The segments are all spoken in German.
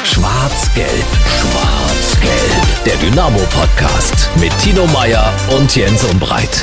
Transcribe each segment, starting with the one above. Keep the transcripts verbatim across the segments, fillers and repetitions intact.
Schwarz-Gelb, Schwarz-Gelb. Der Dynamo-Podcast mit Tino Meyer und Jens Umbreit.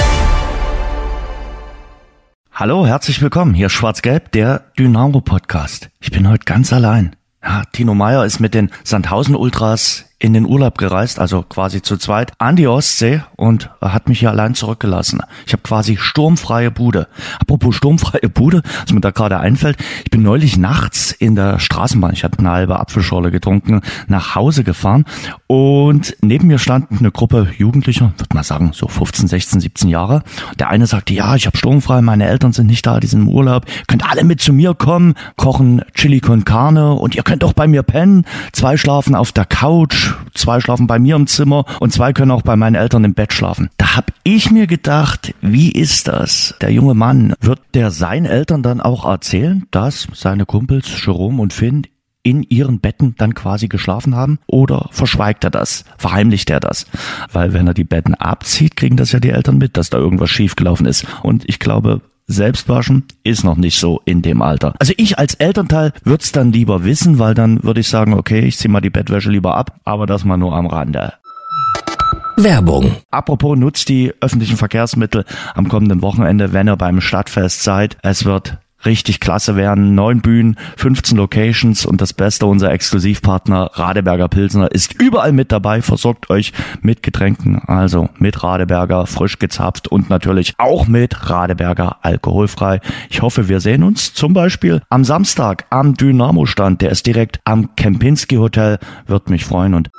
Hallo, herzlich willkommen. Hier ist Schwarz-Gelb, der Dynamo-Podcast. Ich bin heute ganz allein. Ja, Tino Meyer ist mit den Sandhausen-Ultras in den Urlaub gereist, also quasi zu zweit, an die Ostsee und hat mich hier allein zurückgelassen. Ich habe quasi sturmfreie Bude. Apropos sturmfreie Bude, was mir da gerade einfällt, ich bin neulich nachts in der Straßenbahn, ich hatte eine halbe Apfelschorle getrunken, nach Hause gefahren und neben mir stand eine Gruppe Jugendlicher, würde mal sagen so fünfzehn, sechzehn, siebzehn Jahre. Der eine sagte, ja, ich habe sturmfrei, meine Eltern sind nicht da, die sind im Urlaub, könnt alle mit zu mir kommen, kochen Chili con Carne und ihr könnt auch bei mir pennen. Zwei schlafen auf der Couch, zwei schlafen bei mir im Zimmer und zwei können auch bei meinen Eltern im Bett schlafen. Da hab ich mir gedacht, wie ist das? Der junge Mann, wird der seinen Eltern dann auch erzählen, dass seine Kumpels Jerome und Finn in ihren Betten dann quasi geschlafen haben? Oder verschweigt er das? Verheimlicht er das? Weil wenn er die Betten abzieht, kriegen das ja die Eltern mit, dass da irgendwas schiefgelaufen ist. Und ich glaube, Selbstwaschen ist noch nicht so in dem Alter. Also ich als Elternteil würde es dann lieber wissen, weil dann würde ich sagen, okay, ich ziehe mal die Bettwäsche lieber ab, aber das mal nur am Rande. Werbung. Apropos, nutzt die öffentlichen Verkehrsmittel am kommenden Wochenende, wenn ihr beim Stadtfest seid. Es wird richtig klasse werden. Neun Bühnen, fünfzehn Locations und das Beste, unser Exklusivpartner Radeberger Pilsner ist überall mit dabei. Versorgt euch mit Getränken, also mit Radeberger, frisch gezapft und natürlich auch mit Radeberger alkoholfrei. Ich hoffe, wir sehen uns zum Beispiel am Samstag am Dynamo-Stand. Der ist direkt am Kempinski Hotel. Wird mich freuen und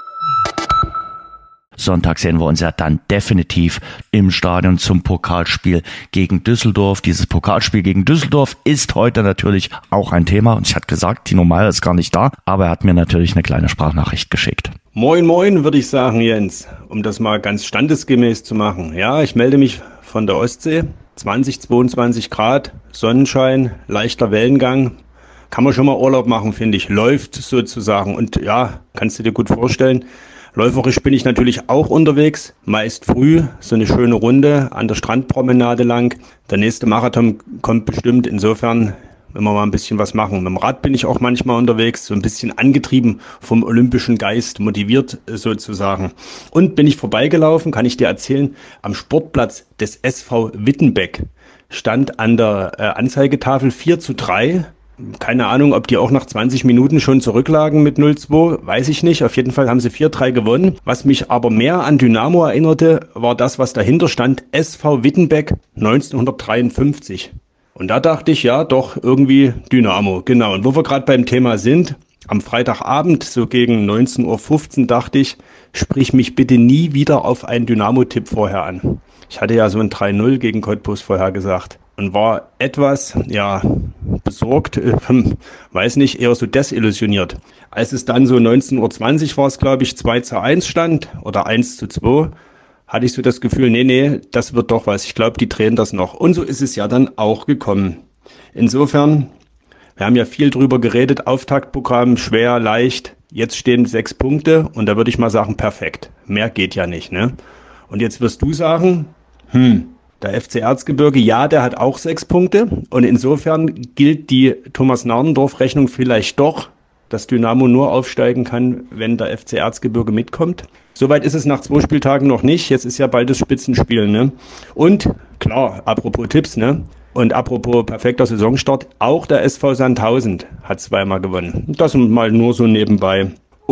Sonntag sehen wir uns ja dann definitiv im Stadion zum Pokalspiel gegen Düsseldorf. Dieses Pokalspiel gegen Düsseldorf ist heute natürlich auch ein Thema. Und ich hatte gesagt, Tino Meyer ist gar nicht da, aber er hat mir natürlich eine kleine Sprachnachricht geschickt. Moin, moin, würde ich sagen, Jens, um das mal ganz standesgemäß zu machen. Ja, ich melde mich von der Ostsee, zwanzig, zweiundzwanzig Grad, Sonnenschein, leichter Wellengang. Kann man schon mal Urlaub machen, finde ich. Läuft sozusagen. Und ja, kannst du dir gut vorstellen, läuferisch bin ich natürlich auch unterwegs, meist früh, so eine schöne Runde an der Strandpromenade lang. Der nächste Marathon kommt bestimmt, insofern, wenn wir mal ein bisschen was machen. Mit dem Rad bin ich auch manchmal unterwegs, so ein bisschen angetrieben vom olympischen Geist, motiviert sozusagen. Und bin ich vorbeigelaufen, kann ich dir erzählen, am Sportplatz des S V Wittenbeck stand an der äh, Anzeigetafel vier zu drei. Keine Ahnung, ob die auch nach zwanzig Minuten schon zurücklagen mit null zwei, weiß ich nicht. Auf jeden Fall haben sie vier drei gewonnen. Was mich aber mehr an Dynamo erinnerte, war das, was dahinter stand, S V Wittenbeck neunzehnhundertdreiundfünfzig. Und da dachte ich, ja, doch irgendwie Dynamo, genau. Und wo wir gerade beim Thema sind, am Freitagabend, so gegen neunzehn Uhr fünfzehn, dachte ich, sprich mich bitte nie wieder auf einen Dynamo-Tipp vorher an. Ich hatte ja so ein drei null gegen Cottbus vorher gesagt und war etwas, ja, besorgt, äh, weiß nicht, eher so desillusioniert. Als es dann so neunzehn Uhr zwanzig war es, glaube ich, zwei zu eins stand oder eins zu zwei, hatte ich so das Gefühl, nee, nee, das wird doch was. Ich glaube, die drehen das noch. Und so ist es ja dann auch gekommen. Insofern, wir haben ja viel drüber geredet, Auftaktprogramm, schwer, leicht. Jetzt stehen sechs Punkte und da würde ich mal sagen, perfekt. Mehr geht ja nicht, ne? Und jetzt wirst du sagen, hm, der F C Erzgebirge, ja, der hat auch sechs Punkte. Und insofern gilt die Thomas-Nahrendorf-Rechnung vielleicht doch, dass Dynamo nur aufsteigen kann, wenn der F C Erzgebirge mitkommt. Soweit ist es nach zwei Spieltagen noch nicht. Jetzt ist ja bald das Spitzenspiel, ne? Und klar, apropos Tipps, ne? Und apropos perfekter Saisonstart, auch der S V Sandhausen hat zweimal gewonnen. Das mal nur so nebenbei.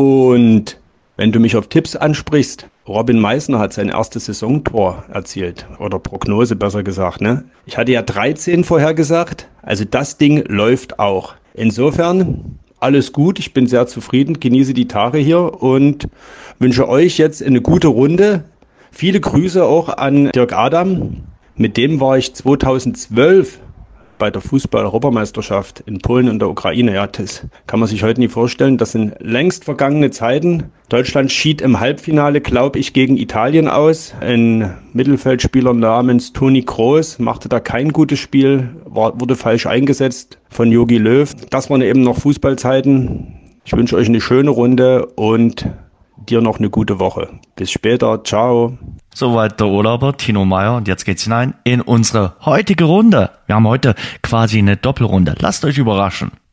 Und wenn du mich auf Tipps ansprichst, Robin Meissner hat sein erstes Saisontor erzielt. Oder Prognose besser gesagt, ne? Ich hatte ja dreizehn vorhergesagt. Also das Ding läuft auch. Insofern alles gut. Ich bin sehr zufrieden. Genieße die Tage hier und wünsche euch jetzt eine gute Runde. Viele Grüße auch an Dirk Adam. Mit dem war ich zweitausendzwölf bei der Fußball-Europameisterschaft in Polen und der Ukraine. Ja, das kann man sich heute nie vorstellen. Das sind längst vergangene Zeiten. Deutschland schied im Halbfinale, glaube ich, gegen Italien aus. Ein Mittelfeldspieler namens Toni Kroos machte da kein gutes Spiel, war, wurde falsch eingesetzt von Jogi Löw. Das waren eben noch Fußballzeiten. Ich wünsche euch eine schöne Runde und dir noch eine gute Woche. Bis später. Ciao. Soweit der Urlauber Tino Meyer und jetzt geht's hinein in unsere heutige Runde. Wir haben heute quasi eine Doppelrunde. Lasst euch überraschen.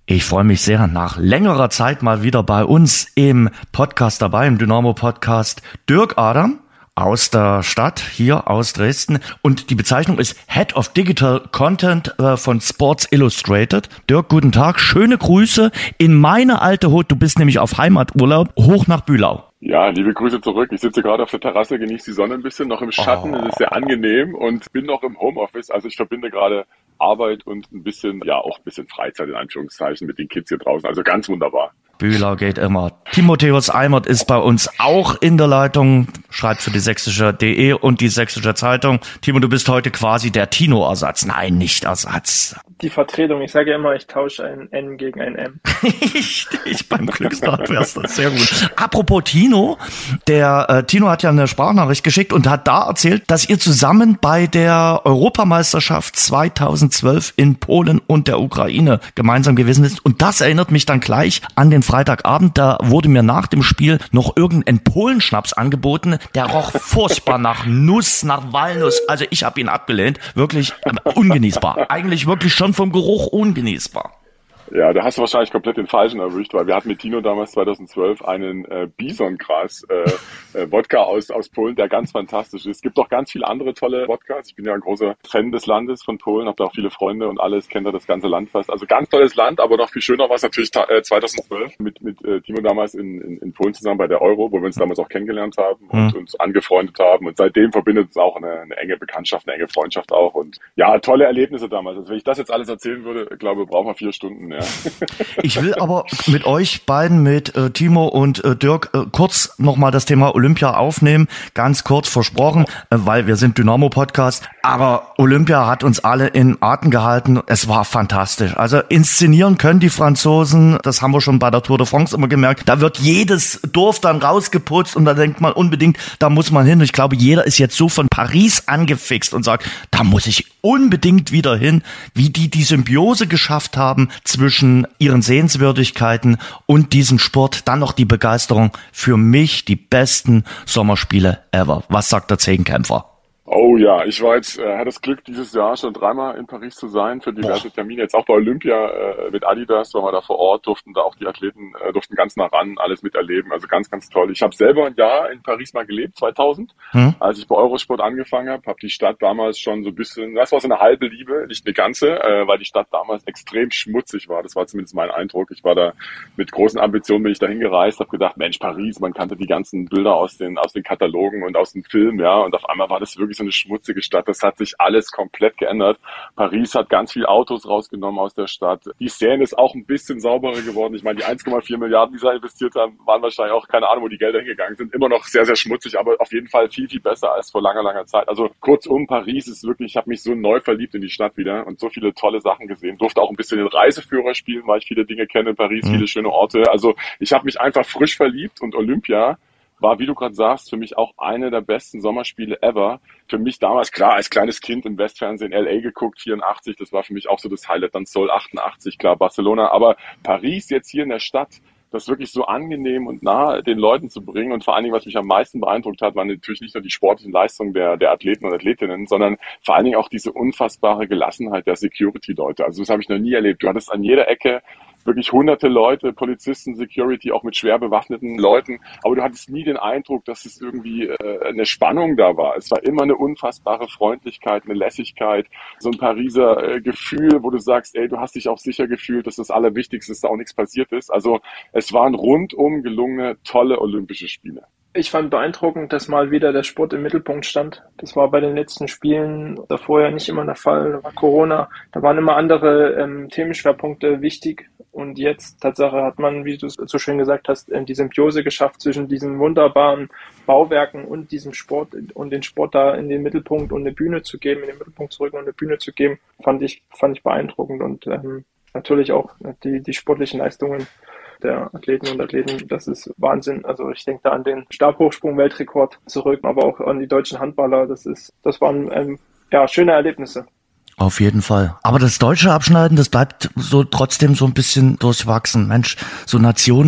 Ich freue mich sehr, nach längerer Zeit mal wieder bei uns im Podcast dabei, im Dynamo-Podcast, Dirk Adam aus der Stadt, hier aus Dresden. Und die Bezeichnung ist Head of Digital Content äh, von Sports Illustrated. Dirk, guten Tag, schöne Grüße in meine alte Hut. Du bist nämlich auf Heimaturlaub, hoch nach Bühlau. Ja, liebe Grüße zurück. Ich sitze gerade auf der Terrasse, genieße die Sonne ein bisschen, noch im Schatten. Es oh. ist sehr angenehm und bin noch im Homeoffice. Also ich verbinde gerade Arbeit und ein bisschen, ja, auch ein bisschen Freizeit in Anführungszeichen mit den Kids hier draußen. Also ganz wunderbar. Bühlau geht immer. Timotheus Eimert ist bei uns auch in der Leitung, schreibt für die sächsische punkt de und die sächsische Zeitung. Timo, du bist heute quasi der Tino-Ersatz. Nein, nicht Ersatz. Die Vertretung. Ich sage ja immer, ich tausche ein N gegen ein M. ich, ich beim Glücksrad wär's das. Sehr gut. Apropos Tino, der äh, Tino hat ja eine Sprachnachricht geschickt und hat da erzählt, dass ihr zusammen bei der Europameisterschaft zweitausendzwölf in Polen und der Ukraine gemeinsam gewesen ist. Und das erinnert mich dann gleich an den Freitagabend. Da wurde mir nach dem Spiel noch irgendein Polenschnaps angeboten. Der roch furchtbar nach Nuss, nach Walnuss. Also ich habe ihn abgelehnt. Wirklich äh, ungenießbar. Eigentlich wirklich schon vom Geruch ungenießbar. Ja, da hast du wahrscheinlich komplett den Falschen erwischt, weil wir hatten mit Tino damals zweitausendzwölf einen äh, Bisongras äh, äh, Wodka aus aus Polen, der ganz fantastisch ist. Es gibt auch ganz viele andere tolle Wodkas. Ich bin ja ein großer Fan des Landes von Polen, habe da auch viele Freunde und alles, kennt da das ganze Land fast. Also ganz tolles Land, aber noch viel schöner war es natürlich äh, zweitausendzwölf mit mit äh, Timo damals in, in in Polen zusammen bei der Euro, wo wir uns damals auch kennengelernt haben und mhm. uns angefreundet haben. Und seitdem verbindet uns auch eine, eine enge Bekanntschaft, eine enge Freundschaft auch. Und ja, tolle Erlebnisse damals. Also wenn ich das jetzt alles erzählen würde, glaube ich, brauchen wir vier Stunden. Ja. Ich will aber mit euch beiden, mit äh, Timo und äh, Dirk, äh, kurz nochmal das Thema Olympia aufnehmen. Ganz kurz versprochen, äh, weil wir sind Dynamo-Podcast. Aber Olympia hat uns alle in Atem gehalten. Es war fantastisch. Also inszenieren können die Franzosen. Das haben wir schon bei der Tour de France immer gemerkt. Da wird jedes Dorf dann rausgeputzt und da denkt man unbedingt, da muss man hin. Und ich glaube, jeder ist jetzt so von Paris angefixt und sagt, da muss ich unbedingt wieder hin, wie die die Symbiose geschafft haben zwischen ihren Sehenswürdigkeiten und diesem Sport, dann noch die Begeisterung, für mich die besten Sommerspiele ever. Was sagt der Zehnkämpfer? Oh ja, ich war jetzt, äh, hatte das Glück, dieses Jahr schon dreimal in Paris zu sein für diverse Boah. Termine. Jetzt auch bei Olympia äh, mit Adidas, waren wir da vor Ort, durften da auch die Athleten, äh, durften ganz nah ran, alles miterleben. Also ganz, ganz toll. Ich habe selber ein Jahr in Paris mal gelebt, zweitausend, hm? als ich bei Eurosport angefangen habe. Habe die Stadt damals schon so ein bisschen, das war so eine halbe Liebe, nicht eine ganze, äh, weil die Stadt damals extrem schmutzig war. Das war zumindest mein Eindruck. Ich war da mit großen Ambitionen, bin ich da hingereist, habe gedacht, Mensch, Paris, man kannte die ganzen Bilder aus den aus den Katalogen und aus dem Film, ja. Und auf einmal war das wirklich so eine schmutzige Stadt. Das hat sich alles komplett geändert. Paris hat ganz viel Autos rausgenommen aus der Stadt. Die Seine ist auch ein bisschen sauberer geworden. Ich meine, die eins Komma vier Milliarden, die sie investiert haben, waren wahrscheinlich auch, keine Ahnung, wo die Gelder hingegangen sind. Immer noch sehr, sehr schmutzig, aber auf jeden Fall viel, viel besser als vor langer, langer Zeit. Also kurzum, Paris ist wirklich, ich habe mich so neu verliebt in die Stadt wieder und so viele tolle Sachen gesehen. Durfte auch ein bisschen den Reiseführer spielen, weil ich viele Dinge kenne in Paris, mhm. viele schöne Orte. Also ich habe mich einfach frisch verliebt und Olympia war, wie du gerade sagst, für mich auch eine der besten Sommerspiele ever. Für mich damals, klar, als kleines Kind im Westfernsehen L A geguckt, vierundachtzig, das war für mich auch so das Highlight. Dann Seoul achtundachtzig, klar, Barcelona. Aber Paris jetzt hier in der Stadt, das wirklich so angenehm und nah den Leuten zu bringen. Und vor allen Dingen, was mich am meisten beeindruckt hat, waren natürlich nicht nur die sportlichen Leistungen der, der Athleten und Athletinnen, sondern vor allen Dingen auch diese unfassbare Gelassenheit der Security-Leute. Also das habe ich noch nie erlebt. Du hattest an jeder Ecke wirklich hunderte Leute, Polizisten, Security, auch mit schwer bewaffneten Leuten. Aber du hattest nie den Eindruck, dass es irgendwie äh, eine Spannung da war. Es war immer eine unfassbare Freundlichkeit, eine Lässigkeit, so ein Pariser äh, Gefühl, wo du sagst, ey, du hast dich auch sicher gefühlt, dass das Allerwichtigste ist, dass da auch nichts passiert ist. Also es waren rundum gelungene, tolle Olympische Spiele. Ich fand beeindruckend, dass mal wieder der Sport im Mittelpunkt stand. Das war bei den letzten Spielen davor ja nicht immer der Fall. Da war Corona, da waren immer andere ähm, Themenschwerpunkte wichtig. Und jetzt, Tatsache, hat man, wie du es so schön gesagt hast, die Symbiose geschafft zwischen diesen wunderbaren Bauwerken und diesem Sport und den Sport da in den Mittelpunkt und eine Bühne zu geben, in den Mittelpunkt zu rücken und eine Bühne zu geben, fand ich, fand ich beeindruckend. Und ähm, natürlich auch die, die sportlichen Leistungen der Athleten und Athleten, das ist Wahnsinn. Also ich denke da an den Stabhochsprung-Weltrekord zurück, aber auch an die deutschen Handballer. Das ist, das waren ähm, ja schöne Erlebnisse. Auf jeden Fall. Aber das deutsche Abschneiden, das bleibt so trotzdem so ein bisschen durchwachsen. Mensch, so Nationen wie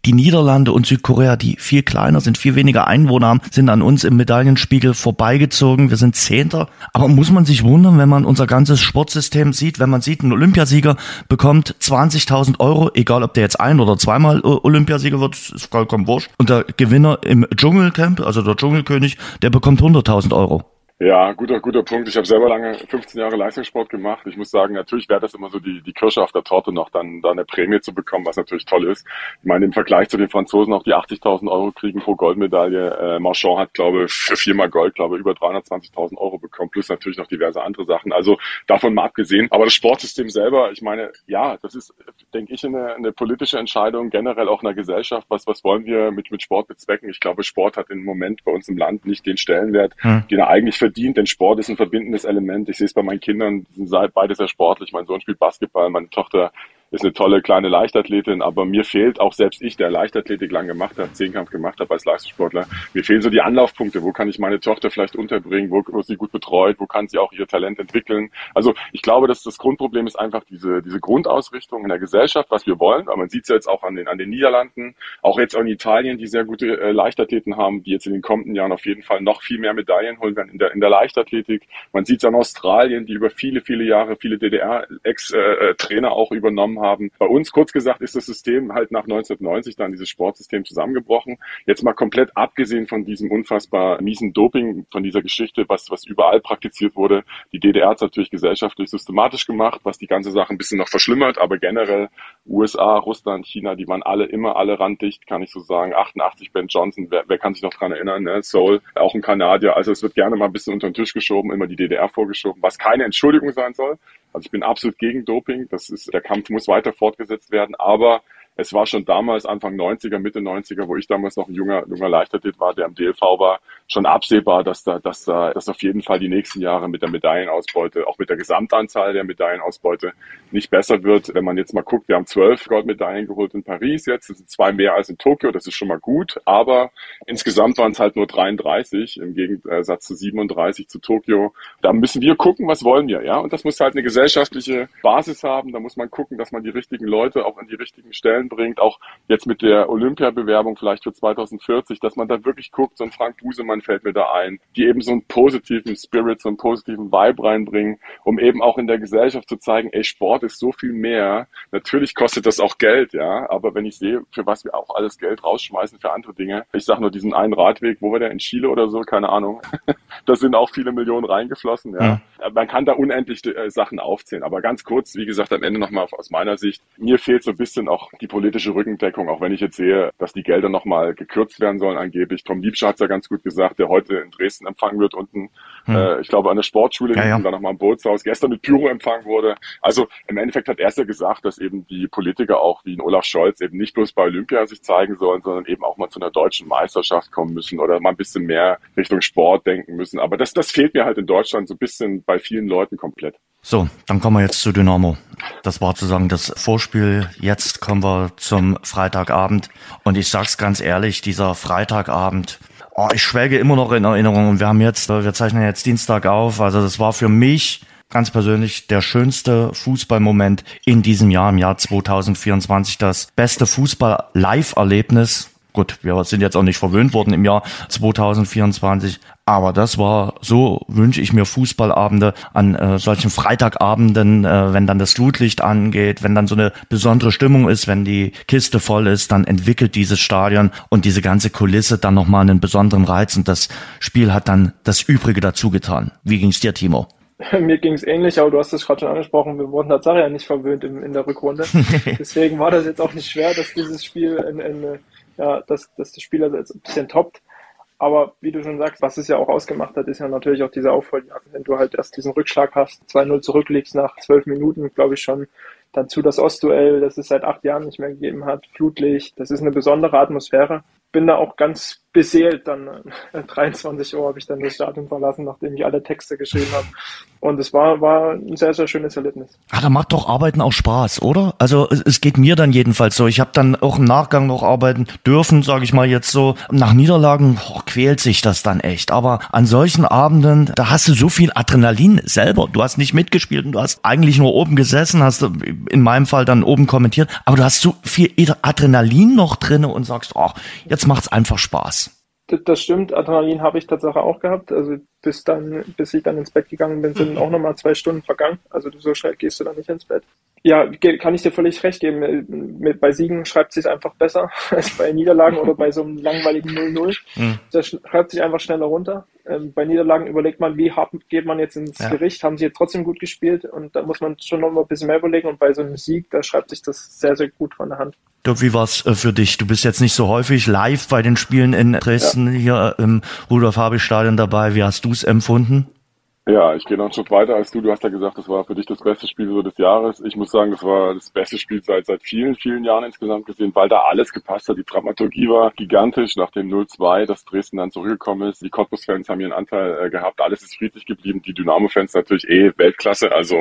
Die Niederlande und Südkorea, die viel kleiner sind, viel weniger Einwohner haben, sind an uns im Medaillenspiegel vorbeigezogen. Wir sind Zehnter. Aber muss man sich wundern, wenn man unser ganzes Sportsystem sieht, wenn man sieht, ein Olympiasieger bekommt zwanzigtausend Euro, egal ob der jetzt ein- oder zweimal Olympiasieger wird, ist vollkommen wurscht. Und der Gewinner im Dschungelcamp, also der Dschungelkönig, der bekommt hunderttausend Euro. Ja, guter, guter Punkt. Ich habe selber lange fünfzehn Jahre Leistungssport gemacht. Ich muss sagen, natürlich wäre das immer so die, die Kirsche auf der Torte noch, dann, dann eine Prämie zu bekommen, was natürlich toll ist. Ich meine, im Vergleich zu den Franzosen auch die achtzigtausend Euro kriegen pro Goldmedaille. Äh, Marchand hat, glaube ich, für viermal Gold, glaube ich, über dreihundertzwanzigtausend Euro bekommen, plus natürlich noch diverse andere Sachen. Also davon mal abgesehen. Aber das Sportsystem selber, ich meine, ja, das ist, denke ich, eine, eine politische Entscheidung, generell auch in der Gesellschaft. Was, was wollen wir mit, mit Sport bezwecken? Ich glaube, Sport hat im Moment bei uns im Land nicht den Stellenwert, hm. den er eigentlich verdient, denn Sport ist ein verbindendes Element. Ich sehe es bei meinen Kindern, die sind beide sehr sportlich. Mein Sohn spielt Basketball, meine Tochter ist eine tolle kleine Leichtathletin, aber mir fehlt, auch selbst ich, der Leichtathletik lang gemacht hat, Zehnkampf gemacht habe als Leistungssportler, mir fehlen so die Anlaufpunkte. Wo kann ich meine Tochter vielleicht unterbringen? Wo, wo ist sie gut betreut? Wo kann sie auch ihr Talent entwickeln? Also ich glaube, dass das Grundproblem ist einfach diese diese Grundausrichtung in der Gesellschaft, was wir wollen. Aber man sieht es ja jetzt auch an den an den Niederlanden, auch jetzt auch in Italien, die sehr gute äh, Leichtathleten haben, die jetzt in den kommenden Jahren auf jeden Fall noch viel mehr Medaillen holen werden in der in der Leichtathletik. Man sieht es an Australien, die über viele viele Jahre viele D D R-Ex-Trainer auch übernommen haben. Bei uns, kurz gesagt, ist das System halt nach neunzehnhundertneunzig dann dieses Sportsystem zusammengebrochen. Jetzt mal komplett abgesehen von diesem unfassbar miesen Doping, von dieser Geschichte, was was überall praktiziert wurde. Die D D R hat es natürlich gesellschaftlich systematisch gemacht, was die ganze Sache ein bisschen noch verschlimmert, aber generell U S A, Russland, China, die waren alle immer alle randdicht, kann ich so sagen. achtundachtzig Ben Johnson, wer, wer kann sich noch dran erinnern, ne? Seoul, auch ein Kanadier. Also es wird gerne mal ein bisschen unter den Tisch geschoben, immer die D D R vorgeschoben, was keine Entschuldigung sein soll. Also ich bin absolut gegen Doping. Das ist, der Kampf muss weiter fortgesetzt werden. Aber es war schon damals, Anfang neunziger, Mitte neunziger, wo ich damals noch ein junger, junger Leichtathlet war, der am D L V war, schon absehbar, dass da, dass da, dass auf jeden Fall die nächsten Jahre mit der Medaillenausbeute, auch mit der Gesamtanzahl der Medaillenausbeute nicht besser wird. Wenn man jetzt mal guckt, wir haben zwölf Goldmedaillen geholt in Paris jetzt. Das sind zwei mehr als in Tokio. Das ist schon mal gut. Aber insgesamt waren es halt nur dreiunddreißig im Gegensatz zu siebenunddreißig zu Tokio. Da müssen wir gucken, was wollen wir, ja? Und das muss halt eine gesellschaftliche Basis haben. Da muss man gucken, dass man die richtigen Leute auch an die richtigen Stellen bringt, auch jetzt mit der Olympiabewerbung vielleicht für zweitausendvierzig, dass man da wirklich guckt, so ein Frank Busemann fällt mir da ein, die eben so einen positiven Spirit, so einen positiven Vibe reinbringen, um eben auch in der Gesellschaft zu zeigen, ey, Sport ist so viel mehr. Natürlich kostet das auch Geld, ja, aber wenn ich sehe, für was wir auch alles Geld rausschmeißen für andere Dinge, ich sag nur diesen einen Radweg, wo war der, in Chile oder so, keine Ahnung, da sind auch viele Millionen reingeflossen, ja. ja. Man kann da unendlich äh, Sachen aufzählen, aber ganz kurz, wie gesagt, am Ende nochmal aus meiner Sicht, mir fehlt so ein bisschen auch die politische Rückendeckung, auch wenn ich jetzt sehe, dass die Gelder nochmal gekürzt werden sollen angeblich. Tom Liebscher hat es ja ganz gut gesagt, der heute in Dresden empfangen wird, unten, hm. äh, ich glaube, an der Sportschule, ja, ja. da nochmal im Bootshaus, gestern mit Pyro empfangen wurde. Also im Endeffekt hat er es ja gesagt, dass eben die Politiker auch wie in Olaf Scholz eben nicht bloß bei Olympia sich zeigen sollen, sondern eben auch mal zu einer deutschen Meisterschaft kommen müssen oder mal ein bisschen mehr Richtung Sport denken müssen. Aber das, das fehlt mir halt in Deutschland so ein bisschen bei vielen Leuten komplett. So, dann kommen wir jetzt zu Dynamo. Das war sozusagen das Vorspiel. Jetzt kommen wir zum Freitagabend. Und ich sag's ganz ehrlich, dieser Freitagabend, oh, ich schwelge immer noch in Erinnerung. Und wir haben jetzt, wir zeichnen jetzt Dienstag auf. Also das war für mich ganz persönlich der schönste Fußballmoment in diesem Jahr, im Jahr zweitausendvierundzwanzig. Das beste Fußball-Live-Erlebnis. Gut, wir sind jetzt auch nicht verwöhnt worden im Jahr zweitausendvierundzwanzig, aber das war, so wünsche ich mir Fußballabende an äh, solchen Freitagabenden, äh, wenn dann das Flutlicht angeht, wenn dann so eine besondere Stimmung ist, wenn die Kiste voll ist, dann entwickelt dieses Stadion und diese ganze Kulisse dann nochmal einen besonderen Reiz und das Spiel hat dann das Übrige dazu getan. Wie ging's dir, Timo? Mir ging es ähnlich, aber du hast es gerade schon angesprochen, wir wurden tatsächlich ja nicht verwöhnt in, in der Rückrunde. Deswegen war das jetzt auch nicht schwer, dass dieses Spiel in, in ja, dass, dass das Spiel also jetzt ein bisschen toppt. Aber wie du schon sagst, was es ja auch ausgemacht hat, ist ja natürlich auch diese Aufholjagd. Wenn du halt erst diesen Rückschlag hast, zwei null zurückliegst nach zwölf Minuten, glaube ich schon, dazu das Ostduell, das es seit acht Jahren nicht mehr gegeben hat, Flutlicht, das ist eine besondere Atmosphäre. Bin da auch ganz beseelt. Dann äh, dreiundzwanzig Uhr habe ich dann das Stadion verlassen, nachdem ich alle Texte geschrieben habe. Und es war, war ein sehr, sehr schönes Erlebnis. Ah, da macht doch Arbeiten auch Spaß, oder? Also es, es geht mir dann jedenfalls so. Ich habe dann auch im Nachgang noch arbeiten dürfen, sage ich mal jetzt so. Nach Niederlagen boah, quält sich das dann echt. Aber an solchen Abenden, da hast du so viel Adrenalin selber. Du hast nicht mitgespielt und du hast eigentlich nur oben gesessen, hast in meinem Fall dann oben kommentiert. Aber du hast so viel Adrenalin noch drin und sagst, oh, jetzt macht's einfach Spaß. Das stimmt, Adrenalin habe ich tatsächlich auch gehabt. Also bis dann, bis ich dann ins Bett gegangen bin, sind auch nochmal zwei Stunden vergangen. Also so schnell gehst du dann nicht ins Bett. Ja, kann ich dir völlig recht geben. Mit, bei Siegen schreibt es sich einfach besser als bei Niederlagen oder bei so einem langweiligen null null. Mhm. Das schreibt sich einfach schneller runter. Ähm, bei Niederlagen überlegt man, wie hart geht man jetzt ins ja. Gericht, haben sie jetzt trotzdem gut gespielt und da muss man schon noch mal ein bisschen mehr überlegen und bei so einem Sieg, da schreibt sich das sehr, sehr gut von der Hand. Dirk, wie war's für dich? Du bist jetzt nicht so häufig live bei den Spielen in Dresden ja. hier im Rudolf-Habich-Stadion dabei. Wie hast du es empfunden? Ja, ich gehe noch einen Schritt weiter als du. Du hast ja gesagt, das war für dich das beste Spiel so des Jahres. Ich muss sagen, das war das beste Spiel seit seit vielen, vielen Jahren insgesamt gesehen, weil da alles gepasst hat. Die Dramaturgie war gigantisch nach dem null zwei, dass Dresden dann zurückgekommen ist. Die Cottbus-Fans haben ihren Anteil äh, gehabt. Alles ist friedlich geblieben. Die Dynamo-Fans natürlich eh Weltklasse. Also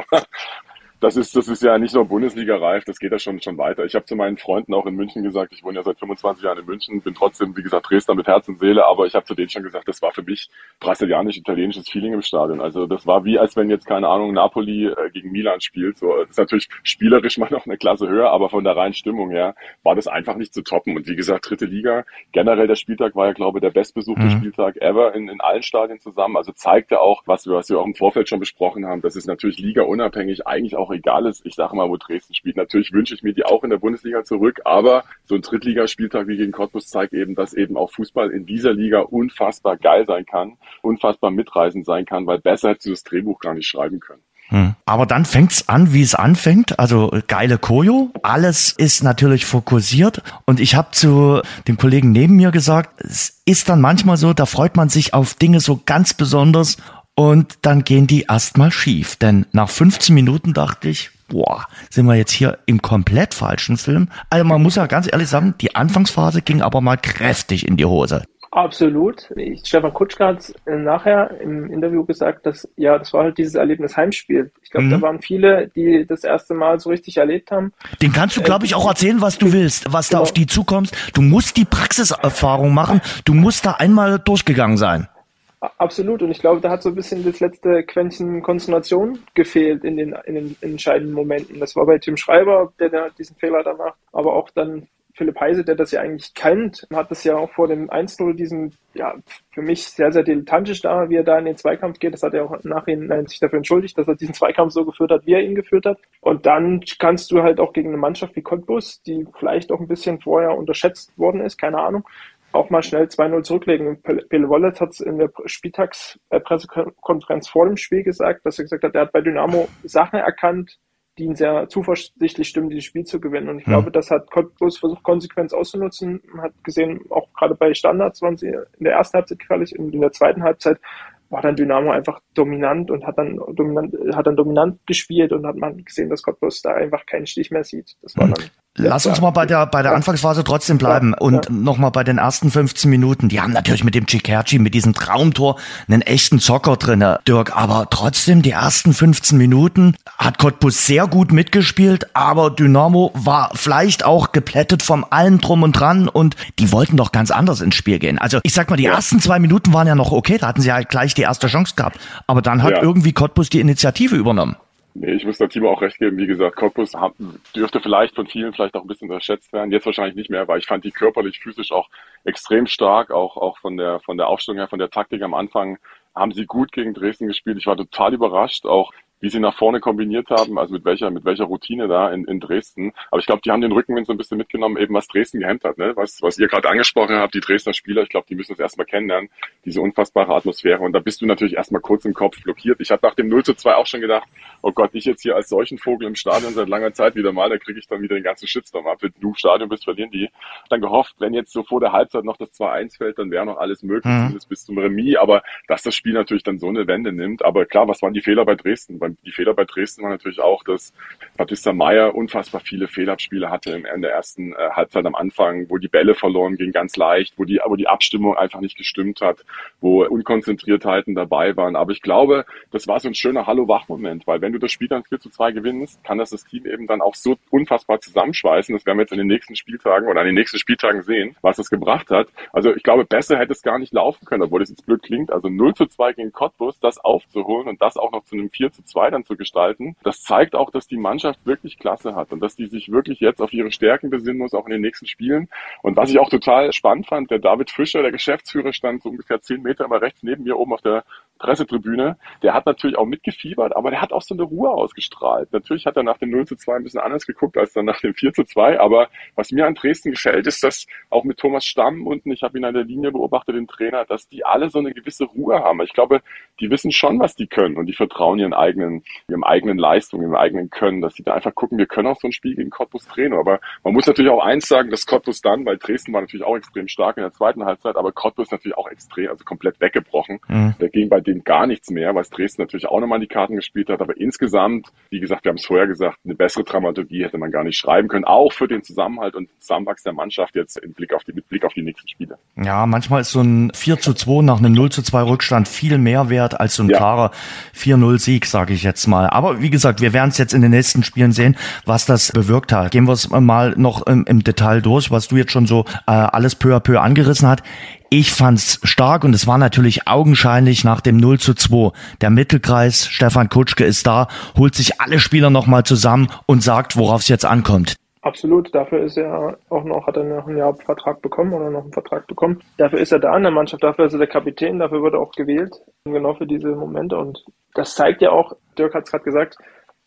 Das ist, das ist ja nicht nur Bundesliga-reif, das geht ja schon, schon weiter. Ich habe zu meinen Freunden auch in München gesagt, ich wohne ja seit fünfundzwanzig Jahren in München, bin trotzdem, wie gesagt, Dresdner mit Herz und Seele, aber ich habe zu denen schon gesagt, das war für mich brasilianisch-italienisches Feeling im Stadion. Also das war wie, als wenn jetzt, keine Ahnung, Napoli äh, gegen Milan spielt. So, das ist natürlich spielerisch mal noch eine Klasse höher, aber von der reinen Stimmung her war das einfach nicht zu toppen. Und wie gesagt, dritte Liga, generell der Spieltag war ja, glaube ich, der bestbesuchte mhm. Spieltag ever in, in allen Stadien zusammen. Also zeigt ja auch, was wir, was wir auch im Vorfeld schon besprochen haben, dass es natürlich ligaunabhängig eigentlich auch egal ist, ich sage mal, wo Dresden spielt. Natürlich wünsche ich mir die auch in der Bundesliga zurück, aber so ein Drittligaspieltag wie gegen Cottbus zeigt eben, dass eben auch Fußball in dieser Liga unfassbar geil sein kann, unfassbar mitreißend sein kann, weil besser hättest du das Drehbuch gar nicht schreiben können. Hm. Aber dann fängt's an, wie es anfängt. Also geile Choreo. Alles ist natürlich fokussiert. Und ich habe zu dem Kollegen neben mir gesagt, es ist dann manchmal so, da freut man sich auf Dinge so ganz besonders und dann gehen die erstmal schief. Denn nach fünfzehn Minuten dachte ich, boah, sind wir jetzt hier im komplett falschen Film? Also man muss ja ganz ehrlich sagen, die Anfangsphase ging aber mal kräftig in die Hose. Absolut. Ich, Stefan Kutschka hat nachher im Interview gesagt, dass ja, das war halt dieses Erlebnis Heimspiel. Ich glaube, mhm. da waren viele, die das erste Mal so richtig erlebt haben. Den kannst du, glaube ich, auch erzählen, was du willst, was genau. da auf die zukommt. Du musst die Praxiserfahrung machen. Du musst da einmal durchgegangen sein. Absolut. Und ich glaube, da hat so ein bisschen das letzte Quäntchen Konzentration gefehlt in den, in den entscheidenden Momenten. Das war bei Tim Schreiber, der, der diesen Fehler da macht, aber auch dann Philipp Heise, der das ja eigentlich kennt, hat das ja auch vor dem eins null diesen, ja, für mich sehr, sehr dilettantisch da, wie er da in den Zweikampf geht. Das hat er auch nachher sich dafür entschuldigt, dass er diesen Zweikampf so geführt hat, wie er ihn geführt hat. Und dann kannst du halt auch gegen eine Mannschaft wie Cottbus, die vielleicht auch ein bisschen vorher unterschätzt worden ist, keine Ahnung, auch mal schnell zwei null zurücklegen. Pele Wollitz hat es in der Spieltagspressekonferenz vor dem Spiel gesagt, dass er gesagt hat, er hat bei Dynamo Sachen erkannt, die ihn sehr zuversichtlich stimmen, dieses Spiel zu gewinnen. Und ich mhm. glaube, das hat Cottbus versucht, konsequent auszunutzen. Man hat gesehen, auch gerade bei Standards waren sie in der ersten Halbzeit gefährlich, in der zweiten Halbzeit war dann Dynamo einfach dominant und hat dann dominant, hat dann dominant gespielt und hat man gesehen, dass Cottbus da einfach keinen Stich mehr sieht. Das war dann Lass uns mal bei der bei der ja. Anfangsphase trotzdem bleiben ja, und ja. nochmal bei den ersten fünfzehn Minuten. Die haben natürlich mit dem Cikerci, mit diesem Traumtor, einen echten Zocker drinne, Dirk. Aber trotzdem, die ersten fünfzehn Minuten hat Cottbus sehr gut mitgespielt, aber Dynamo war vielleicht auch geplättet vom allem drum und dran und die wollten doch ganz anders ins Spiel gehen. Also ich sag mal, die ja. ersten zwei Minuten waren ja noch okay, da hatten sie halt gleich die erste Chance gehabt. Aber dann hat ja. irgendwie Cottbus die Initiative übernommen. Nee, ich muss der Timo auch recht geben. Wie gesagt, Cottbus dürfte vielleicht von vielen vielleicht auch ein bisschen unterschätzt werden. Jetzt wahrscheinlich nicht mehr, weil ich fand die körperlich, physisch auch extrem stark. Auch, auch von der, von der Aufstellung her, von der Taktik am Anfang haben sie gut gegen Dresden gespielt. Ich war total überrascht, auch wie sie nach vorne kombiniert haben, also mit welcher, mit welcher Routine da in, in Dresden. Aber ich glaube, die haben den Rückenwind so ein bisschen mitgenommen, eben was Dresden gehemmt hat, ne? Was, was ihr gerade angesprochen habt, die Dresdner Spieler, ich glaube, die müssen das erstmal kennenlernen, diese unfassbare Atmosphäre. Und da bist du natürlich erstmal kurz im Kopf blockiert. Ich habe nach dem null zu zwei auch schon gedacht, oh Gott, ich jetzt hier als solchen Vogel im Stadion seit langer Zeit wieder mal, da kriege ich dann wieder den ganzen Shitstorm ab. Wenn du im Stadion bist, verlieren die. Dann gehofft, wenn jetzt so vor der Halbzeit noch das zwei eins fällt, dann wäre noch alles möglich, mhm. bis zum Remis. Aber dass das Spiel natürlich dann so eine Wende nimmt. Aber klar, was waren die Fehler bei Dresden? Beim Und die Fehler bei Dresden waren natürlich auch, dass Batista Meyer unfassbar viele Fehlabspiele hatte in der ersten äh, Halbzeit am Anfang, wo die Bälle verloren gingen, ganz leicht, wo die, wo die Abstimmung einfach nicht gestimmt hat, wo Unkonzentriertheiten dabei waren. Aber ich glaube, das war so ein schöner Hallo-Wach-Moment, weil wenn du das Spiel dann vier zu zwei gewinnst, kann das das Team eben dann auch so unfassbar zusammenschweißen. Das werden wir jetzt in den nächsten Spieltagen oder an den nächsten Spieltagen sehen, was das gebracht hat. Also ich glaube, besser hätte es gar nicht laufen können, obwohl es jetzt blöd klingt. Also null zu zwei gegen Cottbus, das aufzuholen und das auch noch zu einem vier zu zwei dann zu gestalten, das zeigt auch, dass die Mannschaft wirklich Klasse hat und dass die sich wirklich jetzt auf ihre Stärken besinnen muss, auch in den nächsten Spielen. Und was ich auch total spannend fand, der David Fischer, der Geschäftsführer, stand so ungefähr zehn Meter immer rechts neben mir oben auf der Pressetribüne. Der hat natürlich auch mitgefiebert, aber der hat auch so eine Ruhe ausgestrahlt. Natürlich hat er nach dem null zu zwei ein bisschen anders geguckt als dann nach dem vier zu zwei, aber was mir an Dresden gefällt, ist, dass auch mit Thomas Stamm unten, ich habe ihn an der Linie beobachtet, den Trainer, dass die alle so eine gewisse Ruhe haben. Ich glaube, die wissen schon, was die können und die vertrauen ihren eigenen, ihrem eigenen Leistung, ihrem eigenen Können, dass sie da einfach gucken, wir können auch so ein Spiel gegen Cottbus drehen. Aber man muss natürlich auch eins sagen, dass Cottbus dann, weil Dresden war natürlich auch extrem stark in der zweiten Halbzeit, aber Cottbus natürlich auch extrem, also komplett weggebrochen. Mhm. Da ging bei denen gar nichts mehr, weil Dresden natürlich auch nochmal die Karten gespielt hat. Aber insgesamt, wie gesagt, wir haben es vorher gesagt, eine bessere Dramaturgie hätte man gar nicht schreiben können, auch für den Zusammenhalt und Zusammenwachs der Mannschaft jetzt im Blick auf die, mit Blick auf die nächsten Spiele. Ja, manchmal ist so ein vier zu zwei nach einem null zu zwei Rückstand viel mehr wert als so ein ja. klarer vier null Sieg, sage ich jetzt mal. Aber wie gesagt, wir werden es jetzt in den nächsten Spielen sehen, was das bewirkt hat. Gehen wir es mal noch im, im Detail durch, was du jetzt schon so äh, alles peu à peu angerissen hast. Ich fand's stark und es war natürlich augenscheinlich nach dem null zu zwei. Der Mittelkreis, Stefan Kutschke ist da, holt sich alle Spieler nochmal zusammen und sagt, worauf es jetzt ankommt. Absolut, dafür ist er auch noch, hat er noch einen Jahr Vertrag bekommen oder noch einen Vertrag bekommen. Dafür ist er da in der Mannschaft, dafür ist er der Kapitän, dafür wird er auch gewählt, genau für diese Momente. Und das zeigt ja auch, Dirk hat es gerade gesagt,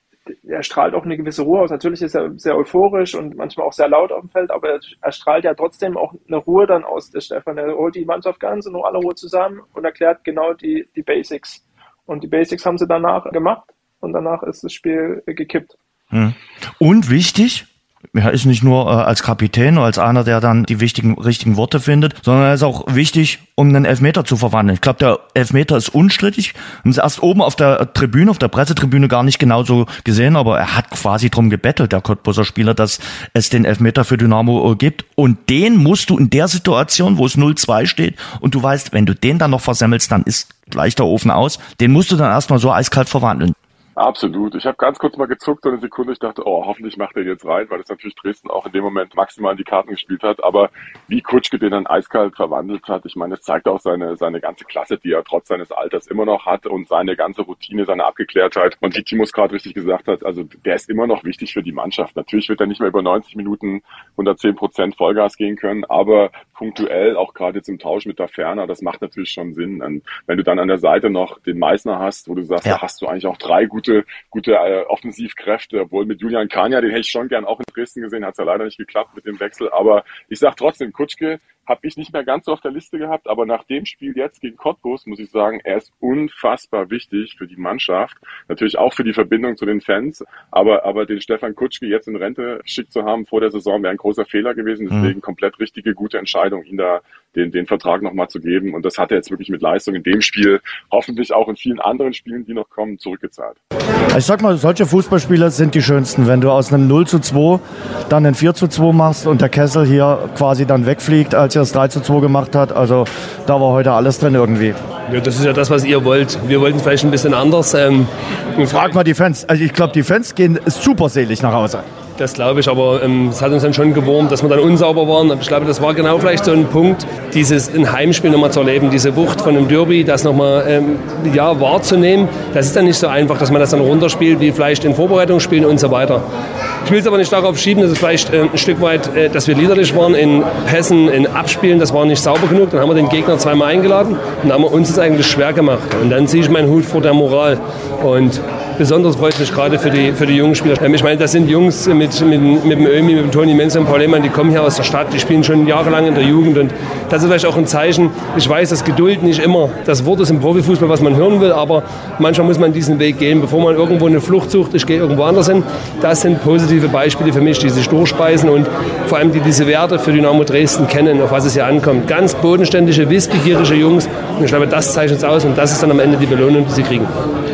er strahlt auch eine gewisse Ruhe aus. Natürlich ist er sehr euphorisch und manchmal auch sehr laut auf dem Feld, aber er, er strahlt ja trotzdem auch eine Ruhe dann aus, der Stefan. Er holt die Mannschaft ganz in aller Ruhe zusammen und erklärt genau die, die Basics. Und die Basics haben sie danach gemacht und danach ist das Spiel gekippt. Hm. Und wichtig, er ist nicht nur äh, als Kapitän oder als einer, der dann die wichtigen, richtigen Worte findet, sondern er ist auch wichtig, um einen Elfmeter zu verwandeln. Ich glaube, der Elfmeter ist unstrittig. Wir haben es erst oben auf der Tribüne, auf der Pressetribüne gar nicht genau so gesehen, aber er hat quasi drum gebettelt, der Cottbuser Spieler, dass es den Elfmeter für Dynamo gibt. Und den musst du in der Situation, wo es null zwei steht und du weißt, wenn du den dann noch versemmelst, dann ist gleich der Ofen aus. Den musst du dann erstmal so eiskalt verwandeln. Absolut. Ich habe ganz kurz mal gezuckt und eine Sekunde, ich dachte, oh, hoffentlich macht er jetzt rein, weil das natürlich Dresden auch in dem Moment maximal in die Karten gespielt hat. Aber wie Kutschke den dann eiskalt verwandelt hat, ich meine, das zeigt auch seine seine ganze Klasse, die er trotz seines Alters immer noch hat und seine ganze Routine, seine Abgeklärtheit. Und wie Timo es gerade richtig gesagt hat, also der ist immer noch wichtig für die Mannschaft. Natürlich wird er nicht mehr über neunzig Minuten hundertzehn Prozent Vollgas gehen können, aber punktuell, auch gerade jetzt im Tausch mit der Ferner, das macht natürlich schon Sinn. Und wenn du dann an der Seite noch den Meißner hast, wo du sagst, ja. da hast du eigentlich auch drei gute gute äh, Offensivkräfte, obwohl mit Julian Kania, den hätte ich schon gern auch in Dresden gesehen, hat es ja leider nicht geklappt mit dem Wechsel, aber ich sag trotzdem, Kutschke habe ich nicht mehr ganz so auf der Liste gehabt, aber nach dem Spiel jetzt gegen Cottbus muss ich sagen, er ist unfassbar wichtig für die Mannschaft, natürlich auch für die Verbindung zu den Fans, aber aber den Stefan Kutschke jetzt in Rente geschickt zu haben vor der Saison wäre ein großer Fehler gewesen, deswegen mhm. komplett richtige, gute Entscheidung, ihn da den den Vertrag nochmal zu geben und das hat er jetzt wirklich mit Leistung in dem Spiel, hoffentlich auch in vielen anderen Spielen, die noch kommen, zurückgezahlt. Ich sag mal, solche Fußballspieler sind die schönsten, wenn du aus einem null zu zwei dann ein vier zu zwei machst und der Kessel hier quasi dann wegfliegt, als er das drei zu zwei gemacht hat. Also da war heute alles drin irgendwie. Ja, das ist ja das, was ihr wollt. Wir wollten vielleicht ein bisschen anders. Ähm, Frag mal die Fans. Also ich glaube, die Fans gehen super selig nach Hause. Das glaube ich, aber ähm, es hat uns dann schon gewurmt, dass wir dann unsauber waren. Aber ich glaube, das war genau vielleicht so ein Punkt, dieses ein Heimspiel nochmal zu erleben, diese Wucht von einem Derby, das nochmal ähm, ja, wahrzunehmen. Das ist dann nicht so einfach, dass man das dann runterspielt, wie vielleicht in Vorbereitungsspielen und so weiter. Ich will es aber nicht darauf schieben, dass es vielleicht äh, ein Stück weit, äh, dass wir liederlich waren in Pässen, in Abspielen, das war nicht sauber genug. Dann haben wir den Gegner zweimal eingeladen und dann haben wir uns das eigentlich schwer gemacht. Und dann ziehe ich meinen Hut vor der Moral. Und besonders freut mich gerade für die, für die jungen Spieler. Ich meine, das sind Jungs mit, mit, mit dem Ömi, mit dem Toni Menzel und Paul Lehmann, die kommen hier aus der Stadt, die spielen schon jahrelang in der Jugend und das ist vielleicht auch ein Zeichen. Ich weiß, dass Geduld nicht immer das Wort ist im Profifußball, was man hören will, aber manchmal muss man diesen Weg gehen, bevor man irgendwo eine Flucht sucht, ich gehe irgendwo anders hin. Das sind positive Beispiele für mich, die sich durchspeisen und vor allem die diese Werte für Dynamo Dresden kennen, auf was es hier ankommt. Ganz bodenständige, wissbegierige Jungs und ich glaube, das zeichnet es aus und das ist dann am Ende die Belohnung, die sie kriegen.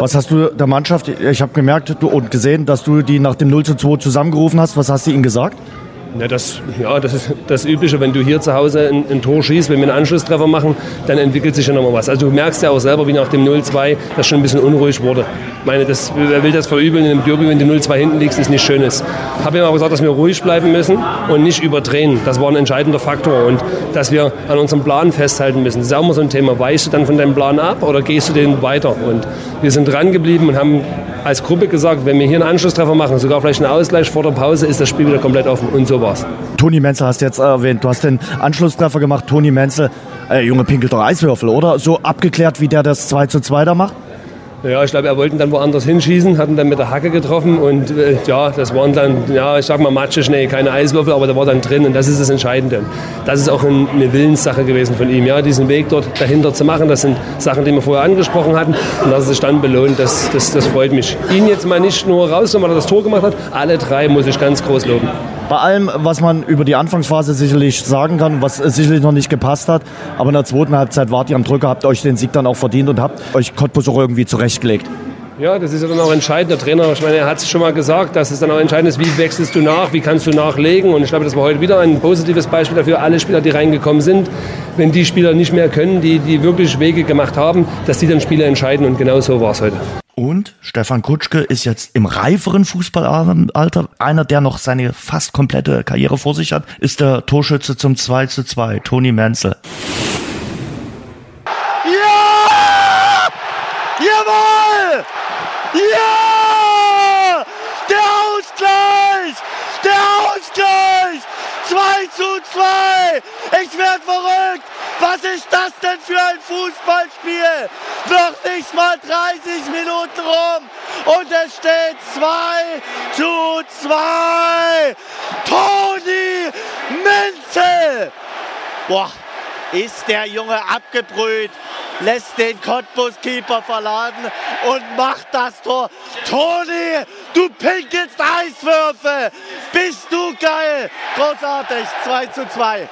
Was hast du der Mannschaft, ich habe gemerkt du, und gesehen, dass du die nach dem null zu zwei zusammengerufen hast. Was hast du ihnen gesagt? Ja, das, ja, das ist das Übliche, wenn du hier zu Hause ein, ein Tor schießt, wenn wir einen Anschlusstreffer machen, dann entwickelt sich ja nochmal was. Also du merkst ja auch selber, wie nach dem null zwei das schon ein bisschen unruhig wurde. Ich meine, das, wer will das verübeln in einem Derby, wenn du null zwei hinten liegst, ist nicht schönes. Ich habe ihm aber gesagt, dass wir ruhig bleiben müssen und nicht überdrehen. Das war ein entscheidender Faktor und dass wir an unserem Plan festhalten müssen. Das ist auch immer so ein Thema. Weichst du dann von deinem Plan ab oder gehst du den weiter? Und wir sind dran geblieben und haben als Gruppe gesagt, wenn wir hier einen Anschlusstreffer machen, sogar vielleicht einen Ausgleich vor der Pause, ist das Spiel wieder komplett offen. Und so war's. Toni Menzel hast du jetzt erwähnt. Du hast den Anschlusstreffer gemacht. Toni Menzel, äh, Junge, pinkelt doch Eiswürfel, oder? So abgeklärt, wie der das zwei zu zwei da macht? Ja, ich glaube, er wollte dann woanders hinschießen, hatten dann mit der Hacke getroffen und äh, ja, das waren dann, ja, ich sag mal Matsche, Schnee, keine Eiswürfel, aber der war dann drin und das ist das Entscheidende. Das ist auch ein, eine Willenssache gewesen von ihm, ja, diesen Weg dort dahinter zu machen. Das sind Sachen, die wir vorher angesprochen hatten und dass er sich dann belohnt, das, das, das freut mich. Ihn jetzt mal nicht nur rausnehmen, weil er das Tor gemacht hat, alle drei muss ich ganz groß loben. Bei allem, was man über die Anfangsphase sicherlich sagen kann, was sicherlich noch nicht gepasst hat, aber in der zweiten Halbzeit wart ihr am Drücker, habt euch den Sieg dann auch verdient und habt euch Cottbus auch irgendwie zurechtgelegt. Ja, das ist ja dann auch entscheidend. Der Trainer, ich meine, er hat es schon mal gesagt, dass es dann auch entscheidend ist, wie wechselst du nach, wie kannst du nachlegen. Und ich glaube, das war heute wieder ein positives Beispiel dafür, alle Spieler, die reingekommen sind, wenn die Spieler nicht mehr können, die, die wirklich Wege gemacht haben, dass die dann Spiele entscheiden. Und genau so war es heute. Und Stefan Kutschke ist jetzt im reiferen Fußballalter. Einer, der noch seine fast komplette Karriere vor sich hat, ist der Torschütze zum zwei zu zwei, Toni Menzel. Ja! Jawohl! Ja! Der Ausgleich! Der Ausgleich! zwei zu zwei! Ich werde verrückt! Was ist das denn für ein Fußballspiel? Noch nicht mal dreißig Minuten rum und es steht zwei zu zwei. Toni Menzel! Boah, ist der Junge abgebrüht, lässt den Cottbus-Keeper verladen und macht das Tor. Toni, du pinkelst Eiswürfel! Bist du geil! Großartig, zwei zu zwei.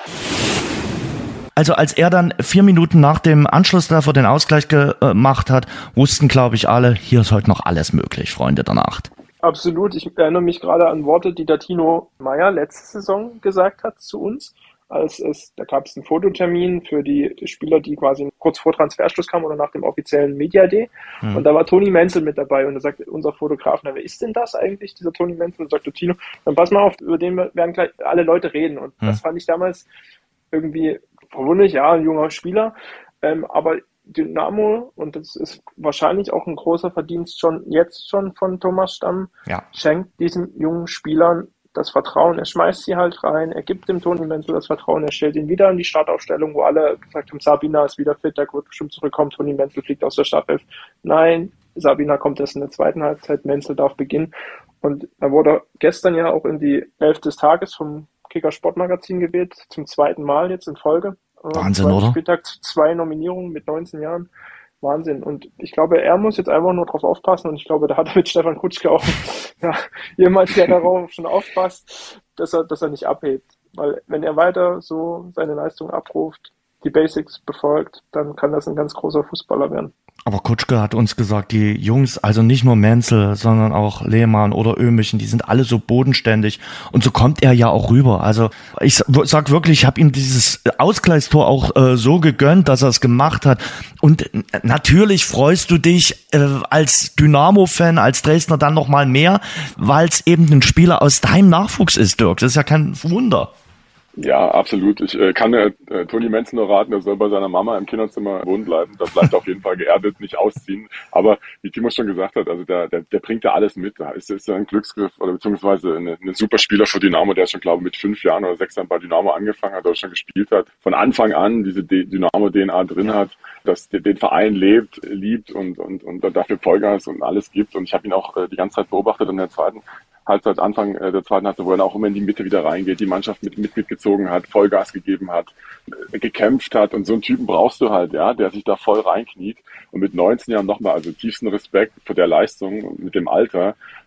Also als er dann vier Minuten nach dem Anschlusstreffer den Ausgleich gemacht hat, wussten, glaube ich, alle, hier ist heute noch alles möglich, Freunde der Nacht. Absolut. Ich erinnere mich gerade an Worte, die der Tino Meyer letzte Saison gesagt hat zu uns. Als es, da gab es einen Fototermin für die Spieler, die quasi kurz vor Transferschluss kamen oder nach dem offiziellen Media Day. Mhm. Und da war Toni Menzel mit dabei und da sagt unser Fotograf, na, wer ist denn das eigentlich, dieser Toni Menzel? Und sagte Tino, dann pass mal auf, über den werden gleich alle Leute reden. Und mhm. das fand ich damals irgendwie verwunderlich, ja, ein junger Spieler, ähm, aber Dynamo, und das ist wahrscheinlich auch ein großer Verdienst schon jetzt schon von Thomas Stamm, ja. schenkt diesen jungen Spielern das Vertrauen. Er schmeißt sie halt rein, er gibt dem Toni Menzel das Vertrauen, er stellt ihn wieder in die Startaufstellung, wo alle gesagt haben, Sabina ist wieder fit, der wird bestimmt zurückkommen, Toni Menzel fliegt aus der Startelf. Nein, Sabina kommt erst in der zweiten Halbzeit, Menzel darf beginnen. Und er wurde gestern ja auch in die Elf des Tages vom Kicker Sportmagazin gewählt, zum zweiten Mal jetzt in Folge. Wahnsinn, oder? Spieltag zwei Nominierungen mit neunzehn Jahren. Wahnsinn. Und ich glaube, er muss jetzt einfach nur drauf aufpassen und ich glaube, da hat er mit Stefan Kutschke auch ja, jemand, der darauf schon aufpasst, dass er, dass er nicht abhebt. Weil wenn er weiter so seine Leistung abruft, die Basics befolgt, dann kann das ein ganz großer Fußballer werden. Aber Kutschke hat uns gesagt, die Jungs, also nicht nur Menzel, sondern auch Lehmann oder Ömichen, die sind alle so bodenständig. Und so kommt er ja auch rüber. Also ich sag wirklich, ich habe ihm dieses Ausgleichstor auch äh, so gegönnt, dass er es gemacht hat. Und natürlich freust du dich äh, als Dynamo-Fan, als Dresdner dann noch mal mehr, weil es eben ein Spieler aus deinem Nachwuchs ist, Dirk. Das ist ja kein Wunder. Ja, absolut. Ich äh, kann mir äh, Toni Menzel nur raten, er soll bei seiner Mama im Kinderzimmer wohnen bleiben. Da bleibt auf jeden Fall geerdet, nicht ausziehen. Aber wie Timo schon gesagt hat, also der, der, der bringt ja alles mit. Da ist, ist ja ein Glücksgriff oder beziehungsweise ein eine super Spieler für Dynamo, der schon, glaube ich, mit fünf Jahren oder sechs Jahren bei Dynamo angefangen hat oder schon gespielt hat. Von Anfang an diese Dynamo-D N A drin hat, dass der den Verein lebt, liebt und, und, und dafür Vollgas und alles gibt. Und ich habe ihn auch äh, die ganze Zeit beobachtet in der zweiten Halbzeit, Anfang äh, der zweiten Halbzeit, wo er dann auch immer in die Mitte wieder reingeht, die Mannschaft mit, mit mitgezogen hat, Vollgas gegeben hat, äh, gekämpft hat und so einen Typen brauchst du halt, ja, der sich da voll reinkniet und mit neunzehn Jahren nochmal, also tiefsten Respekt vor der Leistung und mit dem Alter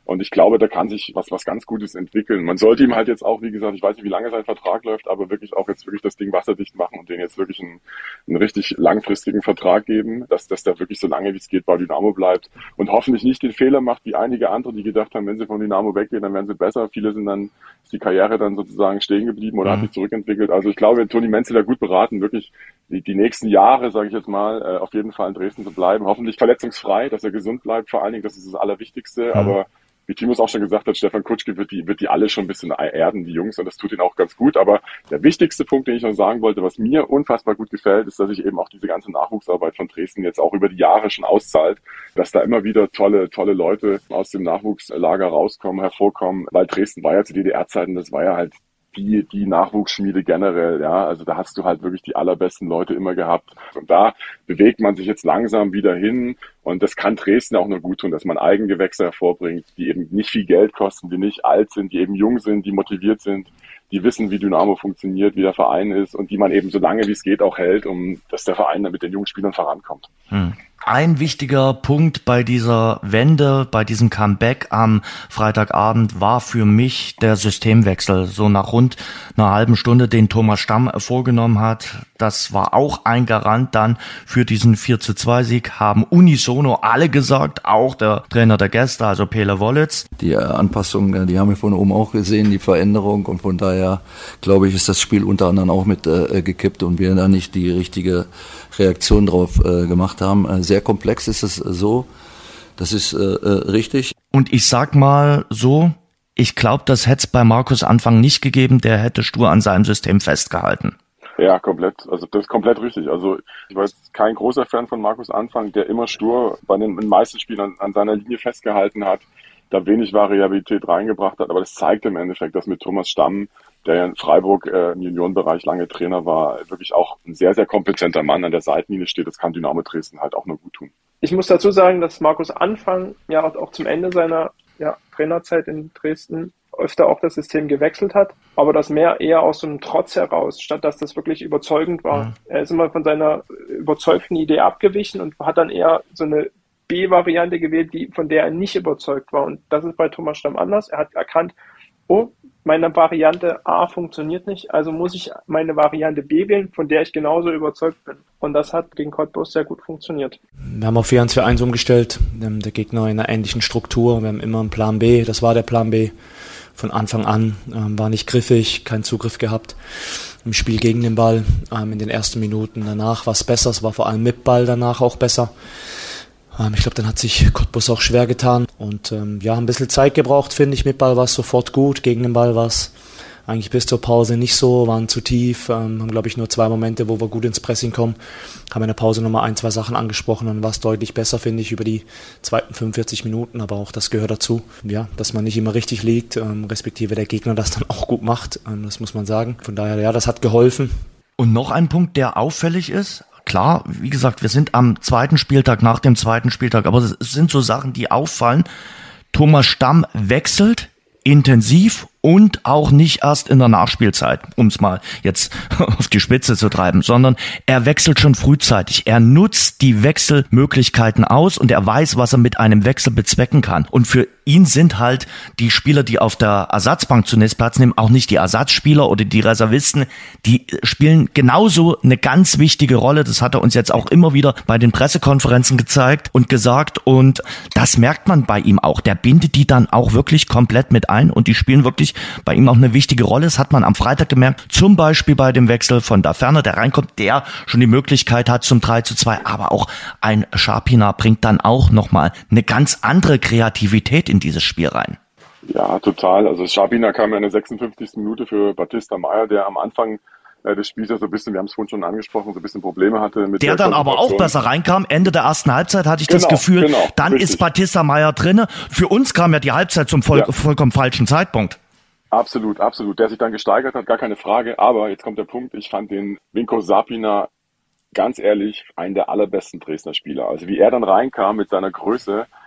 Und ich glaube, da kann sich was, was ganz Gutes entwickeln. Man sollte ihm halt jetzt auch, wie gesagt, ich weiß nicht, wie lange sein Vertrag läuft, aber wirklich auch jetzt wirklich das Ding wasserdicht machen und denen jetzt wirklich einen, einen richtig langfristigen Vertrag geben, dass, dass der wirklich so lange wie es geht bei Dynamo bleibt und hoffentlich nicht den Fehler macht, wie einige andere, die gedacht haben, wenn sie von Dynamo weggehen, dann werden sie besser. Viele sind dann, ist die Karriere dann sozusagen stehen geblieben oder mhm. hat sich zurückentwickelt. Also ich glaube, Toni Menzel da gut beraten, wirklich die, die nächsten Jahre, sage ich jetzt mal, äh, auf jeden Fall in Dresden zu bleiben. Hoffentlich verletzungsfrei, dass er gesund bleibt, vor allen Dingen, das ist das Allerwichtigste, mhm. aber wie Timo es auch schon gesagt hat, Stefan Kutschke wird die, wird die alle schon ein bisschen erden, die Jungs, und das tut ihnen auch ganz gut. Aber der wichtigste Punkt, den ich noch sagen wollte, was mir unfassbar gut gefällt, ist, dass sich eben auch diese ganze Nachwuchsarbeit von Dresden jetzt auch über die Jahre schon auszahlt, dass da immer wieder tolle, tolle Leute aus dem Nachwuchslager rauskommen, hervorkommen, weil Dresden war ja zu D D R-Zeiten, das war ja halt die, die Nachwuchsschmiede generell, ja, also da hast du halt wirklich die allerbesten Leute immer gehabt. Und da bewegt man sich jetzt langsam wieder hin und das kann Dresden auch nur gut tun, dass man Eigengewächse hervorbringt, die eben nicht viel Geld kosten, die nicht alt sind, die eben jung sind, die motiviert sind, die wissen, wie Dynamo funktioniert, wie der Verein ist und die man eben so lange wie es geht auch hält, um dass der Verein dann mit den jungen Spielern vorankommt. Hm. Ein wichtiger Punkt bei dieser Wende, bei diesem Comeback am Freitagabend war für mich der Systemwechsel. So nach rund einer halben Stunde, den Thomas Stamm vorgenommen hat. Das war auch ein Garant dann für diesen vier zu zwei Sieg, haben unisono alle gesagt, auch der Trainer der Gäste, also Pele Wollitz. Die Anpassung, die haben wir von oben auch gesehen, die Veränderung, und von daher glaube ich, ist das Spiel unter anderem auch mit äh, gekippt und wir da nicht die richtige Reaktion drauf äh, gemacht haben. Äh, sehr komplex ist es äh, so, das ist äh, äh, richtig. Und ich sag mal so, ich glaube, das hätte es bei Markus Anfang nicht gegeben, der hätte stur an seinem System festgehalten. Ja, komplett. Also das ist komplett richtig. Also ich war jetzt kein großer Fan von Markus Anfang, der immer stur bei den, den meisten Spielern an seiner Linie festgehalten hat, da wenig Variabilität reingebracht hat. Aber das zeigt im Endeffekt, dass mit Thomas Stamm, der ja in Freiburg äh, im Juniorenbereich lange Trainer war, wirklich auch ein sehr, sehr kompetenter Mann an der Seitenlinie steht. Das kann Dynamo Dresden halt auch nur gut tun. Ich muss dazu sagen, dass Markus Anfang ja auch zum Ende seiner ja, Trainerzeit in Dresden öfter auch das System gewechselt hat, aber das mehr eher aus so einem Trotz heraus, statt dass das wirklich überzeugend war. Mhm. Er ist immer von seiner überzeugten Idee abgewichen und hat dann eher so eine B-Variante gewählt, die, von der er nicht überzeugt war. Und das ist bei Thomas Stamm anders. Er hat erkannt, oh, meine Variante A funktioniert nicht, also muss ich meine Variante B wählen, von der ich genauso überzeugt bin. Und das hat gegen Cottbus sehr gut funktioniert. Wir haben auf vier eins vier eins umgestellt, der Gegner in einer ähnlichen Struktur. Wir haben immer einen Plan B, das war der Plan B. Von Anfang an, ähm, war nicht griffig, keinen Zugriff gehabt im Spiel gegen den Ball, ähm, in den ersten Minuten. Danach war es besser, es war vor allem mit Ball danach auch besser. Ähm, ich glaube, dann hat sich Cottbus auch schwer getan und ähm, ja, ein bisschen Zeit gebraucht, finde ich. Mit Ball war es sofort gut, gegen den Ball war es eigentlich bis zur Pause nicht so, waren zu tief, ähm, haben glaube ich nur zwei Momente, wo wir gut ins Pressing kommen, haben in der Pause nochmal ein, zwei Sachen angesprochen, dann war es deutlich besser, finde ich, über die zweiten fünfundvierzig Minuten, aber auch das gehört dazu, ja, dass man nicht immer richtig liegt, ähm, respektive der Gegner das dann auch gut macht, ähm, das muss man sagen, von daher, ja, das hat geholfen. Und noch ein Punkt, der auffällig ist, klar, wie gesagt, wir sind am zweiten Spieltag, nach dem zweiten Spieltag, aber es sind so Sachen, die auffallen. Thomas Stamm wechselt intensiv und auch nicht erst in der Nachspielzeit, um es mal jetzt auf die Spitze zu treiben, sondern er wechselt schon frühzeitig. Er nutzt die Wechselmöglichkeiten aus und er weiß, was er mit einem Wechsel bezwecken kann. Und für ihn sind halt die Spieler, die auf der Ersatzbank zunächst Platz nehmen, auch nicht die Ersatzspieler oder die Reservisten. Die spielen genauso eine ganz wichtige Rolle. Das hat er uns jetzt auch immer wieder bei den Pressekonferenzen gezeigt und gesagt. Und das merkt man bei ihm auch. Der bindet die dann auch wirklich komplett mit ein und die spielen wirklich bei ihm auch eine wichtige Rolle. Das hat man am Freitag gemerkt, zum Beispiel bei dem Wechsel von Da Ferner, der reinkommt, der schon die Möglichkeit hat zum drei zu zwei, aber auch ein Scharpina bringt dann auch nochmal eine ganz andere Kreativität in dieses Spiel rein. Ja, total. Also Scharpina kam ja in der sechsundfünfzigsten Minute für Batista Meyer, der am Anfang äh, des Spiels ja so ein bisschen, wir haben es vorhin schon angesprochen, so ein bisschen Probleme hatte. Mit der, der dann aber auch besser reinkam. Ende der ersten Halbzeit hatte ich genau, das Gefühl, genau, dann richtig. Ist Batista Meyer drinne. Für uns kam ja die Halbzeit zum voll, ja. vollkommen falschen Zeitpunkt. Absolut, absolut. Der sich dann gesteigert hat, gar keine Frage. Aber jetzt kommt der Punkt, ich fand den Vinko Sapina ganz ehrlich einen der allerbesten Dresdner Spieler. Also wie er dann reinkam mit seiner Größe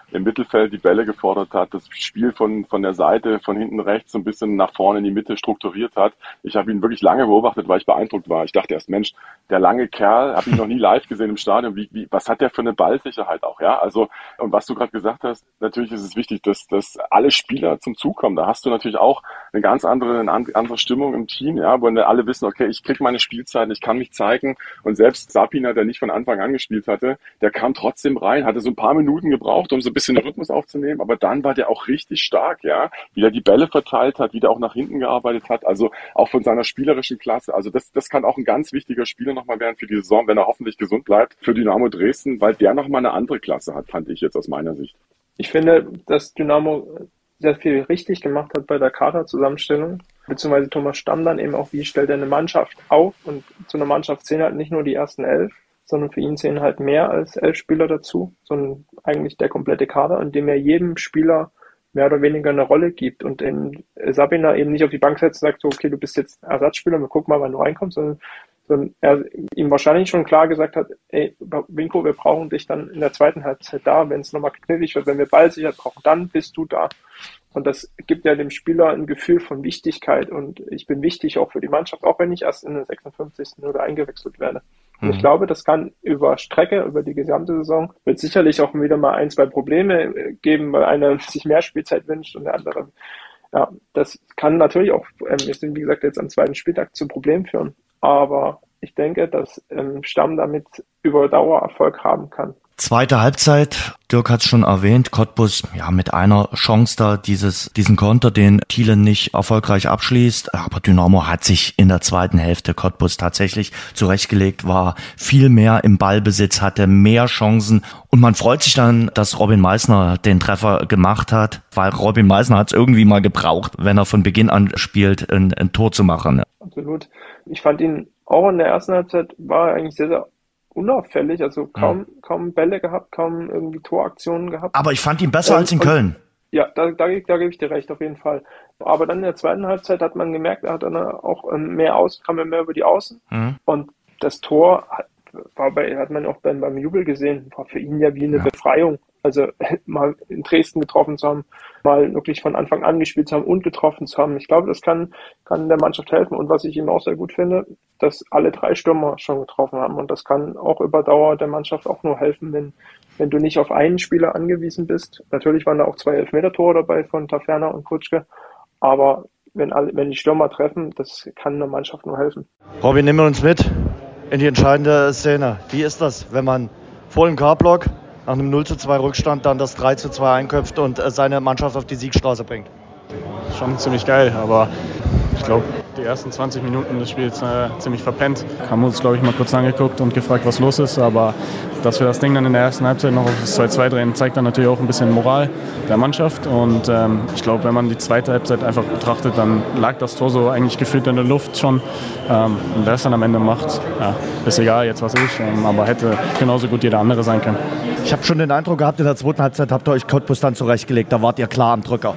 im Mittelfeld die Bälle gefordert hat, das Spiel von von der Seite, von hinten rechts so ein bisschen nach vorne in die Mitte strukturiert hat. Ich habe ihn wirklich lange beobachtet, weil ich beeindruckt war. Ich dachte erst, Mensch, der lange Kerl, habe ihn noch nie live gesehen im Stadion. Wie, wie, was hat der für eine Ballsicherheit auch, ja? Also, und was du gerade gesagt hast, natürlich ist es wichtig, dass, dass alle Spieler zum Zug kommen. Da hast du natürlich auch eine ganz andere, eine andere Stimmung im Team, ja, wo alle wissen, okay, ich krieg meine Spielzeit, ich kann mich zeigen. Und selbst Sapina, der nicht von Anfang an gespielt hatte, der kam trotzdem rein, hatte so ein paar Minuten gebraucht, um so ein bisschen den Rhythmus aufzunehmen, aber dann war der auch richtig stark, ja, wie der die Bälle verteilt hat, wie der auch nach hinten gearbeitet hat, also auch von seiner spielerischen Klasse. Also das, das kann auch ein ganz wichtiger Spieler nochmal werden für die Saison, wenn er hoffentlich gesund bleibt, für Dynamo Dresden, weil der nochmal eine andere Klasse hat, fand ich jetzt aus meiner Sicht. Ich finde, dass Dynamo sehr viel richtig gemacht hat bei der Kaderzusammenstellung, beziehungsweise Thomas Stamm dann eben auch, wie stellt er eine Mannschaft auf, und zu einer Mannschaft zählen halt nicht nur die ersten elf, sondern für ihn zählen halt mehr als elf Spieler dazu, sondern eigentlich der komplette Kader, indem er jedem Spieler mehr oder weniger eine Rolle gibt und in Sabina eben nicht auf die Bank setzt und sagt so, okay, du bist jetzt Ersatzspieler, wir gucken mal, wann du reinkommst, sondern, sondern er ihm wahrscheinlich schon klar gesagt hat, ey, Winko, wir brauchen dich dann in der zweiten Halbzeit da, wenn es nochmal knifflig wird, wenn wir Ballsicherheit brauchen, dann bist du da. Und das gibt ja dem Spieler ein Gefühl von Wichtigkeit, und ich bin wichtig auch für die Mannschaft, auch wenn ich erst in der sechsundfünfzigsten oder eingewechselt werde. Und ich glaube, das kann über Strecke, über die gesamte Saison, wird sicherlich auch wieder mal ein, zwei Probleme geben, weil einer sich mehr Spielzeit wünscht und der andere. Ja, das kann natürlich auch, ähm, wir sind wie gesagt jetzt am zweiten Spieltag, zu Problemen führen. Aber ich denke, dass ähm, Stamm damit über Dauer Erfolg haben kann. Zweite Halbzeit, Dirk hat es schon erwähnt, Cottbus ja mit einer Chance da dieses diesen Konter, den Thielen nicht erfolgreich abschließt, aber Dynamo hat sich in der zweiten Hälfte Cottbus tatsächlich zurechtgelegt, war viel mehr im Ballbesitz, hatte mehr Chancen, und man freut sich dann, dass Robin Meissner den Treffer gemacht hat, weil Robin Meissner hat es irgendwie mal gebraucht, wenn er von Beginn an spielt, ein, ein Tor zu machen. Absolut. Ich fand ihn auch in der ersten Halbzeit, war er eigentlich sehr, sehr unauffällig, also kaum, ja. kaum Bälle gehabt, kaum irgendwie Toraktionen gehabt. Aber ich fand ihn besser und, als in Köln. Ja, da, da, da gebe ich dir recht, auf jeden Fall. Aber dann in der zweiten Halbzeit hat man gemerkt, er hat dann auch mehr aus, kam er mehr über die Außen. Mhm. Und das Tor hat, war bei, hat man auch beim, beim Jubel gesehen, war für ihn ja wie eine ja. Befreiung. Also mal in Dresden getroffen zu haben, mal wirklich von Anfang an gespielt zu haben und getroffen zu haben. Ich glaube, das kann, kann der Mannschaft helfen. Und was ich ihm auch sehr gut finde, dass alle drei Stürmer schon getroffen haben. Und das kann auch über Dauer der Mannschaft auch nur helfen, wenn, wenn du nicht auf einen Spieler angewiesen bist. Natürlich waren da auch zwei Elfmeter-Tore dabei von Taferner und Kutschke. Aber wenn, alle, wenn die Stürmer treffen, das kann der Mannschaft nur helfen. Robin, nehmen wir uns mit in die entscheidende Szene. Wie ist das, wenn man vor dem K-Block nach einem null zu zwei Rückstand dann das drei zu zwei einköpft und seine Mannschaft auf die Siegstraße bringt? Schon ziemlich geil, aber ich glaube, die ersten zwanzig Minuten des Spiels äh, ziemlich verpennt. Haben uns, glaube ich, mal kurz angeguckt und gefragt, was los ist, aber dass wir das Ding dann in der ersten Halbzeit noch auf das zwei zwei drehen, zeigt dann natürlich auch ein bisschen Moral der Mannschaft, und ähm, ich glaube, wenn man die zweite Halbzeit einfach betrachtet, dann lag das Tor so eigentlich gefühlt in der Luft schon, ähm, und wer es dann am Ende macht, ja, ist egal jetzt was ich, ähm, aber hätte genauso gut jeder andere sein können. Ich habe schon den Eindruck gehabt, in der zweiten Halbzeit habt ihr euch Cottbus dann zurechtgelegt, da wart ihr klar am Drücker.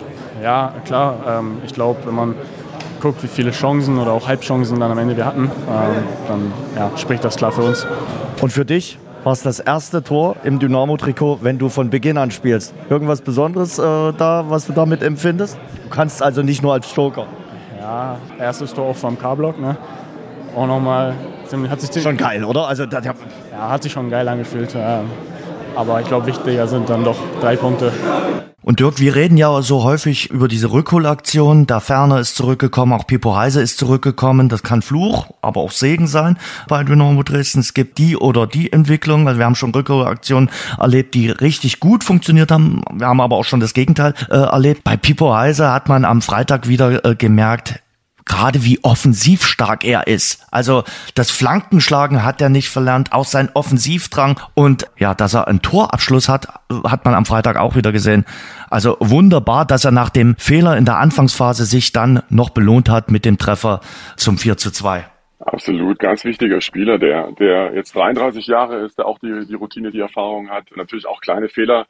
Ja, klar, ähm, ich glaube, wenn man guckt, wie viele Chancen oder auch Halbchancen dann am Ende wir hatten, ähm, dann ja, spricht das klar für uns. Und für dich war es das erste Tor im Dynamo-Trikot, wenn du von Beginn an spielst. Irgendwas Besonderes äh, da, was du damit empfindest? Du kannst also nicht nur als Stoker. Ja, erstes Tor auch vom K-Block, ne? Auch nochmal, hat sich schon geil, oder? Also das, ja, hat sich schon geil angefühlt. Ja. Aber ich glaube, wichtiger sind dann doch drei Punkte. Und Dirk, wir reden ja so häufig über diese Rückholaktion. Da Ferner ist zurückgekommen, auch Pippo Heise ist zurückgekommen. Das kann Fluch, aber auch Segen sein bei Dynamo Dresden. Es gibt die oder die Entwicklung. Also wir haben schon Rückholaktionen erlebt, die richtig gut funktioniert haben. Wir haben aber auch schon das Gegenteil äh, erlebt. Bei Pippo Heise hat man am Freitag wieder äh, gemerkt, gerade wie offensiv stark er ist. Also das Flankenschlagen hat er nicht verlernt, auch sein Offensivdrang, und ja, dass er einen Torabschluss hat, hat man am Freitag auch wieder gesehen. Also wunderbar, dass er nach dem Fehler in der Anfangsphase sich dann noch belohnt hat mit dem Treffer zum vier zu zwei. Absolut, ganz wichtiger Spieler, der der jetzt dreiunddreißig Jahre ist, der auch die die Routine, die Erfahrung hat, natürlich auch kleine Fehler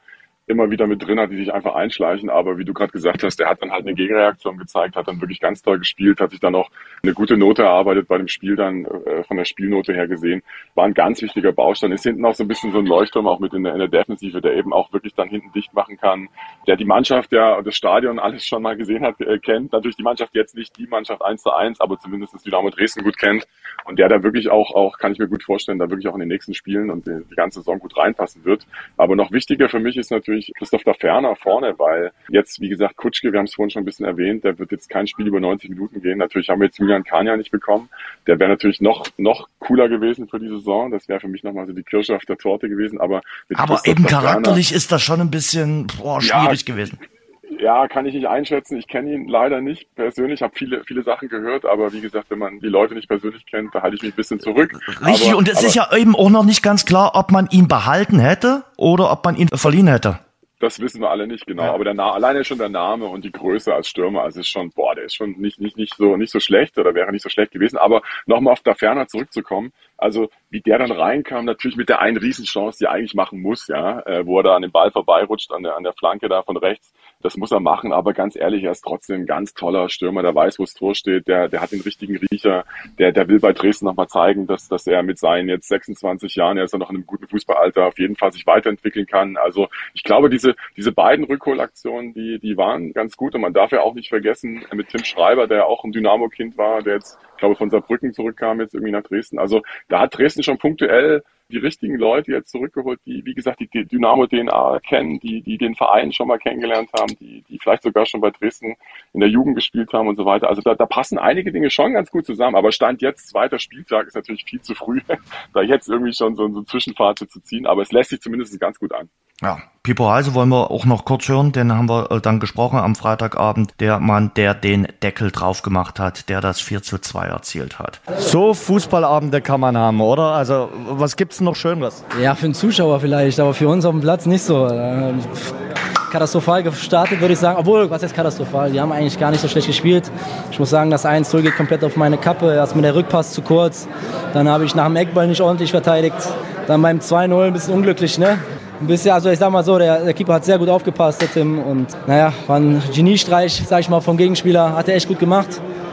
immer wieder mit drin hat, die sich einfach einschleichen. Aber wie du gerade gesagt hast, der hat dann halt eine Gegenreaktion gezeigt, hat dann wirklich ganz toll gespielt, hat sich dann auch eine gute Note erarbeitet bei dem Spiel dann, äh, von der Spielnote her gesehen. War ein ganz wichtiger Baustein. Ist hinten auch so ein bisschen so ein Leuchtturm, auch mit in der, in der Defensive, der eben auch wirklich dann hinten dicht machen kann, der die Mannschaft ja, das Stadion alles schon mal gesehen hat, äh, kennt. Natürlich die Mannschaft jetzt nicht die Mannschaft eins zu eins, aber zumindest das Dynamo Dresden gut kennt. Und der da wirklich auch, auch, kann ich mir gut vorstellen, da wirklich auch in den nächsten Spielen und die, die ganze Saison gut reinpassen wird. Aber noch wichtiger für mich ist natürlich Christoph da Ferner vorne, weil jetzt, wie gesagt, Kutschke, wir haben es vorhin schon ein bisschen erwähnt, der wird jetzt kein Spiel über neunzig Minuten gehen. Natürlich haben wir jetzt Julian Kania nicht bekommen. Der wäre natürlich noch noch cooler gewesen für die Saison. Das wäre für mich nochmal so die Kirsche auf der Torte gewesen. Aber, mit aber Christoph eben da charakterlich Ferner, ist das schon ein bisschen boah, schwierig ja, gewesen. Ja, kann ich nicht einschätzen. Ich kenne ihn leider nicht persönlich. Ich habe viele viele Sachen gehört, aber wie gesagt, wenn man die Leute nicht persönlich kennt, da halte ich mich ein bisschen zurück. Richtig, aber, und es ist ja eben auch noch nicht ganz klar, ob man ihn behalten hätte oder ob man ihn verliehen hätte. Das wissen wir alle nicht genau, ja. aber der Na- alleine schon der Name und die Größe als Stürmer, also ist schon, boah, der ist schon nicht nicht nicht so nicht so schlecht oder wäre nicht so schlecht gewesen. Aber nochmal auf da Ferner zurückzukommen, also wie der dann reinkam, natürlich mit der einen Riesenchance, die er eigentlich machen muss, ja, äh, wo er da an dem Ball vorbeirutscht an der an der Flanke da von rechts. Das muss er machen, aber ganz ehrlich, er ist trotzdem ein ganz toller Stürmer, der weiß, wo das Tor steht, der der hat den richtigen Riecher, der der will bei Dresden nochmal zeigen, dass dass er mit seinen jetzt sechsundzwanzig Jahren, er ist ja noch in einem guten Fußballalter, auf jeden Fall sich weiterentwickeln kann. Also ich glaube, diese diese beiden Rückholaktionen, die die waren ganz gut und man darf ja auch nicht vergessen, mit Tim Schreiber, der ja auch ein Dynamo-Kind war, der jetzt, ich glaube, von Saarbrücken zurückkam jetzt irgendwie nach Dresden. Also da hat Dresden schon punktuell die richtigen Leute jetzt zurückgeholt, die, wie gesagt, die Dynamo-D N A kennen, die, die den Verein schon mal kennengelernt haben, die, die vielleicht sogar schon bei Dresden in der Jugend gespielt haben und so weiter. Also da, da passen einige Dinge schon ganz gut zusammen. Aber Stand jetzt, zweiter Spieltag, ist natürlich viel zu früh, da jetzt irgendwie schon so, so ein Zwischenfazit zu ziehen. Aber es lässt sich zumindest ganz gut an. Ja, Pipo Heise wollen wir auch noch kurz hören, den haben wir äh, dann gesprochen am Freitagabend. Der Mann, der den Deckel drauf gemacht hat, der das vier zu zwei erzielt hat. So Fußballabende kann man haben, oder? Also was gibt's noch Schöneres? Ja, für den Zuschauer vielleicht, aber für uns auf dem Platz nicht so. Äh, katastrophal gestartet, würde ich sagen. Obwohl, was ist katastrophal? Die haben eigentlich gar nicht so schlecht gespielt. Ich muss sagen, das eins zu null geht komplett auf meine Kappe. Erst mit der Rückpass zu kurz. Dann habe ich nach dem Eckball nicht ordentlich verteidigt. Dann beim zwei null ein bisschen unglücklich, ne? Ein bisschen, also ich sag mal so, der, der Keeper hat sehr gut aufgepasst, der Tim. Und naja, war ein Geniestreich, sag ich mal, vom Gegenspieler. Hat er echt gut gemacht.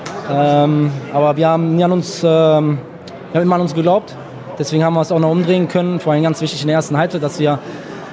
Ähm, aber wir haben nie an uns, ähm, wir haben immer an uns geglaubt. Deswegen haben wir es auch noch umdrehen können. Vor allem ganz wichtig in der ersten Halbzeit, dass wir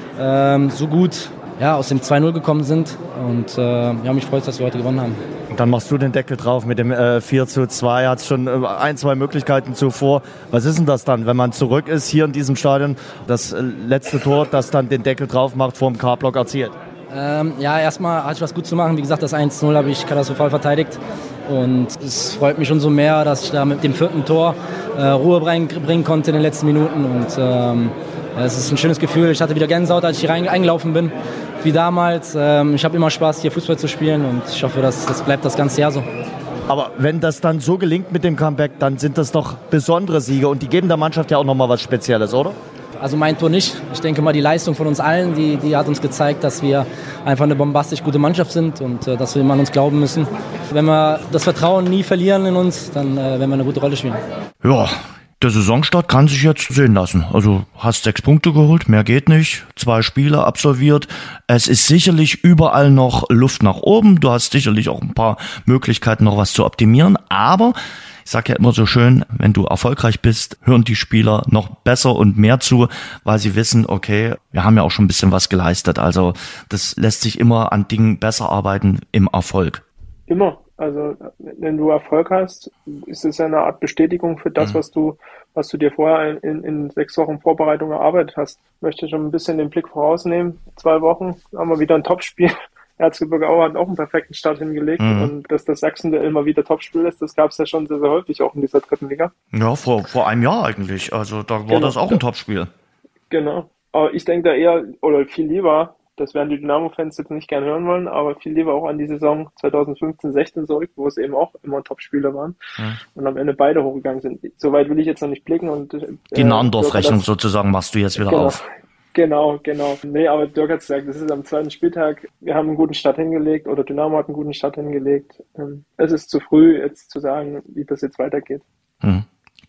ähm, so gut ja, aus dem zwei null gekommen sind. Und äh, ja, mich freut es, dass wir heute gewonnen haben. Und dann machst du den Deckel drauf mit dem äh, vier zu zwei. Hat schon äh, ein, zwei Möglichkeiten zuvor. Was ist denn das dann, wenn man zurück ist hier in diesem Stadion? Das äh, letzte Tor, das dann den Deckel drauf macht, vor dem K-Block erzielt. Ähm, ja, erstmal hatte ich was gut zu machen. Wie gesagt, das eins zu null habe ich katastrophal verteidigt. Und es freut mich umso mehr, dass ich da mit dem vierten Tor äh, Ruhe bringen konnte in den letzten Minuten. Und ähm, es ist ein schönes Gefühl. Ich hatte wieder Gänsehaut, als ich hier reingelaufen bin, wie damals. Ähm, ich habe immer Spaß, hier Fußball zu spielen und ich hoffe, dass das bleibt das ganze Jahr so. Aber wenn das dann so gelingt mit dem Comeback, dann sind das doch besondere Siege und die geben der Mannschaft ja auch nochmal was Spezielles, oder? Also mein Tor nicht. Ich denke mal, die Leistung von uns allen, die, die hat uns gezeigt, dass wir einfach eine bombastisch gute Mannschaft sind und äh, dass wir immer an uns glauben müssen. Wenn wir das Vertrauen nie verlieren in uns, dann äh, werden wir eine gute Rolle spielen. Ja, der Saisonstart kann sich jetzt sehen lassen. Also hast sechs Punkte geholt, mehr geht nicht. Zwei Spiele absolviert. Es ist sicherlich überall noch Luft nach oben. Du hast sicherlich auch ein paar Möglichkeiten, noch was zu optimieren. Aber ich sage ja immer so schön, wenn du erfolgreich bist, hören die Spieler noch besser und mehr zu, weil sie wissen, okay, wir haben ja auch schon ein bisschen was geleistet. Also das lässt sich immer an Dingen besser arbeiten im Erfolg. Immer. Also wenn du Erfolg hast, ist es ja eine Art Bestätigung für das, mhm. was du was du dir vorher in, in sechs Wochen Vorbereitung erarbeitet hast. Ich möchte schon ein bisschen den Blick vorausnehmen. Zwei Wochen haben wir wieder ein Topspiel. Erzgebirge Aue hat auch einen perfekten Start hingelegt. Mhm. Und dass das Sachsen-Duell immer wieder Topspiel ist, das gab es ja schon sehr, sehr häufig auch in dieser dritten Liga. Ja, vor, vor einem Jahr eigentlich. Also da war genau. das auch ein Topspiel. Genau. Aber ich denke da eher, oder viel lieber, das werden die Dynamo-Fans jetzt nicht gern hören wollen, aber viel lieber auch an die Saison zwanzig fünfzehn sechzehn zurück, wo es eben auch immer Top-Spiele waren mhm. und am Ende beide hochgegangen sind. Soweit will ich jetzt noch nicht blicken. Und äh, die Nahndorf-Rechnung sozusagen machst du jetzt wieder genau, auf. Genau, genau. Nee, aber Dirk hat gesagt, das ist am zweiten Spieltag, wir haben einen guten Start hingelegt oder Dynamo hat einen guten Start hingelegt. Es ist zu früh, jetzt zu sagen, wie das jetzt weitergeht. Mhm.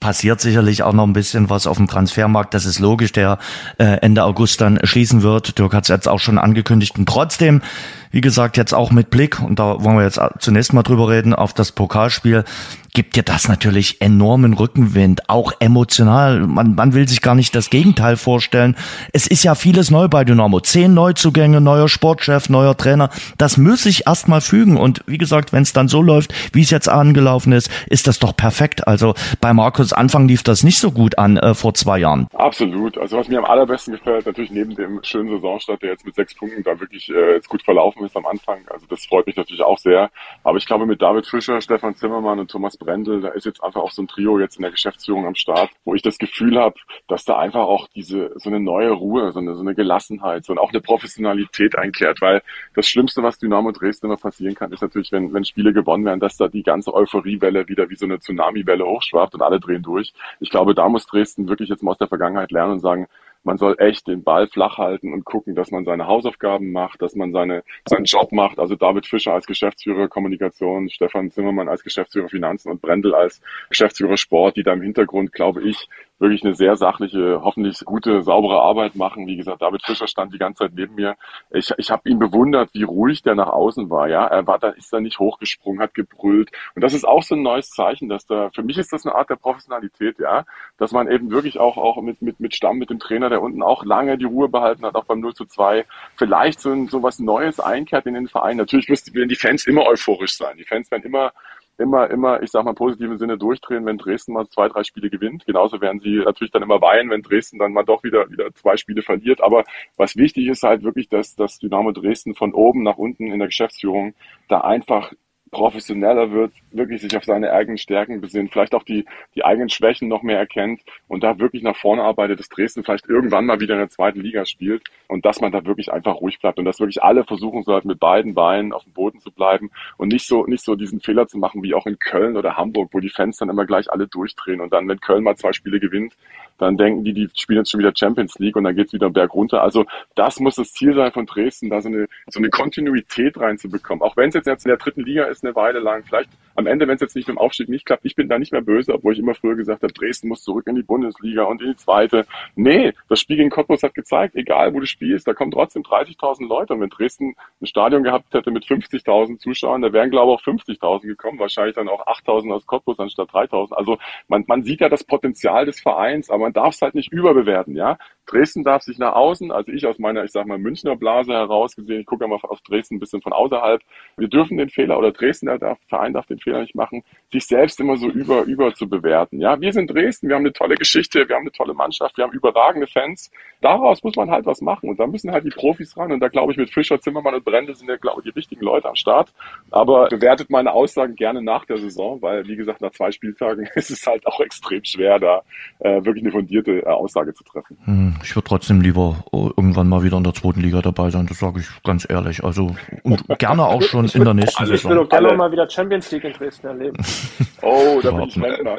passiert sicherlich auch noch ein bisschen was auf dem Transfermarkt. Das ist logisch, der äh, Ende August dann schließen wird. Dirk hat es jetzt auch schon angekündigt. Und trotzdem, wie gesagt, jetzt auch mit Blick, und da wollen wir jetzt zunächst mal drüber reden, auf das Pokalspiel, gibt dir das natürlich enormen Rückenwind, auch emotional. Man, man will sich gar nicht das Gegenteil vorstellen. Es ist ja vieles neu bei Dynamo. Zehn Neuzugänge, neuer Sportchef, neuer Trainer. Das muss sich erstmal fügen. Und wie gesagt, wenn es dann so läuft, wie es jetzt angelaufen ist, ist das doch perfekt. Also bei Markus Anfang lief das nicht so gut an äh, vor zwei Jahren. Absolut. Also was mir am allerbesten gefällt, natürlich neben dem schönen Saisonstart, der jetzt mit sechs Punkten da wirklich äh, jetzt gut verlaufen ist am Anfang. Also das freut mich natürlich auch sehr. Aber ich glaube, mit David Fischer, Stefan Zimmermann und Thomas Brendel, da ist jetzt einfach auch so ein Trio jetzt in der Geschäftsführung am Start, wo ich das Gefühl habe, dass da einfach auch diese so eine neue Ruhe, so eine, so eine Gelassenheit, so und auch eine Professionalität einkehrt, weil das Schlimmste, was Dynamo Dresden immer passieren kann, ist natürlich, wenn wenn Spiele gewonnen werden, dass da die ganze Euphoriewelle wieder wie so eine Tsunamiwelle hochschwappt und alle drehen durch. Ich glaube, da muss Dresden wirklich jetzt mal aus der Vergangenheit lernen und sagen, man soll echt den Ball flach halten und gucken, dass man seine Hausaufgaben macht, dass man seine seinen Job macht. Also David Fischer als Geschäftsführer Kommunikation, Stefan Zimmermann als Geschäftsführer Finanzen und Brendel als Geschäftsführer Sport, die da im Hintergrund, glaube ich, wirklich eine sehr sachliche, hoffentlich gute, saubere Arbeit machen. Wie gesagt, David Fischer stand die ganze Zeit neben mir. Ich, ich habe ihn bewundert, wie ruhig der nach außen war. Ja, er war da, ist da nicht hochgesprungen, hat gebrüllt. Und das ist auch so ein neues Zeichen, dass da, für mich ist das eine Art der Professionalität, ja, dass man eben wirklich auch auch mit mit mit Stamm, mit dem Trainer, der unten auch lange die Ruhe behalten hat, auch beim null zu zwei, vielleicht so ein, so was Neues einkehrt in den Verein. Natürlich werden die Fans immer euphorisch sein. Die Fans werden immer immer, immer, ich sag mal, im positiven Sinne durchdrehen, wenn Dresden mal zwei, drei Spiele gewinnt. Genauso werden sie natürlich dann immer weinen, wenn Dresden dann mal doch wieder, wieder zwei Spiele verliert. Aber was wichtig ist halt wirklich, dass, dass Dynamo Dresden von oben nach unten in der Geschäftsführung da einfach professioneller wird, wirklich sich auf seine eigenen Stärken besinnt, vielleicht auch die die eigenen Schwächen noch mehr erkennt und da wirklich nach vorne arbeitet, dass Dresden vielleicht irgendwann mal wieder in der zweiten Liga spielt und dass man da wirklich einfach ruhig bleibt und dass wirklich alle versuchen sollten, mit beiden Beinen auf dem Boden zu bleiben und nicht so nicht so diesen Fehler zu machen wie auch in Köln oder Hamburg, wo die Fans dann immer gleich alle durchdrehen und dann, wenn Köln mal zwei Spiele gewinnt, dann denken die, die spielen jetzt schon wieder Champions League und dann geht's wieder berg runter. Also das muss das Ziel sein von Dresden, da so eine so eine Kontinuität reinzubekommen. Auch wenn es jetzt, jetzt in der dritten Liga ist, eine Weile lang, vielleicht am Ende, wenn es jetzt nicht mit dem Aufstieg nicht klappt, ich bin da nicht mehr böse, obwohl ich immer früher gesagt habe, Dresden muss zurück in die Bundesliga und in die zweite. Nee, das Spiel gegen Cottbus hat gezeigt, egal wo du spielst, da kommen trotzdem dreißigtausend Leute und wenn Dresden ein Stadion gehabt hätte mit fünfzigtausend Zuschauern, da wären glaube ich auch fünfzigtausend gekommen, wahrscheinlich dann auch achttausend aus Cottbus anstatt dreitausend. Also man, man sieht ja das Potenzial des Vereins, aber man darf es halt nicht überbewerten, ja. Dresden darf sich nach außen, also ich aus meiner, ich sag mal, Münchner Blase heraus gesehen, ich gucke mal auf Dresden ein bisschen von außerhalb, wir dürfen den Fehler, oder Dresden, der darf, Verein darf den Fehler nicht machen, sich selbst immer so über, über zu bewerten. Ja, wir sind Dresden, wir haben eine tolle Geschichte, wir haben eine tolle Mannschaft, wir haben überragende Fans. Daraus muss man halt was machen und da müssen halt die Profis ran und da glaube ich, mit Fischer, Zimmermann und Brendel sind ja, glaube ich, die richtigen Leute am Start. Aber bewertet meine Aussagen gerne nach der Saison, weil, wie gesagt, nach zwei Spieltagen ist es halt auch extrem schwer, da äh, wirklich eine fundierte äh, Aussage zu treffen. Hm, ich würde trotzdem lieber irgendwann mal wieder in der zweiten Liga dabei sein, das sage ich ganz ehrlich. Also und gerne auch schon in der nächsten Saison. Ich will auch gerne noch mal wieder Champions League in Dresden erleben. Oh, da bin ich Rentner.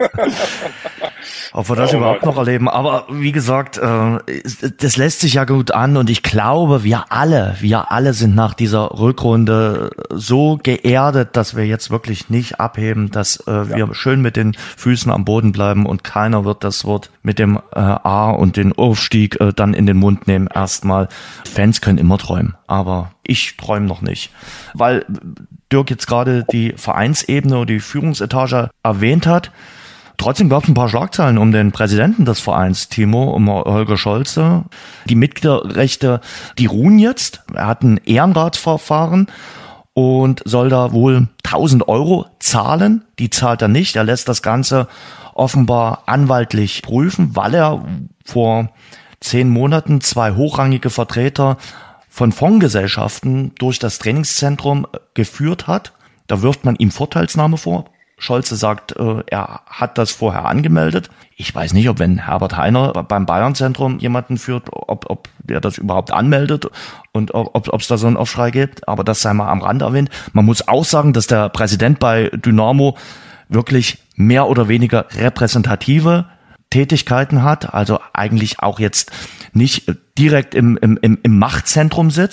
Ob wir das oh, überhaupt noch erleben. Aber wie gesagt, das lässt sich ja gut an und ich glaube, wir alle, wir alle sind nach dieser Rückrunde so geerdet, dass wir jetzt wirklich nicht abheben, dass wir ja. schön mit den Füßen am Boden bleiben und keiner wird das Wort mit dem A und den Aufstieg dann in den Mund nehmen erstmal. Fans können immer träumen, aber ich träume noch nicht. Weil Dirk jetzt gerade die Vereinsebene oder die Führungsetage erwähnt hat. Trotzdem gab es ein paar Schlagzeilen um den Präsidenten des Vereins, Timo, um Holger Scholze. Die Mitgliederrechte, die ruhen jetzt. Er hat ein Ehrenratsverfahren und soll da wohl tausend Euro zahlen. Die zahlt er nicht. Er lässt das Ganze offenbar anwaltlich prüfen, weil er vor zehn Monaten zwei hochrangige Vertreter von Fondsgesellschaften durch das Trainingszentrum geführt hat. Da wirft man ihm Vorteilsnahme vor. Scholze sagt, er hat das vorher angemeldet. Ich weiß nicht, ob wenn Herbert Heiner beim Bayern-Zentrum jemanden führt, ob, ob der das überhaupt anmeldet und ob es da so einen Aufschrei gibt. Aber das sei mal am Rand erwähnt. Man muss auch sagen, dass der Präsident bei Dynamo wirklich mehr oder weniger repräsentative Tätigkeiten hat, also eigentlich auch jetzt nicht direkt im, im, im Machtzentrum sitzt.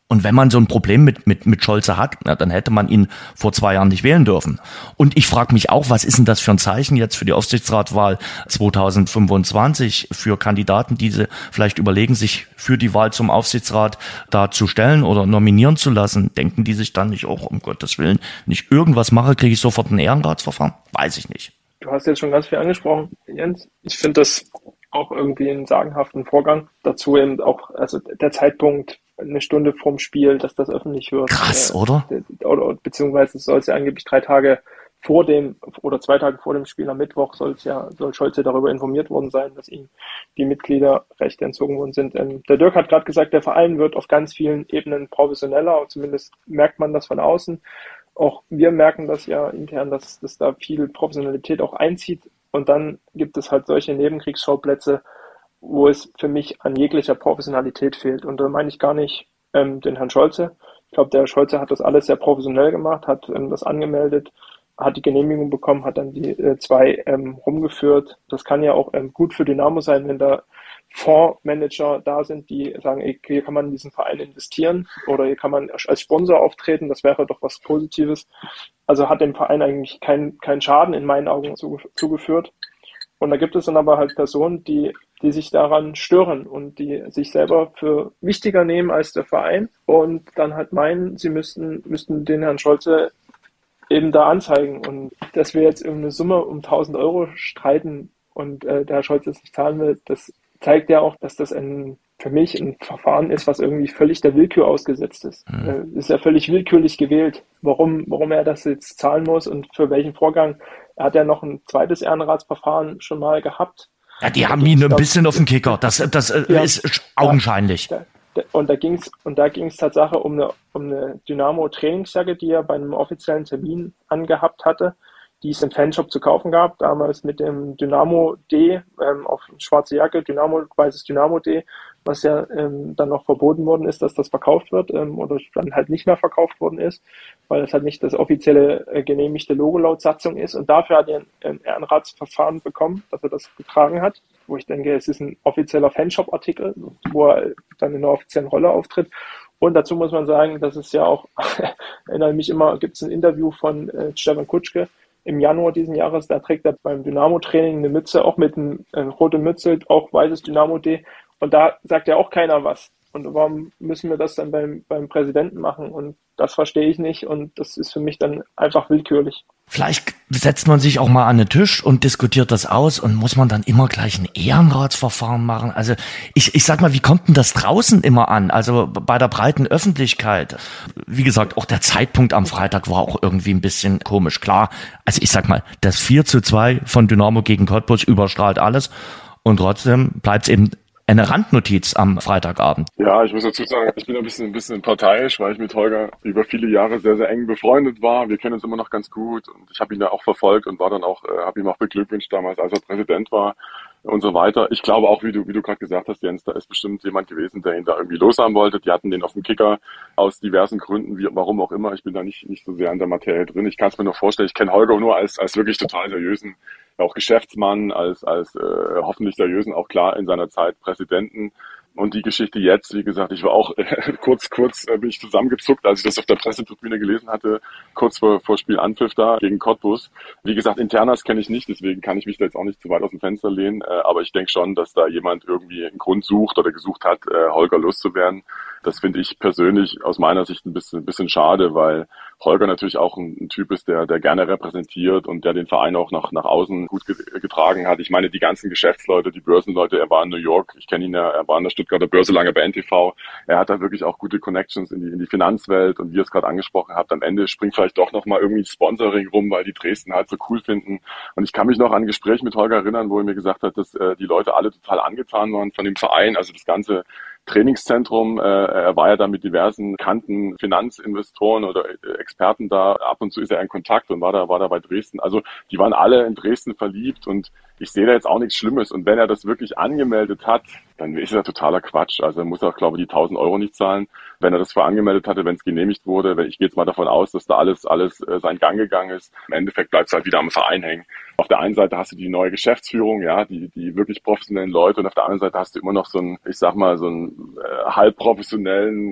Und wenn man so ein Problem mit, mit, mit Scholze hat, na, dann hätte man ihn vor zwei Jahren nicht wählen dürfen. Und ich frage mich auch, was ist denn das für ein Zeichen jetzt für die Aufsichtsratwahl zweitausendfünfundzwanzig für Kandidaten, die sie vielleicht überlegen, sich für die Wahl zum Aufsichtsrat da zu stellen oder nominieren zu lassen? Denken die sich dann nicht auch, um Gottes Willen, nicht irgendwas mache, kriege ich sofort ein Ehrenratsverfahren? Weiß ich nicht. Du hast jetzt schon ganz viel angesprochen, Jens. Ich finde das auch irgendwie einen sagenhaften Vorgang. Dazu eben auch, also der Zeitpunkt, eine Stunde vorm Spiel, dass das öffentlich wird. Krass, äh, oder? oder? Beziehungsweise soll es ja angeblich drei Tage vor dem oder zwei Tage vor dem Spiel am Mittwoch soll es ja, soll Scholze darüber informiert worden sein, dass ihm die Mitgliederrechte entzogen worden sind. Ähm, der Dirk hat gerade gesagt, der Verein wird auf ganz vielen Ebenen professioneller, zumindest merkt man das von außen. Auch wir merken das ja intern, dass, dass da viel Professionalität auch einzieht. Und dann gibt es halt solche Nebenkriegsschauplätze, wo es für mich an jeglicher Professionalität fehlt. Und da meine ich gar nicht ähm, den Herrn Scholze. Ich glaube, der Herr Scholze hat das alles sehr professionell gemacht, hat ähm, das angemeldet, hat die Genehmigung bekommen, hat dann die äh, zwei ähm, rumgeführt. Das kann ja auch ähm, gut für Dynamo sein, wenn da Fondsmanager da sind, die sagen, ey, hier kann man in diesen Verein investieren oder hier kann man als Sponsor auftreten. Das wäre doch was Positives. Also hat dem Verein eigentlich keinen keinen Schaden in meinen Augen zugeführt. Und da gibt es dann aber halt Personen, die die sich daran stören und die sich selber für wichtiger nehmen als der Verein und dann halt meinen, sie müssten, müssten den Herrn Scholze eben da anzeigen. Und dass wir jetzt eine Summe um tausend Euro streiten und äh, der Herr Scholze es nicht zahlen will, das zeigt ja auch, dass das ein, für mich ein Verfahren ist, was irgendwie völlig der Willkür ausgesetzt ist. Mhm. Äh, ist ja völlig willkürlich gewählt, warum, warum er das jetzt zahlen muss und für welchen Vorgang. Er hat ja noch ein zweites Ehrenratsverfahren schon mal gehabt. Ja, die haben ihn ein bisschen auf den Kicker. Das, das äh, ja, ist augenscheinlich. Da, da, und da ging's, und da ging's Tatsache um eine, um eine Dynamo-Trainingsjacke, die er bei einem offiziellen Termin angehabt hatte, die es im Fanshop zu kaufen gab, damals mit dem Dynamo D, ähm, auf schwarze Jacke, Dynamo, weißes Dynamo D, was ja ähm, dann noch verboten worden ist, dass das verkauft wird, ähm, oder dann halt nicht mehr verkauft worden ist, weil das halt nicht das offizielle äh, genehmigte Logo laut Satzung ist. Und dafür hat er ein, ein Ehrenratsverfahren bekommen, dass er das getragen hat, wo ich denke, es ist ein offizieller Fanshop-Artikel, wo er dann in einer offiziellen Rolle auftritt. Und dazu muss man sagen, dass es ja auch, erinnere mich immer, gibt es ein Interview von äh, Stefan Kutschke, im Januar diesen Jahres, da trägt er beim Dynamo-Training eine Mütze, auch mit einer äh, rote Mütze, auch weißes Dynamo-D. Und da sagt ja auch keiner was. Und warum müssen wir das dann beim, beim Präsidenten machen? Und das verstehe ich nicht. Und das ist für mich dann einfach willkürlich. Vielleicht setzt man sich auch mal an den Tisch und diskutiert das aus und muss man dann immer gleich ein Ehrenratsverfahren machen. Also ich, ich sag mal, wie kommt denn das draußen immer an? Also bei der breiten Öffentlichkeit. Wie gesagt, auch der Zeitpunkt am Freitag war auch irgendwie ein bisschen komisch. Klar, also ich sag mal, das vier zu zwei von Dynamo gegen Cottbus überstrahlt alles und trotzdem bleibt es eben eine Randnotiz am Freitagabend. Ja, ich muss dazu sagen, ich bin ein bisschen, ein bisschen parteiisch, weil ich mit Holger über viele Jahre sehr, sehr eng befreundet war. Wir kennen uns immer noch ganz gut und ich habe ihn da auch verfolgt und war dann auch, äh, habe ihm auch beglückwünscht damals, als er Präsident war und so weiter. Ich glaube auch, wie du, wie du gerade gesagt hast, Jens, da ist bestimmt jemand gewesen, der ihn da irgendwie loshaben wollte. Die hatten den auf dem Kicker aus diversen Gründen, wie, warum auch immer. Ich bin da nicht, nicht so sehr in der Materie drin. Ich kann es mir nur vorstellen. Ich kenne Holger nur als, als wirklich total seriösen, auch Geschäftsmann, als, als äh, hoffentlich seriösen, auch klar in seiner Zeit Präsidenten. Und die Geschichte jetzt, wie gesagt, ich war auch äh, kurz, kurz äh, bin ich zusammengezuckt, als ich das auf der Pressetribüne gelesen hatte, kurz vor, vor Spielanpfiff da gegen Cottbus. Wie gesagt, Internas kenne ich nicht, deswegen kann ich mich da jetzt auch nicht zu weit aus dem Fenster lehnen. Äh, aber ich denke schon, dass da jemand irgendwie einen Grund sucht oder gesucht hat, äh, Holger loszuwerden. Das finde ich persönlich aus meiner Sicht ein bisschen, ein bisschen schade, weil Holger natürlich auch ein, ein Typ ist, der, der gerne repräsentiert und der den Verein auch nach, nach außen gut getragen hat. Ich meine, die ganzen Geschäftsleute, die Börsenleute, er war in New York, ich kenne ihn ja, er war in der Stuttgarter Börse lange bei N T V. Er hat da wirklich auch gute Connections in die, in die Finanzwelt und wie ihr es gerade angesprochen habt, am Ende springt vielleicht doch nochmal irgendwie Sponsoring rum, weil die Dresden halt so cool finden. Und ich kann mich noch an ein Gespräch mit Holger erinnern, wo er mir gesagt hat, dass äh, die Leute alle total angetan waren von dem Verein, also das ganze Trainingszentrum. Äh, er war ja da mit diversen bekannten Finanzinvestoren oder Experten da. Ab und zu ist er in Kontakt und war da, war da bei Dresden. Also die waren alle in Dresden verliebt und ich sehe da jetzt auch nichts Schlimmes. Und wenn er das wirklich angemeldet hat, dann ist das totaler Quatsch. Also er muss auch, glaube ich, die tausend Euro nicht zahlen. Wenn er das vorher angemeldet hatte, wenn es genehmigt wurde, ich gehe jetzt mal davon aus, dass da alles alles äh, seinen Gang gegangen ist. Im Endeffekt bleibt es halt wieder am Verein hängen. Auf der einen Seite hast du die neue Geschäftsführung, ja, die die wirklich professionellen Leute und auf der anderen Seite hast du immer noch so einen, ich sag mal, so einen äh, halb professionellen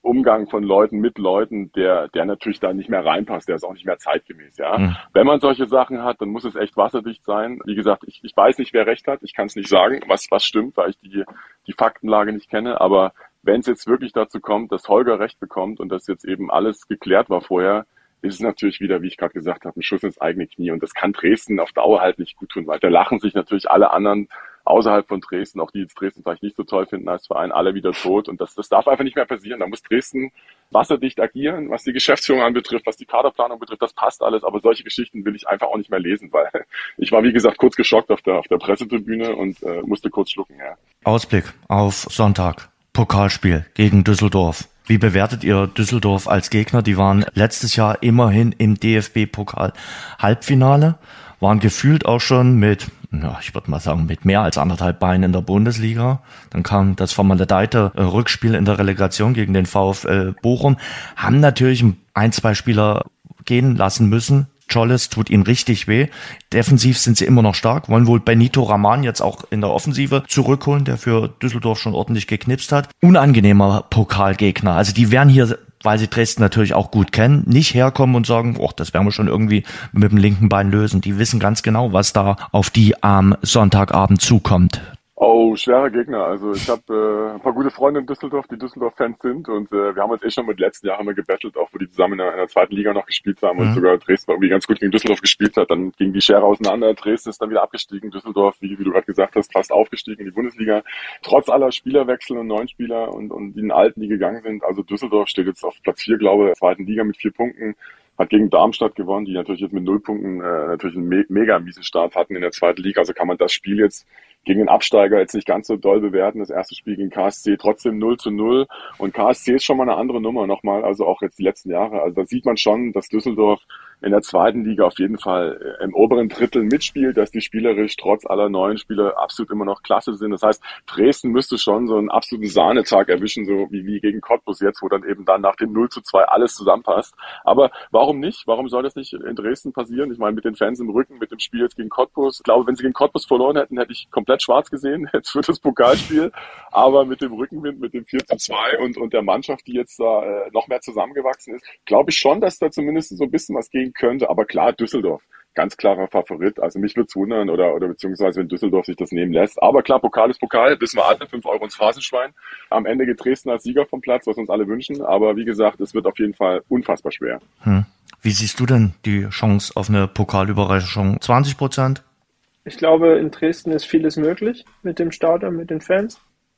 Umgang von Leuten mit Leuten, der der natürlich da nicht mehr reinpasst, der ist auch nicht mehr zeitgemäß, ja. Mhm. Wenn man solche Sachen hat, dann muss es echt wasserdicht sein. Wie gesagt, ich, ich weiß nicht, wer recht hat, ich kann es nicht sagen, was was stimmt, weil ich die die Faktenlage nicht kenne, aber wenn es jetzt wirklich dazu kommt, dass Holger recht bekommt und dass jetzt eben alles geklärt war vorher, ist es natürlich wieder, wie ich gerade gesagt habe, ein Schuss ins eigene Knie. Und das kann Dresden auf Dauer halt nicht gut tun, weil da lachen sich natürlich alle anderen außerhalb von Dresden, auch die jetzt Dresden vielleicht nicht so toll finden als Verein, alle wieder tot. Und das, das darf einfach nicht mehr passieren. Da muss Dresden wasserdicht agieren, was die Geschäftsführung anbetrifft, was die Kaderplanung betrifft. Das passt alles. Aber solche Geschichten will ich einfach auch nicht mehr lesen, weil ich war, wie gesagt, kurz geschockt auf der, auf der Pressetribüne und äh, musste kurz schlucken. Ja. Ausblick auf Sonntag. Pokalspiel gegen Düsseldorf. Wie bewertet ihr Düsseldorf als Gegner? Die waren letztes Jahr immerhin im D F B-Pokal-Halbfinale, waren gefühlt auch schon mit, ja, ich würde mal sagen, mit mehr als anderthalb Beinen in der Bundesliga. Dann kam das vermaledeite Rückspiel in der Relegation gegen den VfL Bochum, haben natürlich ein, zwei Spieler gehen lassen müssen. Czolis tut ihnen richtig weh. Defensiv sind sie immer noch stark, wollen wohl Benito Raman jetzt auch in der Offensive zurückholen, der für Düsseldorf schon ordentlich geknipst hat. Unangenehmer Pokalgegner. Also die werden hier, weil sie Dresden natürlich auch gut kennen, nicht herkommen und sagen, oh, das werden wir schon irgendwie mit dem linken Bein lösen. Die wissen ganz genau, was da auf die am Sonntagabend zukommt. Oh, schwerer Gegner. Also ich habe äh, ein paar gute Freunde in Düsseldorf, die Düsseldorf-Fans sind und äh, wir haben uns eh schon mit letzten Jahren immer gebettelt, auch wo die zusammen in der, in der zweiten Liga noch gespielt haben mhm. und sogar Dresden irgendwie ganz gut gegen Düsseldorf gespielt hat. Dann ging die Schere auseinander, Dresden ist dann wieder abgestiegen, Düsseldorf, wie, wie du gerade gesagt hast, fast aufgestiegen in die Bundesliga. Trotz aller Spielerwechsel und neuen Spieler und, und den Alten, die gegangen sind. Also Düsseldorf steht jetzt auf Platz vier, glaube ich, der zweiten Liga mit vier Punkten. Hat gegen Darmstadt gewonnen, die natürlich jetzt mit null Punkten äh, natürlich einen me- mega miesen Start hatten in der zweiten Liga. Also kann man das Spiel jetzt gegen den Absteiger jetzt nicht ganz so doll bewerten. Das erste Spiel gegen K S C trotzdem null zu null. Und K S C ist schon mal eine andere Nummer nochmal, also auch jetzt die letzten Jahre. Also da sieht man schon, dass Düsseldorf in der zweiten Liga auf jeden Fall im oberen Drittel mitspielt, dass die spielerisch trotz aller neuen Spieler absolut immer noch klasse sind. Das heißt, Dresden müsste schon so einen absoluten Sahnetag erwischen, so wie, wie gegen Cottbus jetzt, wo dann eben dann nach dem null zu zwei alles zusammenpasst. Aber warum nicht? Warum soll das nicht in Dresden passieren? Ich meine, mit den Fans im Rücken, mit dem Spiel jetzt gegen Cottbus. Ich glaube, wenn sie gegen Cottbus verloren hätten, hätte ich komplett schwarz gesehen, jetzt für das Pokalspiel. Aber mit dem Rückenwind, mit dem vier zu zwei und, und der Mannschaft, die jetzt da äh, noch mehr zusammengewachsen ist, glaube ich schon, dass da zumindest so ein bisschen was gehen könnte. Aber klar, Düsseldorf, ganz klarer Favorit. Also mich würde es wundern oder, oder beziehungsweise wenn Düsseldorf sich das nehmen lässt. Aber klar, Pokal ist Pokal, wissen wir alle, fünf Euro ins Phrasenschwein. Am Ende geht Dresden als Sieger vom Platz, was uns alle wünschen. Aber wie gesagt, es wird auf jeden Fall unfassbar schwer. Hm. Wie siehst du denn die Chance auf eine Pokalüberreichung? zwanzig Prozent? Ich glaube, in Dresden ist vieles möglich mit dem Stadion, mit den Fans.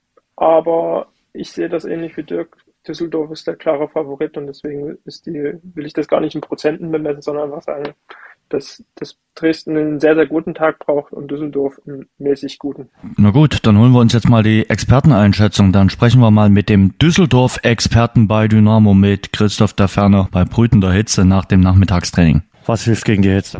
Aber ich sehe das ähnlich wie Dirk. Düsseldorf ist der klare Favorit und deswegen ist die, will ich das gar nicht in Prozenten bemessen, sondern einfach sagen, dass, dass Dresden einen sehr, sehr guten Tag braucht und Düsseldorf einen mäßig guten. Na gut, dann holen wir uns jetzt mal die Experteneinschätzung. Dann sprechen wir mal mit dem Düsseldorf-Experten bei Dynamo, mit Christoph Daferner bei brütender Hitze nach dem Nachmittagstraining. Was hilft gegen die Hitze?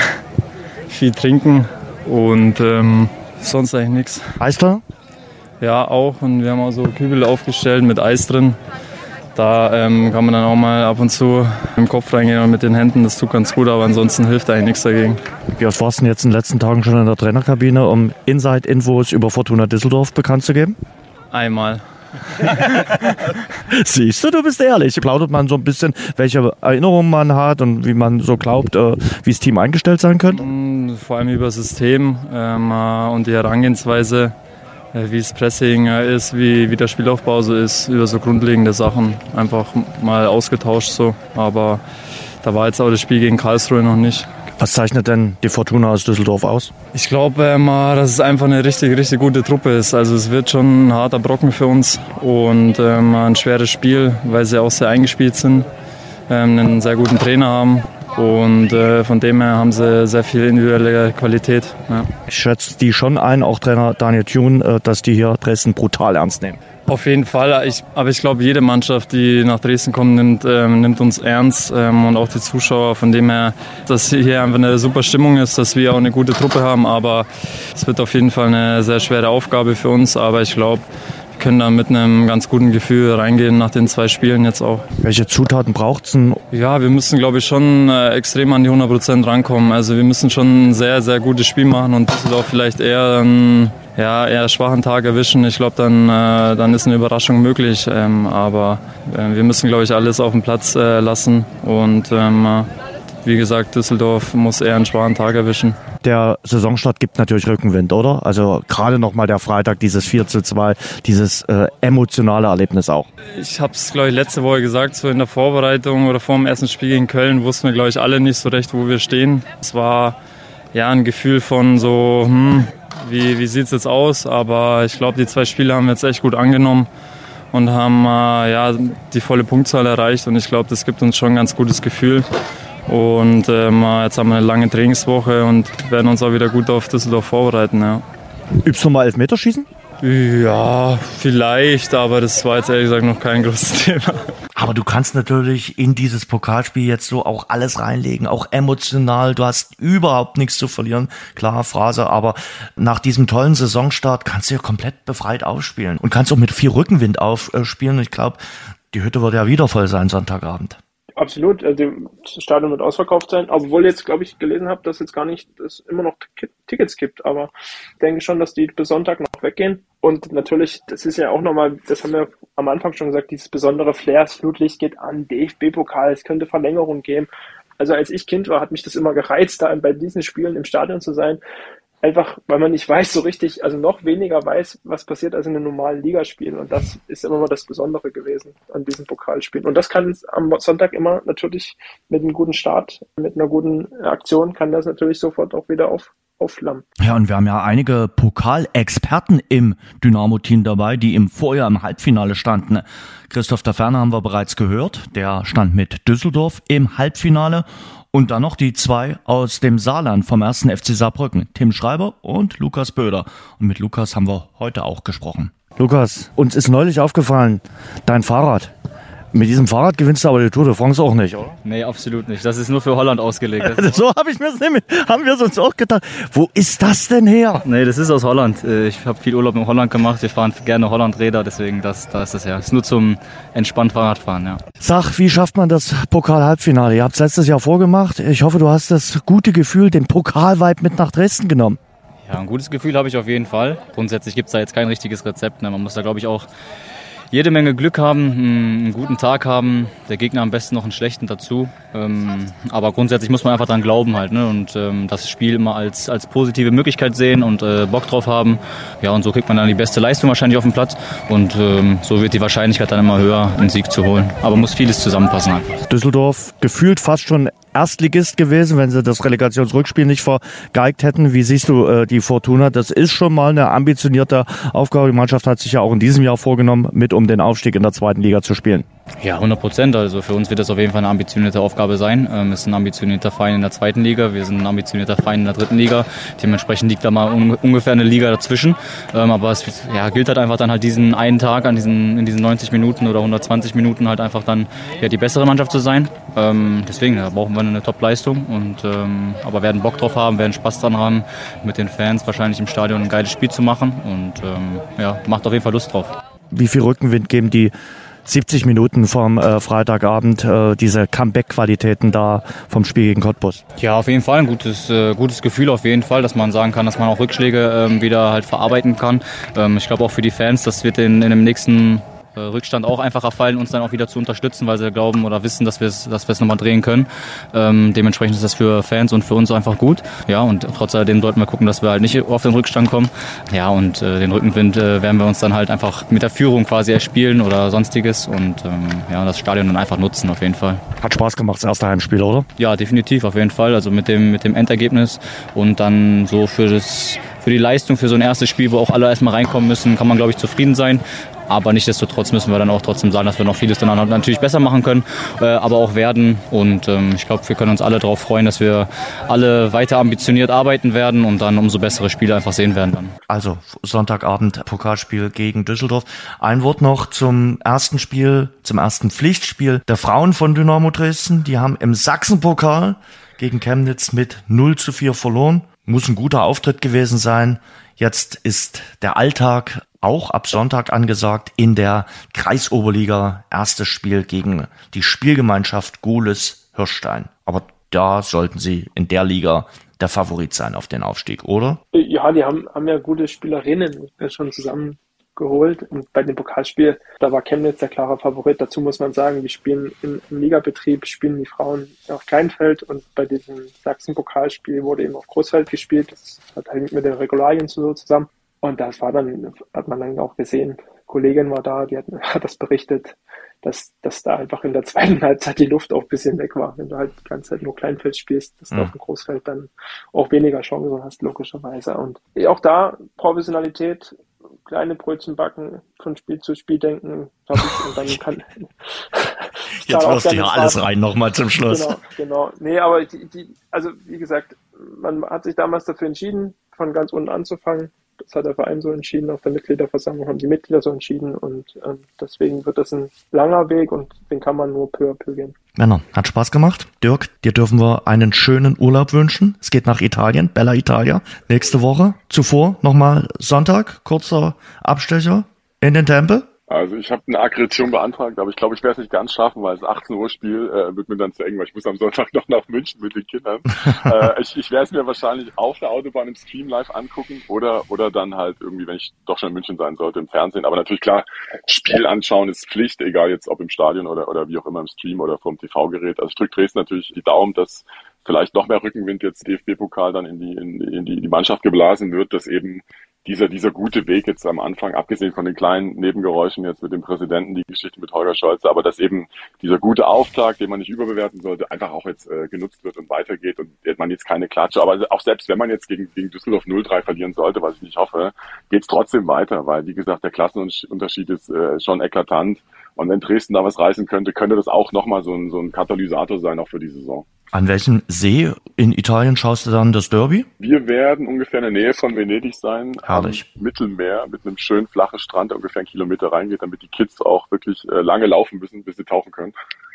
Viel trinken und ähm, sonst eigentlich nichts. Eis da? Ja, auch. Und wir haben auch so Kübel aufgestellt mit Eis drin. Da ähm, kann man dann auch mal ab und zu im Kopf reingehen und mit den Händen. Das tut ganz gut, aber ansonsten hilft eigentlich nichts dagegen. Wie oft warst du jetzt in den letzten Tagen schon in der Trainerkabine, um Inside-Infos über Fortuna Düsseldorf bekannt zu geben? Einmal. Siehst du, du bist ehrlich. Plaudert man so ein bisschen, welche Erinnerungen man hat und wie man so glaubt, äh, wie das Team eingestellt sein könnte? Vor allem über das System ähm, und die Herangehensweise, wie das Pressing ist, wie, wie der Spielaufbau so ist, über so grundlegende Sachen einfach mal ausgetauscht so. Aber da war jetzt auch das Spiel gegen Karlsruhe noch nicht. Was zeichnet denn die Fortuna aus Düsseldorf aus? Ich glaube, ähm, dass es einfach eine richtig, richtig gute Truppe ist. Also es wird schon ein harter Brocken für uns und ähm, ein schweres Spiel, weil sie auch sehr eingespielt sind, ähm, einen sehr guten Trainer haben. Und äh, von dem her haben sie sehr viel individuelle Qualität. Ja. Ich schätze die schon ein, auch Trainer Daniel Thune, äh, dass die hier Dresden brutal ernst nehmen. Auf jeden Fall. Ich, aber ich glaube, jede Mannschaft, die nach Dresden kommt, nimmt, ähm, nimmt uns ernst. Ähm, und auch die Zuschauer. Von dem her, dass hier einfach eine super Stimmung ist, dass wir auch eine gute Truppe haben. Aber es wird auf jeden Fall eine sehr schwere Aufgabe für uns. Aber ich glaube, wir können da mit einem ganz guten Gefühl reingehen nach den zwei Spielen jetzt auch. Welche Zutaten braucht's denn? Ja, wir müssen, glaube ich, schon äh, extrem an die hundert Prozent rankommen. Also wir müssen schon ein sehr, sehr gutes Spiel machen und Düsseldorf vielleicht eher ein ja, eher schwachen Tag erwischen, ich glaube, dann, äh, dann ist eine Überraschung möglich. Ähm, aber äh, wir müssen, glaube ich, alles auf den Platz äh, lassen. Und ähm, wie gesagt, Düsseldorf muss eher einen schwachen Tag erwischen. Der Saisonstart gibt natürlich Rückenwind, oder? Also gerade nochmal der Freitag, dieses vier zu zwei, dieses äh, emotionale Erlebnis auch. Ich habe es, glaube ich, letzte Woche gesagt, so in der Vorbereitung oder vor dem ersten Spiel gegen Köln wussten wir, glaube ich, alle nicht so recht, wo wir stehen. Es war ja ein Gefühl von so, hm, wie, wie sieht es jetzt aus? Aber ich glaube, die zwei Spiele haben wir jetzt echt gut angenommen und haben äh, ja, die volle Punktzahl erreicht. Und ich glaube, das gibt uns schon ein ganz gutes Gefühl. Und ähm, jetzt haben wir eine lange Trainingswoche und werden uns auch wieder gut auf Düsseldorf vorbereiten. Ja. Übst du mal Elfmeterschießen? Ja, vielleicht, aber das war jetzt ehrlich gesagt noch kein großes Thema. Aber du kannst natürlich in dieses Pokalspiel jetzt so auch alles reinlegen, auch emotional. Du hast überhaupt nichts zu verlieren, klare Phrase, aber nach diesem tollen Saisonstart kannst du ja komplett befreit aufspielen und kannst auch mit viel Rückenwind aufspielen. Ich glaube, die Hütte wird ja wieder voll sein Sonntagabend. Absolut, also das Stadion wird ausverkauft sein, obwohl jetzt, glaube ich, gelesen habe, dass jetzt gar nicht, dass es immer noch T- Tickets gibt, aber ich denke schon, dass die bis Sonntag noch weggehen. Und natürlich, das ist ja auch nochmal, das haben wir am Anfang schon gesagt, dieses besondere Flair, das Flutlicht geht an, D F B-Pokal, es könnte Verlängerung geben. Also als ich Kind war, hat mich das immer gereizt, da bei diesen Spielen im Stadion zu sein. Einfach, weil man nicht weiß so richtig, also noch weniger weiß, was passiert als in einem normalen Ligaspiel. Und das ist immer mal das Besondere gewesen an diesen Pokalspielen. Und das kann am Sonntag immer natürlich mit einem guten Start, mit einer guten Aktion, kann das natürlich sofort auch wieder auf, aufflammen. Ja, und wir haben ja einige Pokalexperten im Dynamo-Team dabei, die im Vorjahr im Halbfinale standen. Christoph Taferner haben wir bereits gehört, der stand mit Düsseldorf im Halbfinale. Und dann noch die zwei aus dem Saarland vom ersten F C Saarbrücken, Tim Schreiber und Lukas Böder. Und mit Lukas haben wir heute auch gesprochen. Lukas, uns ist neulich aufgefallen, dein Fahrrad. Mit diesem Fahrrad gewinnst du aber die Tour de France auch nicht, oder? Nee, absolut nicht. Das ist nur für Holland ausgelegt. So habe ich mir's nämlich, haben wir es uns auch gedacht. Wo ist das denn her? Nee, das ist aus Holland. Ich habe viel Urlaub in Holland gemacht. Wir fahren gerne Holland-Räder, deswegen das, da ist das her. Das ist nur zum entspannt Fahrradfahren, ja. Sag, wie schafft man das Pokal-Halbfinale? Ihr habt es letztes Jahr vorgemacht. Ich hoffe, du hast das gute Gefühl, den Pokal-Vibe mit nach Dresden genommen. Ja, ein gutes Gefühl habe ich auf jeden Fall. Grundsätzlich gibt es da jetzt kein richtiges Rezept. Ne? Man muss da, glaube ich, auch jede Menge Glück haben, einen guten Tag haben, der Gegner am besten noch einen schlechten dazu. Ähm, aber grundsätzlich muss man einfach dran glauben halt, ne? Und ähm, das Spiel immer als, als positive Möglichkeit sehen und äh, Bock drauf haben. Ja, und so kriegt man dann die beste Leistung wahrscheinlich auf dem Platz. Und ähm, so wird die Wahrscheinlichkeit dann immer höher, einen Sieg zu holen. Aber muss vieles zusammenpassen einfach. Düsseldorf gefühlt fast schon Erstligist gewesen, wenn sie das Relegationsrückspiel nicht vergeigt hätten. Wie siehst du äh, die Fortuna? Das ist schon mal eine ambitionierte Aufgabe. Die Mannschaft hat sich ja auch in diesem Jahr vorgenommen, mit um den Aufstieg in der zweiten Liga zu spielen. Ja, hundert Prozent. Also für uns wird das auf jeden Fall eine ambitionierte Aufgabe sein. Ähm, es ist ein ambitionierter Verein in der zweiten Liga, wir sind ein ambitionierter Verein in der dritten Liga. Dementsprechend liegt da mal un- ungefähr eine Liga dazwischen. Ähm, aber es ja, gilt halt einfach dann halt diesen einen Tag, an diesen, in diesen neunzig Minuten oder hundertzwanzig Minuten halt einfach dann ja, die bessere Mannschaft zu sein. Ähm, deswegen ja, brauchen wir eine Top-Leistung. Und, ähm, aber werden Bock drauf haben, werden Spaß dran haben, mit den Fans wahrscheinlich im Stadion ein geiles Spiel zu machen. Und ähm, ja, macht auf jeden Fall Lust drauf. Wie viel Rückenwind geben die siebzig Minuten vom äh, Freitagabend, äh, diese Comeback-Qualitäten da vom Spiel gegen Cottbus? Ja, auf jeden Fall ein gutes, äh, gutes Gefühl auf jeden Fall, dass man sagen kann, dass man auch Rückschläge ähm, wieder halt verarbeiten kann. Ähm, ich glaube auch für die Fans, das wird in, in dem nächsten äh, Rückstand auch einfacher fallen, uns dann auch wieder zu unterstützen, weil sie glauben oder wissen, dass wir es dass wir es nochmal drehen können. Ähm, dementsprechend ist das für Fans und für uns einfach gut. Ja, und trotz alledem sollten wir gucken, dass wir halt nicht auf den Rückstand kommen. Ja, und äh, den Rückenwind äh, werden wir uns dann halt einfach mit der Führung quasi erspielen oder sonstiges und ähm, ja, das Stadion dann einfach nutzen auf jeden Fall. Hat Spaß gemacht, das erste Heimspiel, oder? Ja, definitiv, auf jeden Fall. Also mit dem, mit dem Endergebnis und dann so für das, für die Leistung, für so ein erstes Spiel, wo auch alle erstmal reinkommen müssen, kann man, glaube ich, zufrieden sein. Aber nichtsdestotrotz müssen wir dann auch trotzdem sagen, dass wir noch vieles dann natürlich besser machen können, äh, aber auch werden. Und ähm, ich glaube, wir können uns alle darauf freuen, dass wir alle weiter ambitioniert arbeiten werden und dann umso bessere Spiele einfach sehen werden dann. Also Sonntagabend Pokalspiel gegen Düsseldorf. Ein Wort noch zum ersten Spiel, zum ersten Pflichtspiel der Frauen von Dynamo Dresden. Die haben im Sachsenpokal gegen Chemnitz mit null zu vier verloren. Muss ein guter Auftritt gewesen sein. Jetzt ist der Alltag auch ab Sonntag angesagt in der Kreisoberliga. Erstes Spiel gegen die Spielgemeinschaft Gules Hirstein. Aber da sollten sie in der Liga der Favorit sein auf den Aufstieg, oder? Ja, die haben, haben ja gute Spielerinnen schon zusammen geholt. Und bei dem Pokalspiel, da war Chemnitz der klare Favorit. Dazu muss man sagen, die spielen im, im Ligabetrieb, spielen die Frauen auf Kleinfeld und bei diesem Sachsen-Pokalspiel wurde eben auf Großfeld gespielt. Das hat halt mit den Regularien so zusammen. Und das war dann, hat man dann auch gesehen, Kollegin war da, die hat, hat das berichtet, dass, dass da einfach in der zweiten Halbzeit die Luft auch ein bisschen weg war. Wenn du halt die ganze Zeit nur Kleinfeld spielst, dass mhm. du auf dem Großfeld dann auch weniger Chancen hast, logischerweise. Und auch da Professionalität, kleine Brötchen backen, von Spiel zu Spiel denken, glaube ich, und dann kann... Jetzt wirst du ja alles rein nochmal zum Schluss. Genau, genau. Nee, aber die, die, also wie gesagt, man hat sich damals dafür entschieden, von ganz unten anzufangen. Das hat der Verein so entschieden, auf der Mitgliederversammlung haben die Mitglieder so entschieden und ähm, deswegen wird das ein langer Weg und den kann man nur peu à peu gehen. Männer, hat Spaß gemacht. Dirk, dir dürfen wir einen schönen Urlaub wünschen. Es geht nach Italien, Bella Italia, nächste Woche. Zuvor nochmal Sonntag, kurzer Abstecher in den Tempel. Also ich habe eine Akkreditation beantragt, aber ich glaube, ich werde es nicht ganz schaffen, weil es achtzehn Uhr Spiel äh, wird mir dann zu eng, weil ich muss am Sonntag noch nach München mit den Kindern. äh, ich ich werde es mir wahrscheinlich auf der Autobahn im Stream live angucken oder oder dann halt irgendwie, wenn ich doch schon in München sein sollte, im Fernsehen. Aber natürlich klar, Spiel anschauen ist Pflicht, egal jetzt ob im Stadion oder oder wie auch immer im Stream oder vom T V-Gerät. Also ich drücke Dresden natürlich die Daumen, dass vielleicht noch mehr Rückenwind jetzt D F B-Pokal dann in die in, in die in die Mannschaft geblasen wird, dass eben dieser dieser gute Weg jetzt am Anfang, abgesehen von den kleinen Nebengeräuschen jetzt mit dem Präsidenten, die Geschichte mit Holger Scholze, aber dass eben dieser gute Auftakt, den man nicht überbewerten sollte, einfach auch jetzt äh, genutzt wird und weitergeht und man jetzt keine Klatsche, aber auch selbst wenn man jetzt gegen gegen Düsseldorf null drei verlieren sollte, was ich nicht hoffe, geht's trotzdem weiter, weil wie gesagt, der Klassenunterschied ist äh, schon eklatant und wenn Dresden da was reißen könnte, könnte das auch nochmal so ein so ein Katalysator sein, auch für die Saison. An welchem See in Italien schaust du dann das Derby? Wir werden ungefähr in der Nähe von Venedig sein. Herrlich. Am Mittelmeer mit einem schönen flachen Strand, der ungefähr einen Kilometer reingeht, damit die Kids auch wirklich äh, lange laufen müssen, bis sie tauchen können.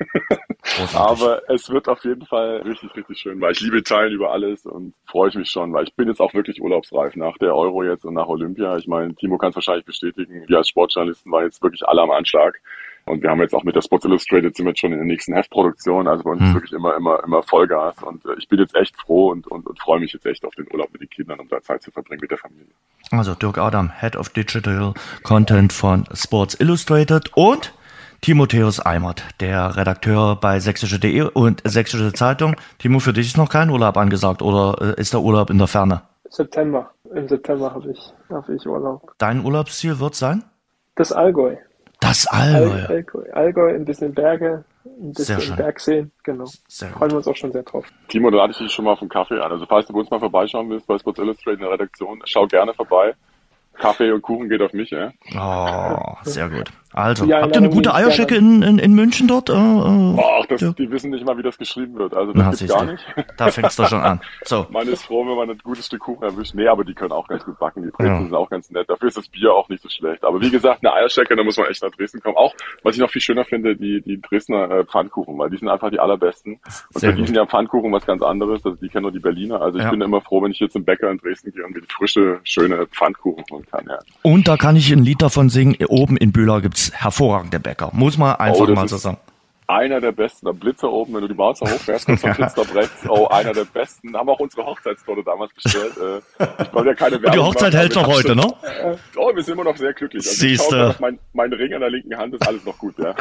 Aber es wird auf jeden Fall richtig, richtig schön, weil ich liebe Italien über alles und freue ich mich schon, weil ich bin jetzt auch wirklich urlaubsreif nach der Euro jetzt und nach Olympia. Ich meine, Timo kann es wahrscheinlich bestätigen, wir als Sportjournalisten waren jetzt wirklich alle am Anschlag. Und wir haben jetzt auch mit der Sports Illustrated sind wir jetzt schon in der nächsten Heftproduktion. Also bei uns hm. ist wirklich immer, immer, immer Vollgas. Und äh, ich bin jetzt echt froh und, und, und freue mich jetzt echt auf den Urlaub mit den Kindern, um da Zeit zu verbringen mit der Familie. Also Dirk Adam, Head of Digital Content von Sports Illustrated und Timotheus Eimert, der Redakteur bei sächsische Punkt de und Sächsische Zeitung. Timo, für dich ist noch kein Urlaub angesagt oder äh, ist der Urlaub in der Ferne? September. Im September habe ich, habe ich Urlaub. Dein Urlaubsziel wird sein? Das Allgäu. Das Allgäu. Allgäu, Allgäu, ein bisschen Berge, ein bisschen Bergseen, genau. Sehr Freuen wir uns auch schon sehr drauf. Timo, da lade ich dich schon mal auf einen Kaffee an. Also falls du bei uns mal vorbeischauen willst bei Sports Illustrated in der Redaktion, schau gerne vorbei. Kaffee und Kuchen geht auf mich, ja. Oh, sehr gut. Also, ja, habt ihr eine gute Eierschecke in, in, in München dort? Äh, äh, Ach, das, ja. Die wissen nicht mal, wie das geschrieben wird. Also das Na, gibt's gar nicht. Da fängt's doch schon an. So. Man ist froh, wenn man ein gutes Stück Kuchen erwischt. Nee, aber die können auch ganz gut backen. Die Brezen ja. sind auch ganz nett. Dafür ist das Bier auch nicht so schlecht. Aber wie gesagt, eine Eierschecke, da muss man echt nach Dresden kommen. Auch, was ich noch viel schöner finde, die, die Dresdner äh, Pfannkuchen, weil die sind einfach die allerbesten. Und Sehr für die sind ja Pfannkuchen was ganz anderes. Also die kennen nur die Berliner. Also ich ja. bin immer froh, wenn ich jetzt zum Bäcker in Dresden gehe und mir die frische, schöne Pfannkuchen holen kann. Ja. Und da kann ich ein Lied davon singen. Oben in Bühler gibt's hervorragende Bäcker. Muss man einfach oh, mal so sagen. Einer der besten. Der Blitzer oben, wenn du die Mauer hochfährst, kommst du am Blitzer rechts. Oh, einer der besten. Haben auch unsere Hochzeitstorte damals bestellt. Ich wollte ja keine Werbung. Und die Hochzeit hält noch heute, ne? Oh, wir sind immer noch sehr glücklich. Also Siehst du. Mein, mein Ring an der linken Hand ist alles noch gut, ja.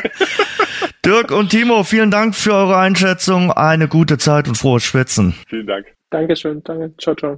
Dirk und Timo, vielen Dank für eure Einschätzung. Eine gute Zeit und frohes Schwitzen. Vielen Dank. Dankeschön. Danke. Ciao, ciao.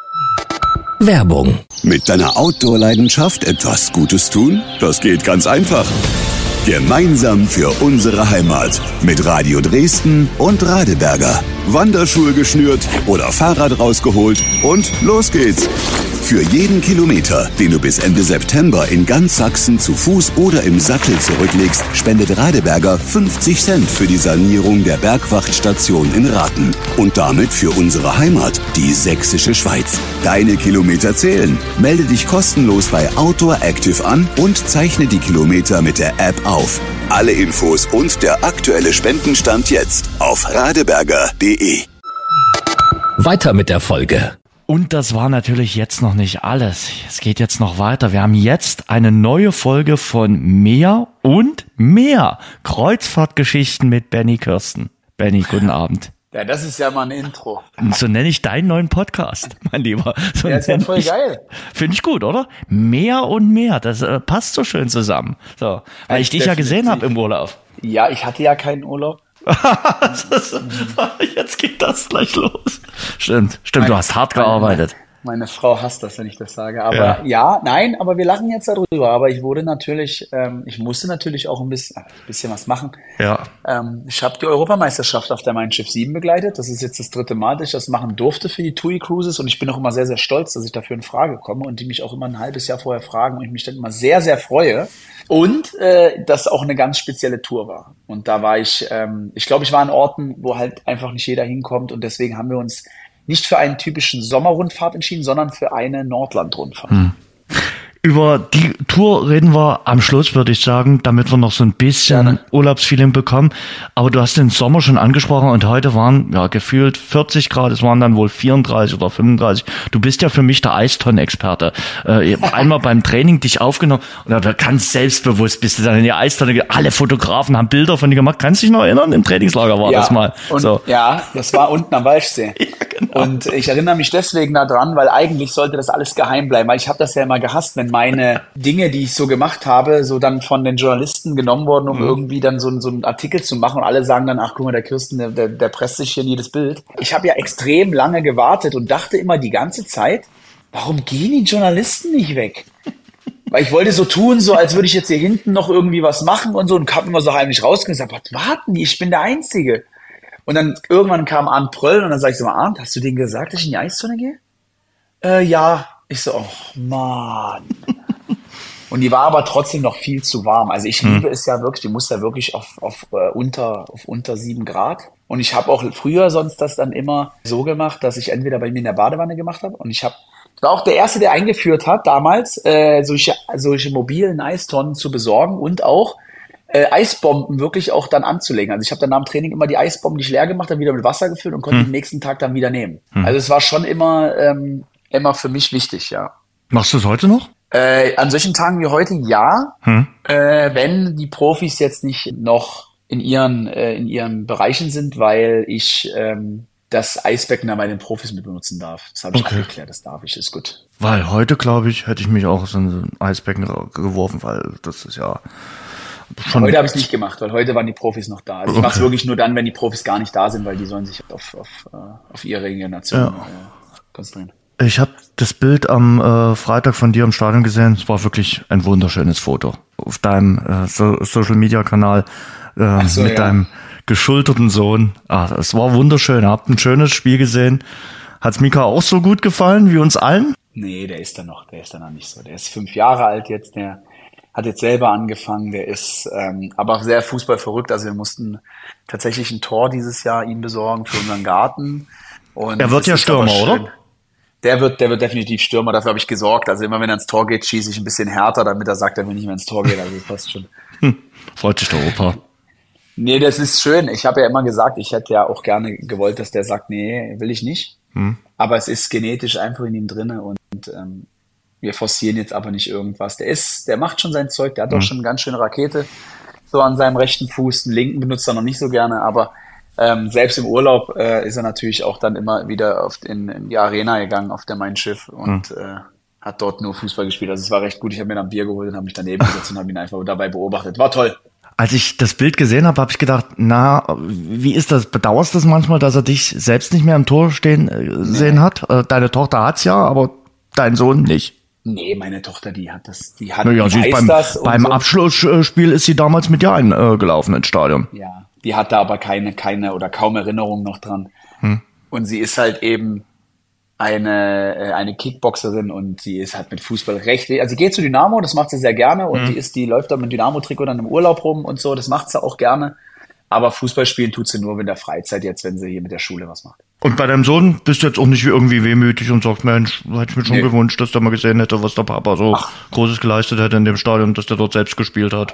Werbung. Mit deiner Outdoor-Leidenschaft etwas Gutes tun? Das geht ganz einfach. Gemeinsam für unsere Heimat mit Radio Dresden und Radeberger. Wanderschuhe geschnürt oder Fahrrad rausgeholt und los geht's. Für jeden Kilometer, den du bis Ende September in ganz Sachsen zu Fuß oder im Sattel zurücklegst, spendet Radeberger fünfzig Cent für die Sanierung der Bergwachtstation in Rathen. Und damit für unsere Heimat, die sächsische Schweiz. Deine Kilometer zählen. Melde dich kostenlos bei Outdoor Active an und zeichne die Kilometer mit der App auf. Alle Infos und der aktuelle Spendenstand jetzt auf radeberger punkt de. Weiter mit der Folge. Und das war natürlich jetzt noch nicht alles. Es geht jetzt noch weiter. Wir haben jetzt eine neue Folge von Mehr und Mehr. Kreuzfahrtgeschichten mit Benny Kirsten. Benny, guten Abend. Ja, das ist ja mal ein Intro. So nenne ich deinen neuen Podcast, mein Lieber. So Der ist ja voll geil. Finde ich gut, oder? Mehr und mehr, das äh, passt so schön zusammen. So, weil ich dich ja gesehen habe im Urlaub. Ja, ich hatte ja keinen Urlaub. ist, jetzt geht das gleich los. Stimmt, stimmt, meine, du hast hart gearbeitet. Meine, meine Frau hasst das, wenn ich das sage. Aber ja. ja, nein, aber wir lachen jetzt darüber. Aber ich wurde natürlich, ähm, ich musste natürlich auch ein bisschen, ein bisschen was machen. Ja. Ähm, ich habe die Europameisterschaft auf der Mein Schiff sieben begleitet. Das ist jetzt das dritte Mal, dass ich das machen durfte für die T U I Cruises. Und ich bin auch immer sehr, sehr stolz, dass ich dafür in Frage komme und die mich auch immer ein halbes Jahr vorher fragen und ich mich dann immer sehr, sehr freue. Und äh, das auch eine ganz spezielle Tour war. Und da war ich, ähm, ich glaube, ich war an Orten, wo halt einfach nicht jeder hinkommt. Und deswegen haben wir uns nicht für einen typischen Sommerrundfahrt entschieden, sondern für eine Nordlandrundfahrt. Hm. Über die Tour reden wir am Schluss, würde ich sagen, damit wir noch so ein bisschen Gerne. Urlaubsfeeling bekommen. Aber du hast den Sommer schon angesprochen und heute waren ja gefühlt vierzig Grad, es waren dann wohl vierunddreißig oder fünfunddreißig. Du bist ja für mich der Eistonne-Experte. Äh, einmal beim Training dich aufgenommen und da ganz selbstbewusst bist du dann in die Eistonne. Alle Fotografen haben Bilder von dir gemacht. Kannst du dich noch erinnern? Im Trainingslager war ja, das mal. Und, so. Ja, das war unten am Walchsee. Ja, genau. Und ich erinnere mich deswegen daran, weil eigentlich sollte das alles geheim bleiben, weil ich habe das ja immer gehasst, wenn meine Dinge, die ich so gemacht habe, so dann von den Journalisten genommen wurden, um mhm. irgendwie dann so, so einen Artikel zu machen und alle sagen dann, ach guck mal, der Kirsten, der, der, der presst sich hier in jedes Bild. Ich habe ja extrem lange gewartet und dachte immer die ganze Zeit, warum gehen die Journalisten nicht weg? Weil ich wollte so tun, so als würde ich jetzt hier hinten noch irgendwie was machen und so und habe immer so heimlich rausgesagt, was warten die, ich bin der Einzige. Und dann irgendwann kam Arndt Pröll und dann sag ich so mal, Arndt, hast du denen gesagt, dass ich in die Eistonne gehe? Äh, ja. Ich so, oh Mann. Und die war aber trotzdem noch viel zu warm. Also ich liebe hm. es ja wirklich, die muss ja wirklich auf, auf, uh, unter, auf unter sieben Grad. Und ich habe auch früher sonst das dann immer so gemacht, dass ich entweder bei mir in der Badewanne gemacht habe und ich habe ich war auch der Erste, der eingeführt hat, damals äh, solche, solche mobilen Eistonnen zu besorgen und auch äh, Eisbomben wirklich auch dann anzulegen. Also ich habe dann nach dem Training immer die Eisbomben, die ich leer gemacht habe, wieder mit Wasser gefüllt und konnte hm. den nächsten Tag dann wieder nehmen. Hm. Also es war schon immer, ähm, immer für mich wichtig, ja. Machst du es heute noch? Äh, an solchen Tagen wie heute ja, hm. äh, wenn die Profis jetzt nicht noch in ihren äh, in ihren Bereichen sind, weil ich ähm, das Eisbecken da bei den Profis mit benutzen darf. Das habe ich okay. abgeklärt, das darf ich, ist gut. Weil heute, glaube ich, hätte ich mich auch so in so ein Eisbecken geworfen, weil das ist ja schon... Heute habe ich es nicht gemacht, weil heute waren die Profis noch da. Also okay. ich mache es wirklich nur dann, wenn die Profis gar nicht da sind, weil die sollen sich auf, auf, auf ihre Regeneration ja. äh, konzentrieren. Ich habe das Bild am äh, Freitag von dir im Stadion gesehen. Es war wirklich ein wunderschönes Foto. Auf deinem äh, so- Social-Media-Kanal äh, so, mit ja. deinem geschulterten Sohn. Ah, es war wunderschön. Ihr habt ein schönes Spiel gesehen. Hat's Mika auch so gut gefallen wie uns allen? Nee, der ist da noch, der ist da noch nicht so. Der ist fünf Jahre alt jetzt, der hat jetzt selber angefangen. Der ist ähm, aber sehr fußballverrückt. Also wir mussten tatsächlich ein Tor dieses Jahr ihm besorgen für unseren Garten. Und er wird ja Stürmer, oder? Der wird, der wird definitiv Stürmer, dafür habe ich gesorgt. Also immer wenn er ins Tor geht, schieße ich ein bisschen härter, damit er sagt, er will nicht mehr ins Tor gehen. Also das passt schon. Hm, freut sich der Opa. Nee, das ist schön. Ich habe ja immer gesagt, ich hätte ja auch gerne gewollt, dass der sagt, nee, will ich nicht. Hm. Aber es ist genetisch einfach in ihm drinne und ähm, wir forcieren jetzt aber nicht irgendwas. Der ist, der macht schon sein Zeug, der hat hm. doch schon eine ganz schöne Rakete. So an seinem rechten Fuß, den linken benutzt er noch nicht so gerne, aber Ähm, selbst im Urlaub äh, ist er natürlich auch dann immer wieder auf in, in die Arena gegangen, auf der Mein Schiff und mhm. äh, hat dort nur Fußball gespielt. Also es war recht gut. Ich habe mir dann ein Bier geholt und habe mich daneben gesetzt und habe ihn einfach dabei beobachtet. War toll. Als ich das Bild gesehen habe, habe ich gedacht, na, wie ist das? Bedauerst du das manchmal, dass er dich selbst nicht mehr im Tor stehen äh, sehen nee. hat? Äh, deine Tochter hat's ja, aber dein Sohn nicht. Nee, meine Tochter, die hat das, die hat naja, die weiß beim, das. Beim so. Abschlussspiel ist sie damals mit dir eingelaufen ins Stadion. Ja. Die hat da aber keine, keine oder kaum Erinnerung noch dran. Hm. Und sie ist halt eben eine, eine Kickboxerin und sie ist halt mit Fußball recht. Also sie geht zu Dynamo, das macht sie sehr gerne und hm. die ist, die läuft da mit Dynamo-Trikot dann im Urlaub rum und so, das macht sie auch gerne. Aber Fußball spielen tut sie nur in der Freizeit jetzt, wenn sie hier mit der Schule was macht. Und bei deinem Sohn bist du jetzt auch nicht irgendwie wehmütig und sagst, Mensch, hätte ich mir schon nee. gewünscht, dass der mal gesehen hätte, was der Papa so Ach. Großes geleistet hätte in dem Stadion, dass der dort selbst gespielt hat.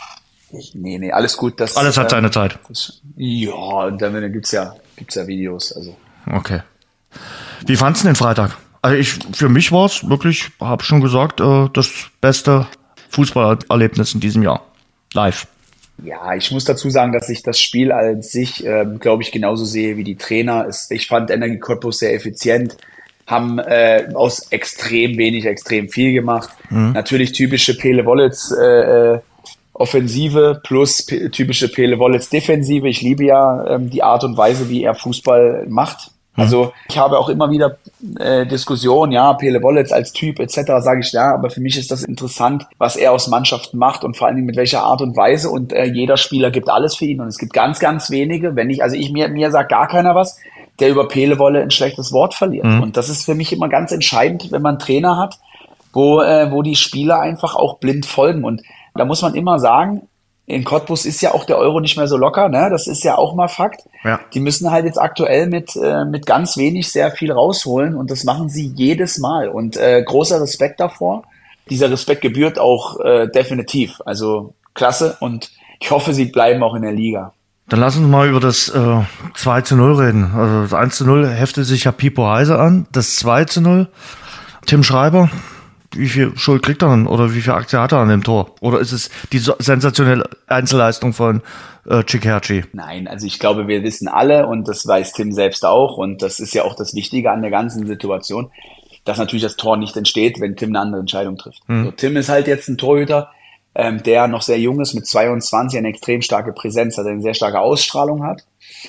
Nee, nee, alles gut. Das, alles hat äh, seine Zeit. Das, ja, und dann gibt's ja, gibt's ja Videos, also. Okay. Wie fandst du den Freitag? Also ich, für mich war es wirklich, habe schon gesagt, äh, das beste Fußballerlebnis in diesem Jahr. Live. Ja, ich muss dazu sagen, dass ich das Spiel als sich, ähm, glaube ich, genauso sehe wie die Trainer. Es, ich fand Energie Cottbus sehr effizient, haben äh, aus extrem wenig extrem viel gemacht. Mhm. Natürlich typische Pele Wollitz äh, Offensive plus p- typische Pele Wollitz Defensive. Ich liebe ja ähm, die Art und Weise, wie er Fußball macht. Also ich habe auch immer wieder äh, Diskussionen, ja, Pele Wollitz als Typ et cetera, sage ich, ja, aber für mich ist das interessant, was er aus Mannschaften macht und vor allen Dingen mit welcher Art und Weise und äh, jeder Spieler gibt alles für ihn und es gibt ganz, ganz wenige, wenn ich, also ich mir, mir sagt gar keiner was, der über Pele Wolle ein schlechtes Wort verliert. Mhm. Und das ist für mich immer ganz entscheidend, wenn man einen Trainer hat, wo, äh, wo die Spieler einfach auch blind folgen und da muss man immer sagen, in Cottbus ist ja auch der Euro nicht mehr so locker, ne? Das ist ja auch mal Fakt. Ja. Die müssen halt jetzt aktuell mit äh, mit ganz wenig sehr viel rausholen und das machen sie jedes Mal. Und äh, großer Respekt davor. Dieser Respekt gebührt auch äh, definitiv. Also klasse und ich hoffe, sie bleiben auch in der Liga. Dann lass uns mal über das äh, zwei zu null reden. Also das eins zu null heftet sich ja Pipo Heise an. Das zwei zu null, Tim Schreiber. Wie viel Schuld kriegt er denn? Oder wie viel Aktie hat er an dem Tor? Oder ist es die so sensationelle Einzelleistung von äh, Cikerci? Nein, also ich glaube, wir wissen alle und das weiß Tim selbst auch und das ist ja auch das Wichtige an der ganzen Situation, dass natürlich das Tor nicht entsteht, wenn Tim eine andere Entscheidung trifft. Hm. So, Tim ist halt jetzt ein Torhüter, ähm, der noch sehr jung ist, mit zweiundzwanzig eine extrem starke Präsenz hat, eine sehr starke Ausstrahlung hat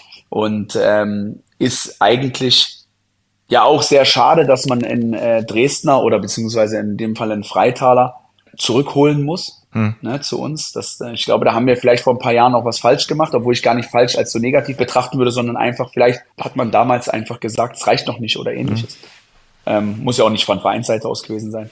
und ähm, ist eigentlich ja auch sehr schade, dass man in äh, Dresdner oder beziehungsweise in dem Fall in Freitaler zurückholen muss, hm. ne, zu uns. Das, äh, ich glaube, da haben wir vielleicht vor ein paar Jahren auch was falsch gemacht, obwohl ich gar nicht falsch als so negativ betrachten würde, sondern einfach, vielleicht hat man damals einfach gesagt, es reicht noch nicht oder ähnliches. Hm. Ähm, muss ja auch nicht von Vereinsseite aus gewesen sein.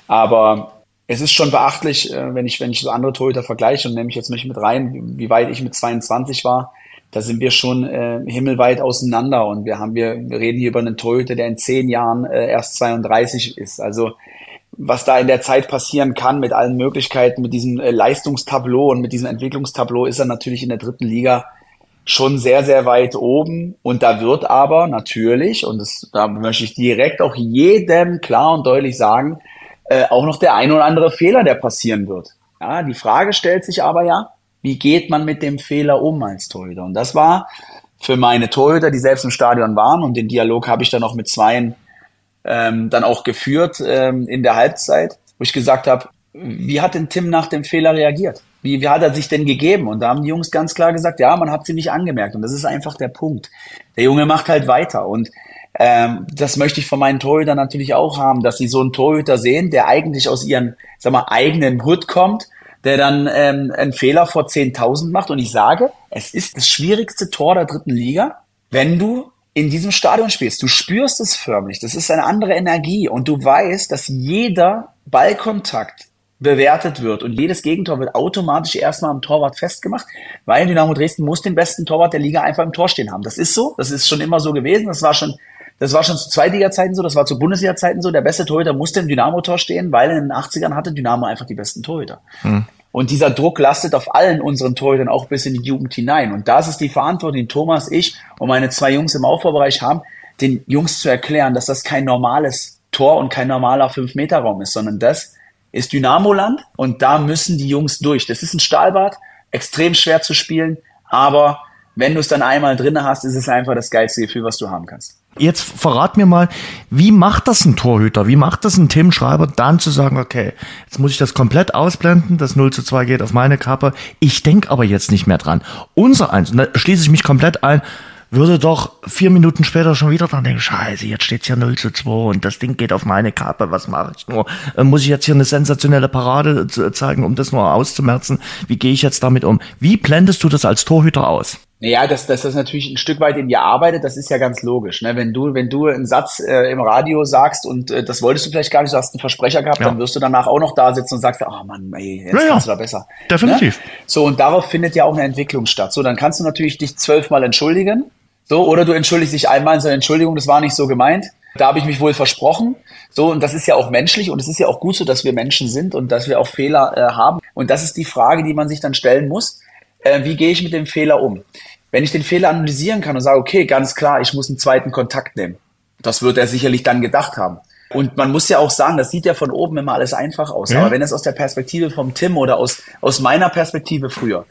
Aber es ist schon beachtlich, äh, wenn ich wenn ich so andere Torhüter vergleiche und nehme ich jetzt mich mit rein, wie, wie weit ich mit zweiundzwanzig war, da sind wir schon äh, himmelweit auseinander und wir haben wir, wir reden hier über einen Torhüter, der in zehn Jahren äh, erst zweiunddreißig ist. Also was da in der Zeit passieren kann mit allen Möglichkeiten, mit diesem äh, Leistungstableau und mit diesem Entwicklungstableau ist er natürlich in der dritten Liga schon sehr, sehr weit oben. Und da wird aber natürlich, und das, da möchte ich direkt auch jedem klar und deutlich sagen, äh, auch noch der ein oder andere Fehler, der passieren wird. Ja, die Frage stellt sich aber ja, wie geht man mit dem Fehler um als Torhüter? Und das war für meine Torhüter, die selbst im Stadion waren, und den Dialog habe ich dann auch mit zweien ähm, dann auch geführt ähm, in der Halbzeit, wo ich gesagt habe, wie hat denn Tim nach dem Fehler reagiert? Wie, wie hat er sich denn gegeben? Und da haben die Jungs ganz klar gesagt, ja, man hat sie nicht angemerkt. Und das ist einfach der Punkt. Der Junge macht halt weiter. Und ähm, das möchte ich von meinen Torhütern natürlich auch haben, dass sie so einen Torhüter sehen, der eigentlich aus ihren, sag mal, eigenen Hut kommt, der dann ähm, einen Fehler vor zehntausend macht. Und ich sage, es ist das schwierigste Tor der dritten Liga, wenn du in diesem Stadion spielst. Du spürst es förmlich. Das ist eine andere Energie. Und du weißt, dass jeder Ballkontakt bewertet wird und jedes Gegentor wird automatisch erstmal am Torwart festgemacht, weil Dynamo Dresden muss den besten Torwart der Liga einfach im Tor stehen haben. Das ist so. Das ist schon immer so gewesen. Das war schon Das war schon zu Zweitliga-Zeiten so, das war zu Bundesliga-Zeiten so. Der beste Torhüter musste im Dynamo-Tor stehen, weil in den achtzigern hatte Dynamo einfach die besten Torhüter. Hm. Und dieser Druck lastet auf allen unseren Torhütern auch bis in die Jugend hinein. Und das ist die Verantwortung, die Thomas, ich und meine zwei Jungs im Aufbaubereich haben, den Jungs zu erklären, dass das kein normales Tor und kein normaler fünf-Meter-Raum ist, sondern das ist Dynamoland und da müssen die Jungs durch. Das ist ein Stahlbad, extrem schwer zu spielen, aber wenn du es dann einmal drin hast, ist es einfach das geilste Gefühl, was du haben kannst. Jetzt verrat mir mal, wie macht das ein Torhüter? Wie macht das ein Tim Schreiber, dann zu sagen, okay, jetzt muss ich das komplett ausblenden, das null zu zwei geht auf meine Kappe, ich denke aber jetzt nicht mehr dran. Unser Eins, und da schließe ich mich komplett ein, würde doch vier Minuten später schon wieder dran denken, scheiße, jetzt steht's hier null zu zwei und das Ding geht auf meine Kappe, was mache ich nur? Muss ich jetzt hier eine sensationelle Parade zeigen, um das nur auszumerzen? Wie gehe ich jetzt damit um? Wie blendest du das als Torhüter aus? Naja, dass, dass das natürlich ein Stück weit in dir arbeitet, das ist ja ganz logisch. Ne? Wenn du wenn du einen Satz äh, im Radio sagst und äh, das wolltest du vielleicht gar nicht, du hast einen Versprecher gehabt, ja. Dann wirst du danach auch noch da sitzen und sagst, oh Mann, ey, jetzt ja, kannst ja. du da besser. Definitiv. Ne? So, und darauf findet ja auch eine Entwicklung statt. So, dann kannst du natürlich dich zwölfmal entschuldigen. So, oder du entschuldigst dich einmal und sagst, Entschuldigung, das war nicht so gemeint. Da habe ich mich wohl versprochen. So, und das ist ja auch menschlich und es ist ja auch gut so, dass wir Menschen sind und dass wir auch Fehler äh, haben. Und das ist die Frage, die man sich dann stellen muss. Äh, wie gehe ich mit dem Fehler um? Wenn ich den Fehler analysieren kann und sage, okay, ganz klar, ich muss einen zweiten Kontakt nehmen. Das wird er sicherlich dann gedacht haben. Und man muss ja auch sagen, das sieht ja von oben immer alles einfach aus. Ja. Aber wenn es aus der Perspektive vom Tim oder aus, aus meiner Perspektive früher,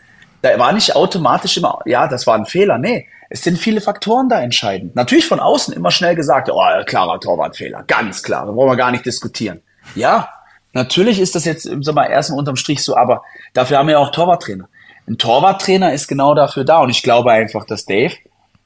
Da war nicht automatisch immer, ja, das war ein Fehler. Nee, es sind viele Faktoren da entscheidend. Natürlich von außen immer schnell gesagt, oh, klarer Torwartfehler, ganz klar, da brauchen wir gar nicht diskutieren. Ja, natürlich ist das jetzt, sag mal, erstmal unterm Strich so, aber dafür haben wir ja auch Torwarttrainer. Ein Torwarttrainer ist genau dafür da und ich glaube einfach, dass Dave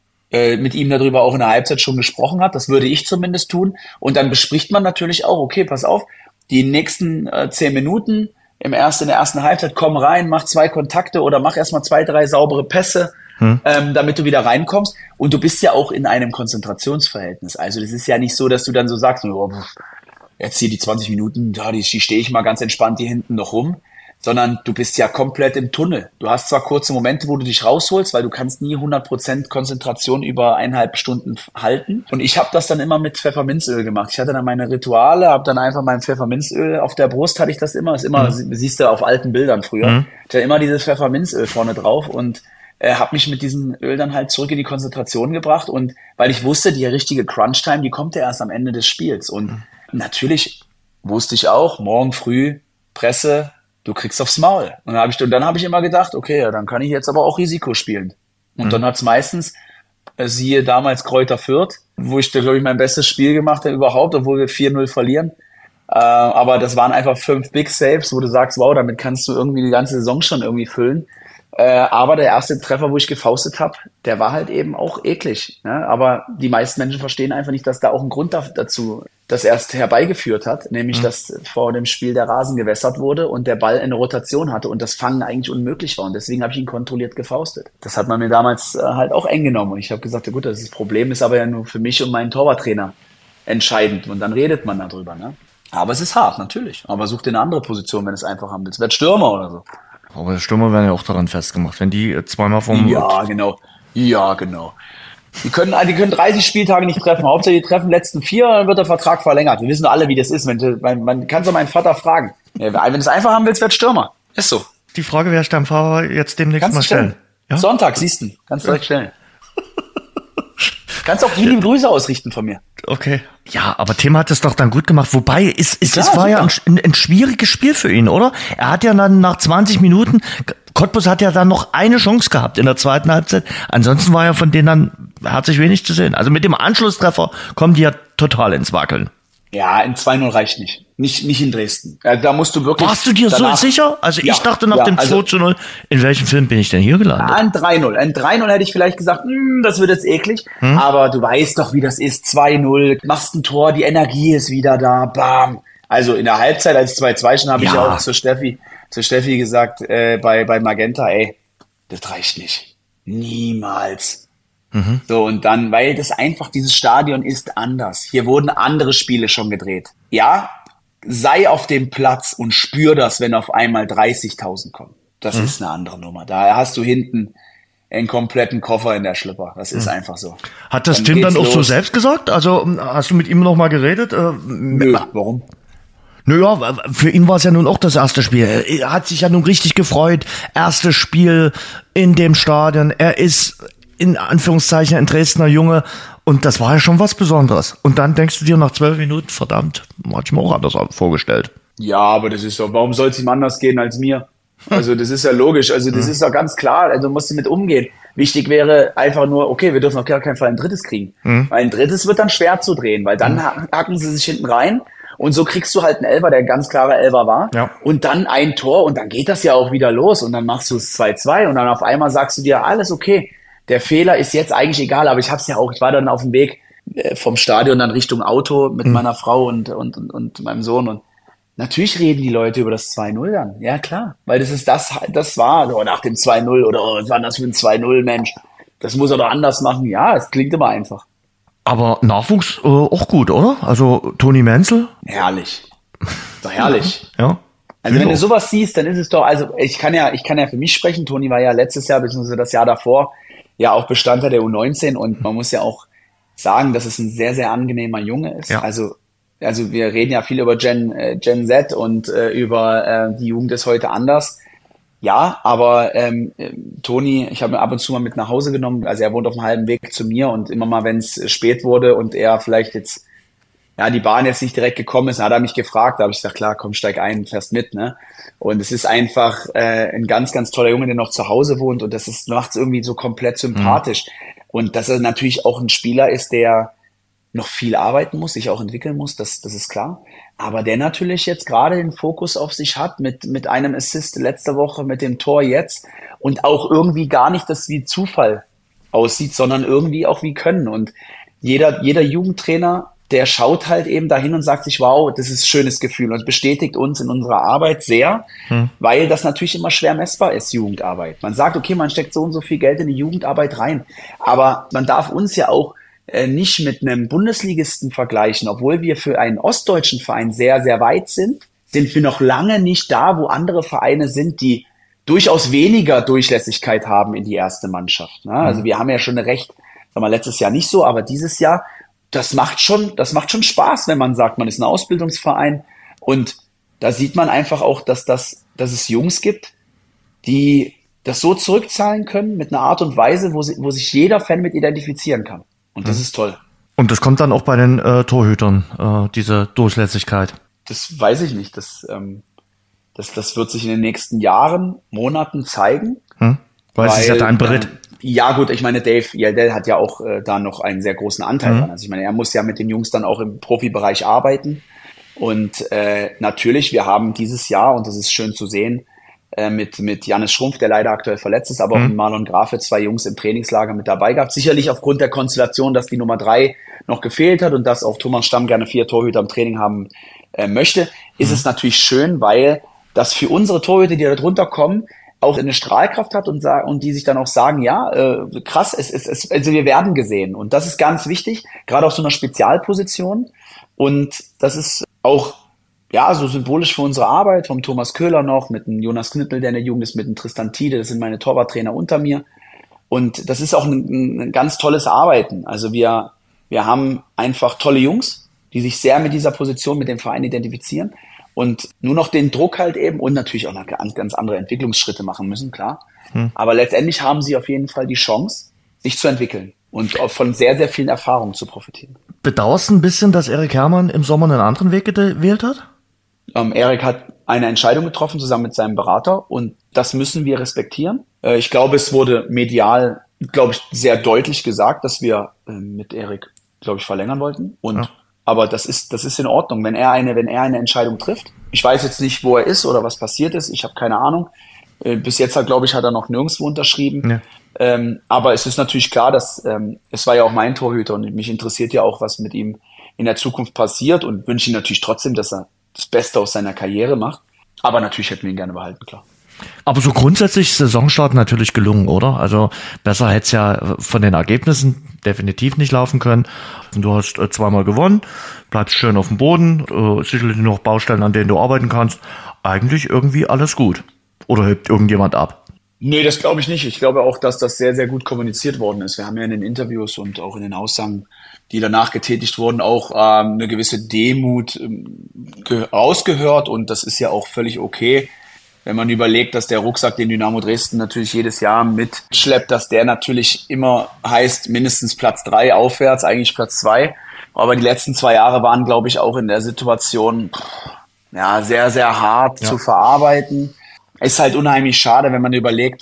äh, mit ihm darüber auch in der Halbzeit schon gesprochen hat. Das würde ich zumindest tun. Und dann bespricht man natürlich auch, okay, pass auf, die nächsten äh, zehn Minuten im ersten, in der ersten Halbzeit, komm rein, mach zwei Kontakte oder mach erstmal zwei, drei saubere Pässe, hm. ähm, damit du wieder reinkommst. Und du bist ja auch in einem Konzentrationsverhältnis. Also das ist ja nicht so, dass du dann so sagst, oh, jetzt hier die zwanzig Minuten, da die, die stehe ich mal ganz entspannt hier hinten noch rum. Sondern du bist ja komplett im Tunnel. Du hast zwar kurze Momente, wo du dich rausholst, weil du kannst nie hundert Prozent Konzentration über eineinhalb Stunden halten. Und ich habe das dann immer mit Pfefferminzöl gemacht. Ich hatte dann meine Rituale, habe dann einfach mein Pfefferminzöl auf der Brust, hatte ich das immer. Das ist immer, mhm. siehst du auf alten Bildern früher. Mhm. Ich hatte immer dieses Pfefferminzöl vorne drauf und äh, habe mich mit diesem Öl dann halt zurück in die Konzentration gebracht. Und weil ich wusste, die richtige Crunch-Time, die kommt ja erst am Ende des Spiels. Und mhm. natürlich wusste ich auch, morgen früh Presse, du kriegst aufs Maul. Und dann habe ich, dann hab ich immer gedacht, okay, ja, dann kann ich jetzt aber auch Risiko spielen. Und mhm. dann hat's meistens, äh, siehe damals Kräuter Fürth, wo ich da, glaube ich, mein bestes Spiel gemacht habe überhaupt, obwohl wir vier null verlieren. Äh, aber das waren einfach fünf Big Saves, wo du sagst, wow, damit kannst du irgendwie die ganze Saison schon irgendwie füllen. Äh, aber der erste Treffer, wo ich gefaustet habe, der war halt eben auch eklig. Ne? Aber die meisten Menschen verstehen einfach nicht, dass da auch ein Grund da, dazu das erst herbeigeführt hat, nämlich, mhm. dass vor dem Spiel der Rasen gewässert wurde und der Ball eine Rotation hatte und das Fangen eigentlich unmöglich war. Und deswegen habe ich ihn kontrolliert gefaustet. Das hat man mir damals äh, halt auch eng genommen. Und ich habe gesagt, ja gut, das, ist das Problem ist aber ja nur für mich und meinen Torwarttrainer entscheidend. Und dann redet man darüber. Ne? Aber es ist hart, natürlich. Aber such dir eine andere Position, wenn du es einfach haben willst. Werd Stürmer oder so. Aber die Stürmer werden ja auch daran festgemacht, wenn die zweimal vom... Ja, genau. Ja, genau. Die können, die können dreißig Spieltage nicht treffen. Hauptsache, die treffen letzten vier, dann wird der Vertrag verlängert. Wir wissen doch alle, wie das ist. Wenn, man, man kann so meinen Vater fragen. Wenn du es einfach haben willst, wird Stürmer. Ist so. Die Frage werde ich deinem Fahrer jetzt demnächst Kannst mal stellen. stellen. Ja? Sonntag, siehst du. Kannst du direkt stellen. Kannst auch liebe Grüße ausrichten von mir. Okay. Ja, aber Tim hat es doch dann gut gemacht. Wobei, es, es, Klar, es war super. ja ein, ein, ein schwieriges Spiel für ihn, oder? Er hat ja dann nach zwanzig Minuten, Cottbus hat ja dann noch eine Chance gehabt in der zweiten Halbzeit. Ansonsten war ja von denen dann herzlich wenig zu sehen. Also mit dem Anschlusstreffer kommen die ja total ins Wackeln. Ja, ein zwei null reicht nicht. Nicht, nicht in Dresden. Da musst du wirklich... Warst du dir danach, so sicher? Also ja, ich dachte nach ja, dem also, zwei zu null, in welchem Film bin ich denn hier gelandet? Ein drei null. Ein drei null hätte ich vielleicht gesagt, das wird jetzt eklig. Hm? Aber du weißt doch, wie das ist. zwei null, machst ein Tor, die Energie ist wieder da, bam. Also in der Halbzeit als zwei zwei schon habe ja. ich auch zu Steffi, zu Steffi gesagt, äh, bei, bei Magenta, ey, das reicht nicht. Niemals. Mhm. So, und dann, weil das einfach, dieses Stadion ist anders. Hier wurden andere Spiele schon gedreht. Ja, sei auf dem Platz und spür das, wenn auf einmal dreißigtausend kommen. Das mhm. ist eine andere Nummer. Da hast du hinten einen kompletten Koffer in der Schlipper. Das ist mhm. einfach so. Hat das dann Tim dann auch los. so selbst gesagt? Also hast du mit ihm noch mal geredet? Äh, Nö, warum? Naja, für ihn war es ja nun auch das erste Spiel. Er hat sich ja nun richtig gefreut. Erstes Spiel in dem Stadion. Er ist in Anführungszeichen ein Dresdner Junge und das war ja schon was Besonderes. Und dann denkst du dir nach zwölf Minuten, verdammt, hatte ich mir auch anders vorgestellt. Ja, aber das ist doch, warum soll es ihm anders gehen als mir? Also das ist ja logisch, also das hm. ist doch ganz klar, also musst du mit umgehen. Wichtig wäre einfach nur, okay, wir dürfen auf gar keinen Fall ein drittes kriegen. Hm. Weil ein drittes wird dann schwer zu drehen, weil dann hm. hacken sie sich hinten rein und so kriegst du halt einen Elfer, der ein ganz klarer Elfer war. Ja. Und dann ein Tor und dann geht das ja auch wieder los und dann machst du es zwei zwei und dann auf einmal sagst du dir, alles okay. Der Fehler ist jetzt eigentlich egal, aber ich hab's ja auch, ich war dann auf dem Weg vom Stadion dann Richtung Auto mit mhm. meiner Frau und, und, und, und meinem Sohn und natürlich reden die Leute über das zwei null dann. Ja, klar, weil das ist das, das war, oh, nach dem zwei null oder oh, was war das für ein zwei null, Mensch, das muss er doch anders machen. Ja, es klingt immer einfach. Aber Nachwuchs äh, auch gut, oder? Also Toni Menzel? Herrlich. Doch herrlich. Ja. Also wenn du sowas siehst, dann ist es doch, also ich kann ja, ich kann ja für mich sprechen, Toni war ja letztes Jahr, beziehungsweise das Jahr davor, ja auch Bestandteil der U neunzehn und man muss ja auch sagen, dass es ein sehr, sehr angenehmer Junge ist. Ja. Also, also wir reden ja viel über Gen, äh, Gen Z und äh, über äh, die Jugend ist heute anders. Ja, aber ähm, Toni, ich habe ihn ab und zu mal mit nach Hause genommen, also er wohnt auf einem halben Weg zu mir und immer mal, wenn es spät wurde und er vielleicht jetzt ja, die Bahn jetzt nicht direkt gekommen ist, dann hat er mich gefragt, da habe ich gesagt, klar, komm, steig ein, fährst mit, ne? Und es ist einfach äh, ein ganz, ganz toller Junge, der noch zu Hause wohnt und das ist macht es irgendwie so komplett sympathisch. Mhm. Und dass er natürlich auch ein Spieler ist, der noch viel arbeiten muss, sich auch entwickeln muss, das, das ist klar. Aber der natürlich jetzt gerade den Fokus auf sich hat mit, mit einem Assist letzte Woche, mit dem Tor jetzt und auch irgendwie gar nicht das wie Zufall aussieht, sondern irgendwie auch wie Können. Und jeder, jeder Jugendtrainer, der schaut halt eben dahin und sagt sich, wow, das ist ein schönes Gefühl und bestätigt uns in unserer Arbeit sehr, hm. weil das natürlich immer schwer messbar ist, Jugendarbeit. Man sagt, okay, man steckt so und so viel Geld in die Jugendarbeit rein, aber man darf uns ja auch äh, nicht mit einem Bundesligisten vergleichen, obwohl wir für einen ostdeutschen Verein sehr, sehr weit sind, sind wir noch lange nicht da, wo andere Vereine sind, die durchaus weniger Durchlässigkeit haben in die erste Mannschaft. Ne? Also wir haben ja schon eine recht, sagen wir letztes Jahr nicht so, aber dieses Jahr, das macht schon, das macht schon Spaß, wenn man sagt, man ist ein Ausbildungsverein und da sieht man einfach auch, dass das, dass es Jungs gibt, die das so zurückzahlen können mit einer Art und Weise, wo, sie, wo sich jeder Fan mit identifizieren kann. Und das mhm. ist toll. Und das kommt dann auch bei den äh, Torhütern, äh, diese Durchlässigkeit. Das weiß ich nicht. Das, ähm, das, das wird sich in den nächsten Jahren, Monaten zeigen. Hm? Weil es ist ja dein Beritt. Äh, ja gut, ich meine, Dave Yaldell hat ja auch äh, da noch einen sehr großen Anteil mhm. dran. Also ich meine, er muss ja mit den Jungs dann auch im Profibereich arbeiten. Und äh, natürlich, wir haben dieses Jahr, und das ist schön zu sehen, äh, mit mit Jannis Schrumpf, der leider aktuell verletzt ist, aber mhm. auch mit Marlon Grafe zwei Jungs im Trainingslager mit dabei gehabt. Sicherlich aufgrund der Konstellation, dass die Nummer drei noch gefehlt hat und dass auch Thomas Stamm gerne vier Torhüter im Training haben äh, möchte, mhm. ist es natürlich schön, weil das für unsere Torhüter, die da drunter kommen, auch eine Strahlkraft hat und, und die sich dann auch sagen, ja, äh, krass, es, es, es, also wir werden gesehen. Und das ist ganz wichtig, gerade auf so einer Spezialposition. Und das ist auch ja so symbolisch für unsere Arbeit, vom Thomas Köhler noch, mit dem Jonas Knüppel, der in der Jugend ist, mit dem Tristan Tiede, das sind meine Torwarttrainer unter mir. Und das ist auch ein, ein ganz tolles Arbeiten. Also wir, wir haben einfach tolle Jungs, die sich sehr mit dieser Position, mit dem Verein identifizieren. Und nur noch den Druck halt eben und natürlich auch noch ganz, ganz andere Entwicklungsschritte machen müssen, klar. Hm. Aber letztendlich haben sie auf jeden Fall die Chance, sich zu entwickeln und auch von sehr, sehr vielen Erfahrungen zu profitieren. Bedauerst du ein bisschen, dass Erik Herrmann im Sommer einen anderen Weg gewählt hat? Ähm, Erik hat eine Entscheidung getroffen, zusammen mit seinem Berater, und das müssen wir respektieren. Äh, ich glaube, es wurde medial, glaube ich, sehr deutlich gesagt, dass wir äh, mit Erik, glaube ich, verlängern wollten. Und ja. Aber das ist, das ist in Ordnung, wenn er eine, wenn er eine Entscheidung trifft. Ich weiß jetzt nicht, wo er ist oder was passiert ist. Ich habe keine Ahnung. Äh, bis jetzt, glaube ich, hat er noch nirgendwo unterschrieben. Ja. Ähm, aber es ist natürlich klar, dass ähm, es war ja auch mein Torhüter und mich interessiert ja auch, was mit ihm in der Zukunft passiert, und wünsche ihm natürlich trotzdem, dass er das Beste aus seiner Karriere macht. Aber natürlich hätten wir ihn gerne behalten, klar. Aber so grundsätzlich Saisonstart natürlich gelungen, oder? Also besser hätte es ja von den Ergebnissen definitiv nicht laufen können. Du hast äh, zweimal gewonnen, bleibst schön auf dem Boden, äh, sicherlich noch Baustellen, an denen du arbeiten kannst. Eigentlich irgendwie alles gut. Oder hebt irgendjemand ab? Nee, das glaube ich nicht. Ich glaube auch, dass das sehr, sehr gut kommuniziert worden ist. Wir haben ja in den Interviews und auch in den Aussagen, die danach getätigt wurden, auch ähm, eine gewisse Demut ähm, ge- rausgehört, und das ist ja auch völlig okay. Wenn man überlegt, dass der Rucksack, den Dynamo Dresden natürlich jedes Jahr mitschleppt, dass der natürlich immer heißt, mindestens Platz drei aufwärts, eigentlich Platz zwei. Aber die letzten zwei Jahre waren, glaube ich, auch in der Situation ja sehr, sehr hart ja. zu verarbeiten. Ist halt unheimlich schade, wenn man überlegt,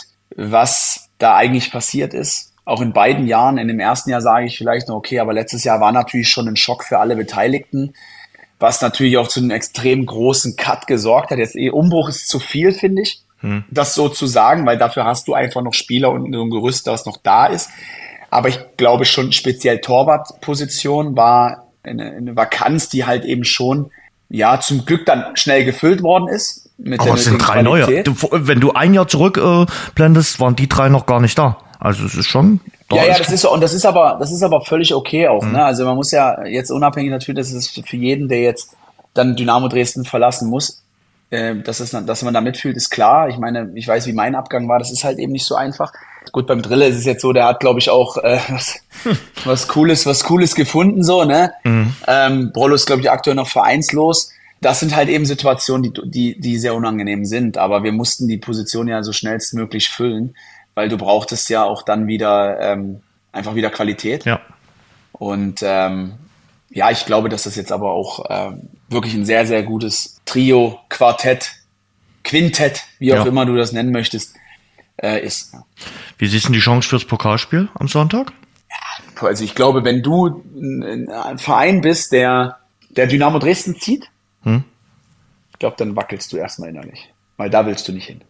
was da eigentlich passiert ist. Auch in beiden Jahren. In dem ersten Jahr sage ich vielleicht noch okay, aber letztes Jahr war natürlich schon ein Schock für alle Beteiligten, was natürlich auch zu einem extrem großen Cut gesorgt hat. Jetzt eh Umbruch ist zu viel, finde ich, hm. das so zu sagen, weil dafür hast du einfach noch Spieler und so ein Gerüst, das noch da ist. Aber ich glaube schon, speziell Torwartposition war eine, eine Vakanz, die halt eben schon, ja, zum Glück dann schnell gefüllt worden ist. Mit Aber es sind drei neue. Du, wenn du ein Jahr zurück äh, blendest, waren die drei noch gar nicht da. Also es ist schon. Da ja, ist ja, das ist so, und das ist aber, das ist aber völlig okay auch, mhm. ne? Also man muss ja jetzt unabhängig natürlich, das ist für jeden, der jetzt dann Dynamo Dresden verlassen muss, äh, dass es, dass man da mitfühlt, ist klar. Ich meine, ich weiß, wie mein Abgang war. Das ist halt eben nicht so einfach. Gut, beim Drille ist es jetzt so, der hat, glaube ich, auch äh, was, was Cooles, was Cooles gefunden, so, ne? Mhm. Ähm, Brollo ist, glaube ich, aktuell noch vereinslos. Das sind halt eben Situationen, die, die, die sehr unangenehm sind. Aber wir mussten die Position ja so schnellstmöglich füllen, weil du brauchtest ja auch dann wieder ähm, einfach wieder Qualität. Ja. Und ähm, ja, ich glaube, dass das jetzt aber auch ähm, wirklich ein sehr, sehr gutes Trio, Quartett, Quintett, wie auch ja. immer du das nennen möchtest, äh, ist. Ja. Wie siehst du die Chance fürs Pokalspiel am Sonntag? Ja, also ich glaube, wenn du ein, ein Verein bist, der, der Dynamo Dresden zieht, hm? ich glaube, dann wackelst du erstmal innerlich. Weil da willst du nicht hin.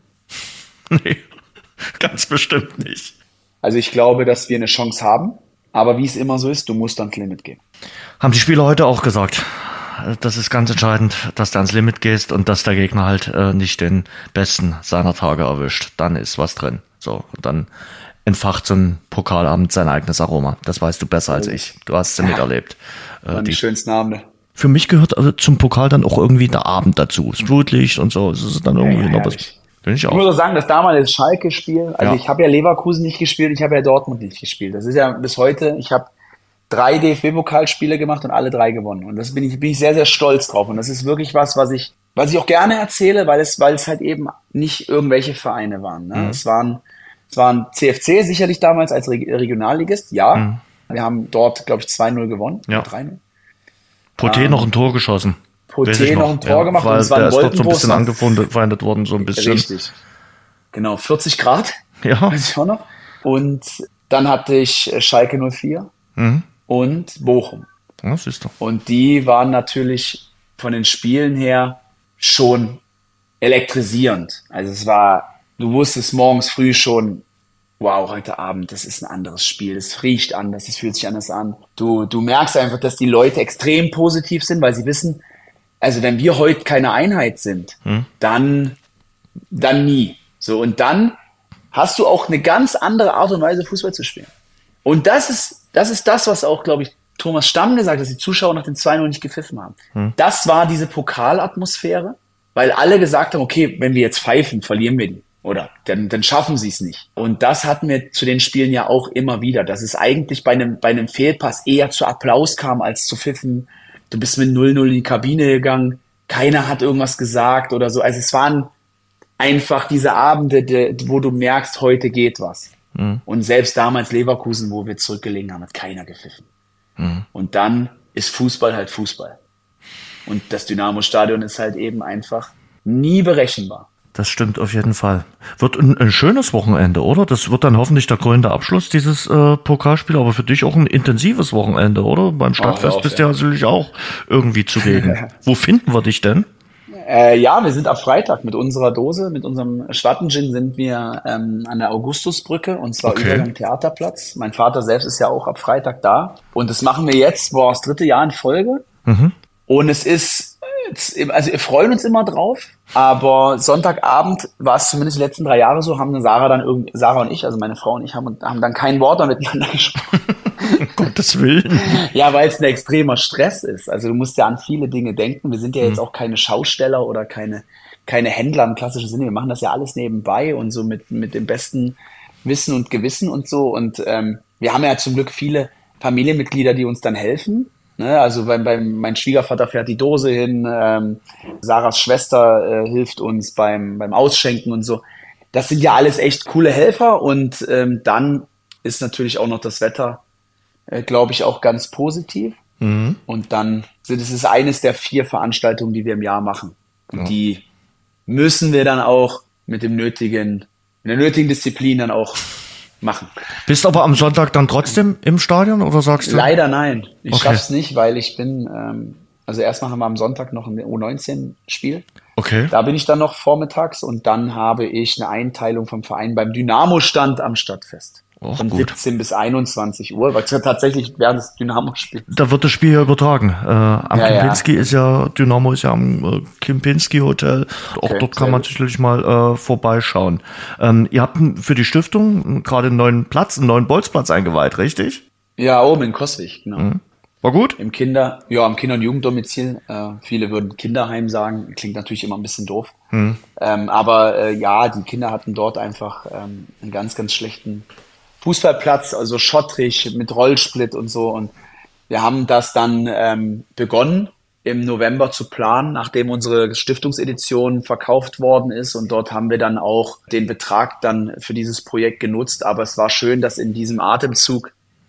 Nee, ganz bestimmt nicht. Also ich glaube, dass wir eine Chance haben, aber wie es immer so ist, du musst ans Limit gehen. Haben die Spieler heute auch gesagt. Das ist ganz entscheidend, dass du ans Limit gehst und dass der Gegner halt äh, nicht den Besten seiner Tage erwischt. Dann ist was drin. So, und dann entfacht so ein Pokalabend sein eigenes Aroma. Das weißt du besser als ich. Du hast es ja miterlebt. Äh, die, die schönsten Abende. Für mich gehört also zum Pokal dann auch irgendwie der Abend dazu. Das Flutlicht und so. Das ist dann irgendwie ja, ja, noch was. Ich, ich muss auch sagen, das damals Schalke-Spiel, also ja. ich habe ja Leverkusen nicht gespielt, ich habe ja Dortmund nicht gespielt. Das ist ja bis heute, ich habe drei D F B-Pokalspiele gemacht und alle drei gewonnen. Und das bin ich, bin ich sehr, sehr stolz drauf. Und das ist wirklich was, was ich, was ich auch gerne erzähle, weil es, weil es halt eben nicht irgendwelche Vereine waren. Ne? Mhm. Es waren, es waren C F C sicherlich damals als Regionalligist, ja. Mhm. Wir haben dort, glaube ich, zwei null gewonnen, ja. drei null. Poté ähm, noch ein Tor geschossen. Poté noch. noch ein Tor ja, gemacht. Weil und es war der ist dort so ein bisschen angefeindet worden, so ein bisschen. Richtig. Genau, vierzig Grad. Ja. Weiß ich auch noch. Und dann hatte ich Schalke null vier mhm. und Bochum. Ja, siehst du. Und die waren natürlich von den Spielen her schon elektrisierend. Also es war, du wusstest morgens früh schon, wow, heute Abend, das ist ein anderes Spiel, es riecht anders, es fühlt sich anders an. Du, du merkst einfach, dass die Leute extrem positiv sind, weil sie wissen, also wenn wir heute keine Einheit sind, hm. dann, dann nie. So, und dann hast du auch eine ganz andere Art und Weise, Fußball zu spielen. Und das ist, das ist das, was auch, glaube ich, Thomas Stamm gesagt hat, dass die Zuschauer nach dem zwei null nicht gepfiffen haben. Hm. Das war diese Pokalatmosphäre, weil alle gesagt haben, okay, wenn wir jetzt pfeifen, verlieren wir die. Oder dann, dann schaffen sie es nicht. Und das hatten wir zu den Spielen ja auch immer wieder, dass es eigentlich bei einem, bei einem Fehlpass eher zu Applaus kam als zu Pfiffen. Du bist mit null null in die Kabine gegangen, keiner hat irgendwas gesagt oder so. Also es waren einfach diese Abende, die, wo du merkst, heute geht was. Mhm. Und selbst damals Leverkusen, wo wir zurückgelegen haben, hat keiner gepfiffen. Mhm. Und dann ist Fußball halt Fußball. Und das Dynamo-Stadion ist halt eben einfach nie berechenbar. Das stimmt auf jeden Fall. Wird ein, ein schönes Wochenende, oder? Das wird dann hoffentlich der krönende Abschluss dieses äh, Pokalspiel, aber für dich auch ein intensives Wochenende, oder? Beim Stadtfest oh, bist du ja natürlich auch irgendwie zugegen. Wo finden wir dich denn? Äh, ja, wir sind ab Freitag mit unserer Dose, mit unserem Schwattengin sind wir ähm, an der Augustusbrücke und zwar okay. Übergang Theaterplatz. Mein Vater selbst ist ja auch ab Freitag da und das machen wir jetzt, boah, das dritte Jahr in Folge. Mhm. Und es ist also wir freuen uns immer drauf, aber Sonntagabend war es zumindest die letzten drei Jahre so, haben Sarah dann irgendwie, Sarah und ich, also meine Frau und ich, haben, haben dann kein Wort mehr miteinander gesprochen. Gottes Willen. Ja, weil es ein extremer Stress ist. Also du musst ja an viele Dinge denken. Wir sind ja jetzt auch keine Schausteller oder keine, keine Händler im klassischen Sinne. Wir machen das ja alles nebenbei und so mit, mit dem besten Wissen und Gewissen und so. Und ähm, wir haben ja zum Glück viele Familienmitglieder, die uns dann helfen. Ne, also beim, beim, mein Schwiegervater fährt die Dose hin, ähm, Sarahs Schwester äh, hilft uns beim, beim Ausschenken und so. Das sind ja alles echt coole Helfer und ähm, dann ist natürlich auch noch das Wetter, äh, glaube ich, auch ganz positiv. Mhm. Und dann, das ist eines der vier Veranstaltungen, die wir im Jahr machen. Und ja. die müssen wir dann auch mit dem nötigen, mit der nötigen Disziplin dann auch machen. Bist aber am Sonntag dann trotzdem im Stadion oder sagst du? Leider nein. Ich okay. schaff's nicht, weil ich bin, ähm, also erstmal haben wir am Sonntag noch ein U neunzehn Spiel. Okay. Da bin ich dann noch vormittags und dann habe ich eine Einteilung vom Verein beim Dynamo-Stand am Stadtfest. Och, von gut. siebzehn bis einundzwanzig Uhr, weil es ja tatsächlich während des Dynamo-Spiels. Da wird das Spiel ja übertragen. Äh, am ja, Kempinski ja. ist ja, Dynamo ist ja am äh, Kempinski Hotel. Auch okay, dort kann man gut. sicherlich mal äh, vorbeischauen. Ähm, ihr habt für die Stiftung gerade einen neuen Platz, einen neuen Bolzplatz eingeweiht, richtig? Ja, oben in Coswig, genau. Mhm. War gut? Im Kinder, ja, im Kinder- und Jugenddomizil. Äh, viele würden Kinderheim sagen. Klingt natürlich immer ein bisschen doof. Mhm. Ähm, aber äh, ja, die Kinder hatten dort einfach ähm, einen ganz, ganz schlechten Fußballplatz, also schottrig mit Rollsplit und so. Und wir haben das dann ähm, begonnen im November zu planen, nachdem unsere Stiftungsedition verkauft worden ist. Und dort haben wir dann auch den Betrag dann für dieses Projekt genutzt. Aber es war schön, dass in diesem Atemzug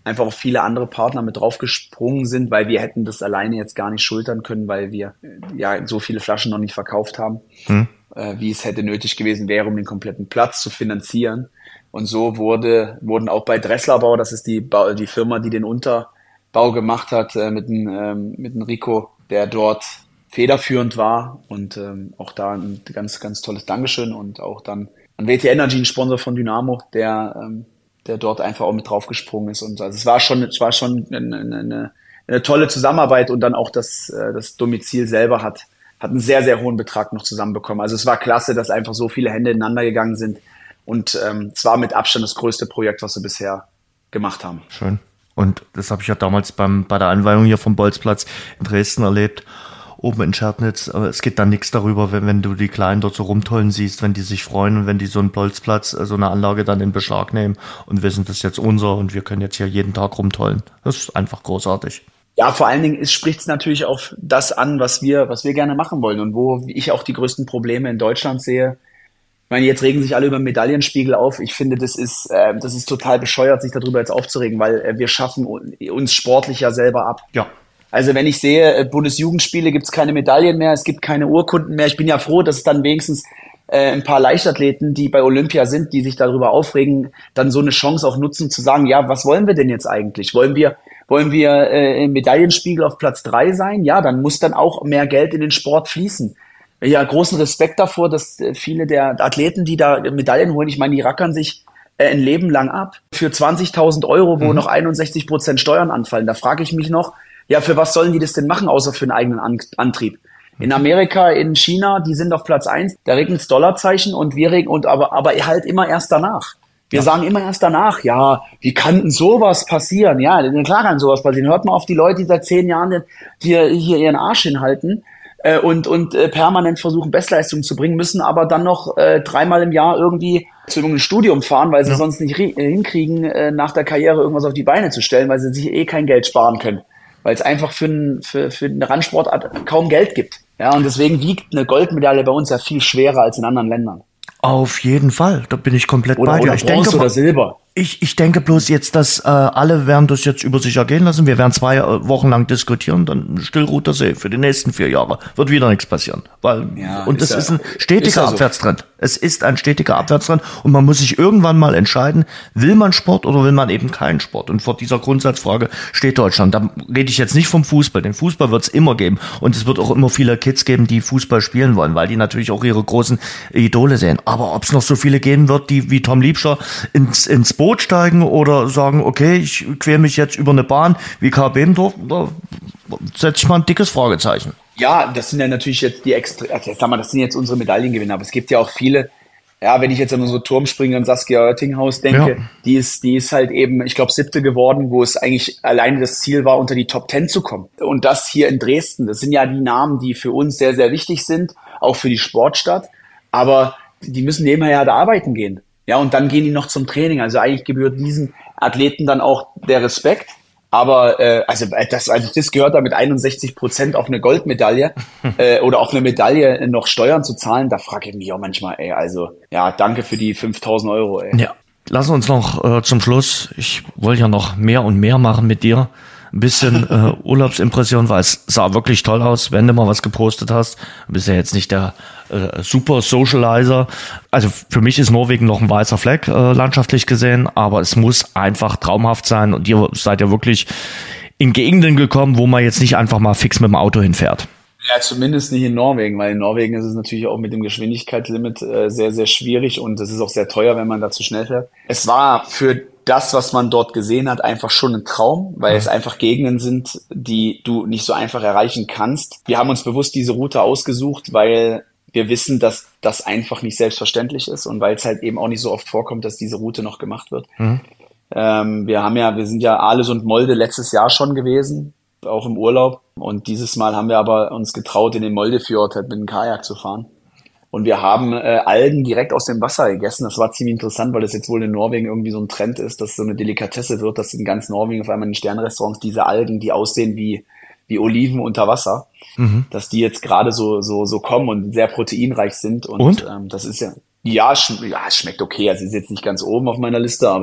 einfach auch viele andere Partner mit draufgesprungen sind, weil wir hätten das alleine jetzt gar nicht schultern können, weil wir ja so viele Flaschen noch nicht verkauft haben, hm. äh, wie es hätte nötig gewesen wäre, um den kompletten Platz zu finanzieren. Und so wurde, wurden auch bei Dresslerbau, das ist die, ba- die Firma, die den Unterbau gemacht hat, äh, mit dem ähm, mit dem Rico, der dort federführend war, und ähm, auch da ein ganz, ganz tolles Dankeschön, und auch dann an W T Energy, ein Sponsor von Dynamo, der ähm, der dort einfach auch mit draufgesprungen ist. Und also es war schon, es war schon eine, eine, eine tolle Zusammenarbeit, und dann auch das, das Domizil selber hat, hat einen sehr, sehr hohen Betrag noch zusammenbekommen. Also es war klasse, dass einfach so viele Hände ineinander gegangen sind, und ähm, es war mit Abstand das größte Projekt, was wir bisher gemacht haben. Schön. Und das habe ich ja damals beim, bei der Einweihung hier vom Bolzplatz in Dresden erlebt, oben in Scherdnitz. Aber es geht dann nichts darüber, wenn, wenn du die Kleinen dort so rumtollen siehst, wenn die sich freuen und wenn die so einen Bolzplatz, so eine Anlage dann in Beschlag nehmen und wissen, das ist jetzt unser und wir können jetzt hier jeden Tag rumtollen. Das ist einfach großartig. Ja, vor allen Dingen spricht es natürlich auf das an, was wir, was wir gerne machen wollen, und wo ich auch die größten Probleme in Deutschland sehe. Ich meine, jetzt regen sich alle über den Medaillenspiegel auf. Ich finde, das ist, äh, das ist total bescheuert, sich darüber jetzt aufzuregen, weil äh, wir schaffen uns sportlich ja selber ab. Ja. Also wenn ich sehe, Bundesjugendspiele, gibt es keine Medaillen mehr, es gibt keine Urkunden mehr. Ich bin ja froh, dass es dann wenigstens äh, ein paar Leichtathleten, die bei Olympia sind, die sich darüber aufregen, dann so eine Chance auch nutzen, zu sagen, ja, was wollen wir denn jetzt eigentlich? Wollen wir wollen wir äh, im Medaillenspiegel auf Platz drei sein? Ja, dann muss dann auch mehr Geld in den Sport fließen. Ja, großen Respekt davor, dass äh, viele der Athleten, die da Medaillen holen, ich meine, die rackern sich äh, ein Leben lang ab für zwanzigtausend Euro, wo mhm. noch einundsechzig Prozent Steuern anfallen. Da frage ich mich noch, ja, für was sollen die das denn machen, außer für einen eigenen An- Antrieb? In Amerika, in China, die sind auf Platz eins, da regnet's Dollarzeichen, und wir regnen, und aber, aber halt immer erst danach. Wir ja. sagen immer erst danach, ja, wie kann denn sowas passieren? Ja, klar kann sowas passieren. Hört mal auf die Leute, die seit zehn Jahren hier, hier ihren Arsch hinhalten äh, und, und äh, permanent versuchen, Bestleistungen zu bringen, müssen aber dann noch äh, dreimal im Jahr irgendwie zu irgendeinem Studium fahren, weil sie ja. sonst nicht ri- hinkriegen, äh, nach der Karriere irgendwas auf die Beine zu stellen, weil sie sich eh kein Geld sparen können. Weil es einfach für, ein, für, für eine Randsportart kaum Geld gibt. Ja, und deswegen wiegt eine Goldmedaille bei uns ja viel schwerer als in anderen Ländern. Auf jeden Fall, da bin ich komplett oder, bei dir. Oder ich Bronze denke, oder Silber. Ich, ich denke bloß jetzt, dass äh, alle werden das jetzt über sich ergehen lassen. Wir werden zwei äh, Wochen lang diskutieren, dann Stillruht der See für die nächsten vier Jahre. Wird wieder nichts passieren. Weil, ja, und das ist, ja, ist ein stetiger ist ja so. Abwärtstrend. Es ist ein stetiger Abwärtstrend, und man muss sich irgendwann mal entscheiden, will man Sport oder will man eben keinen Sport? Und vor dieser Grundsatzfrage steht Deutschland. Da rede ich jetzt nicht vom Fußball. Den Fußball wird es immer geben, und es wird auch immer viele Kids geben, die Fußball spielen wollen, weil die natürlich auch ihre großen Idole sehen. Aber ob es noch so viele geben wird, die wie Tom Liebscher ins, ins Boot steigen oder sagen, okay, ich quäle mich jetzt über eine Bahn wie Karl Bebendorf, da setze ich mal ein dickes Fragezeichen. Ja, das sind ja natürlich jetzt die extra, also sag mal, das sind jetzt unsere Medaillengewinner, aber es gibt ja auch viele, ja, wenn ich jetzt an unsere Turmspringerin Saskia Oettinghaus denke, ja. die ist, die ist halt eben, ich glaube, siebte geworden, wo es eigentlich alleine das Ziel war, unter die Top Ten zu kommen. Und das hier in Dresden, das sind ja die Namen, die für uns sehr, sehr wichtig sind, auch für die Sportstadt, aber die müssen nebenher halt arbeiten gehen. Ja, und dann gehen die noch zum Training. Also eigentlich gebührt diesen Athleten dann auch der Respekt. Aber äh, also das, als ich das gehört habe, mit einundsechzig Prozent auf eine Goldmedaille äh, oder auf eine Medaille noch Steuern zu zahlen, da frage ich mich auch manchmal, ey, also ja, danke für die fünftausend Euro, ey. Ja, lass uns noch äh, zum Schluss, ich wollte ja noch mehr und mehr machen mit dir, ein bisschen äh, Urlaubsimpression, weil es sah wirklich toll aus, wenn du mal was gepostet hast. Du bist ja jetzt nicht der äh, super Socializer. Also für mich ist Norwegen noch ein weißer Fleck, äh, landschaftlich gesehen, aber es muss einfach traumhaft sein, und ihr seid ja wirklich in Gegenden gekommen, wo man jetzt nicht einfach mal fix mit dem Auto hinfährt. Ja, zumindest nicht in Norwegen, weil in Norwegen ist es natürlich auch mit dem Geschwindigkeitslimit äh, sehr, sehr schwierig, und es ist auch sehr teuer, wenn man da zu schnell fährt. Es war für das, was man dort gesehen hat, einfach schon ein Traum, weil ja. es einfach Gegenden sind, die du nicht so einfach erreichen kannst. Wir haben uns bewusst diese Route ausgesucht, weil wir wissen, dass das einfach nicht selbstverständlich ist, und weil es halt eben auch nicht so oft vorkommt, dass diese Route noch gemacht wird. Mhm. Ähm, wir haben ja, wir sind ja Aales und Molde letztes Jahr schon gewesen, auch im Urlaub, und dieses Mal haben wir aber uns getraut, in den Moldefjord halt mit dem Kajak zu fahren. Und wir haben äh, Algen direkt aus dem Wasser gegessen. Das war ziemlich interessant, weil das jetzt wohl in Norwegen irgendwie so ein Trend ist, dass so eine Delikatesse wird, dass in ganz Norwegen auf einmal in Sternrestaurants diese Algen, die aussehen wie wie Oliven unter Wasser, mhm. dass die jetzt gerade so so so kommen und sehr proteinreich sind. Und, und? Ähm, das ist ja, ja, sch- ja, es schmeckt okay. Also ist jetzt nicht ganz oben auf meiner Liste, aber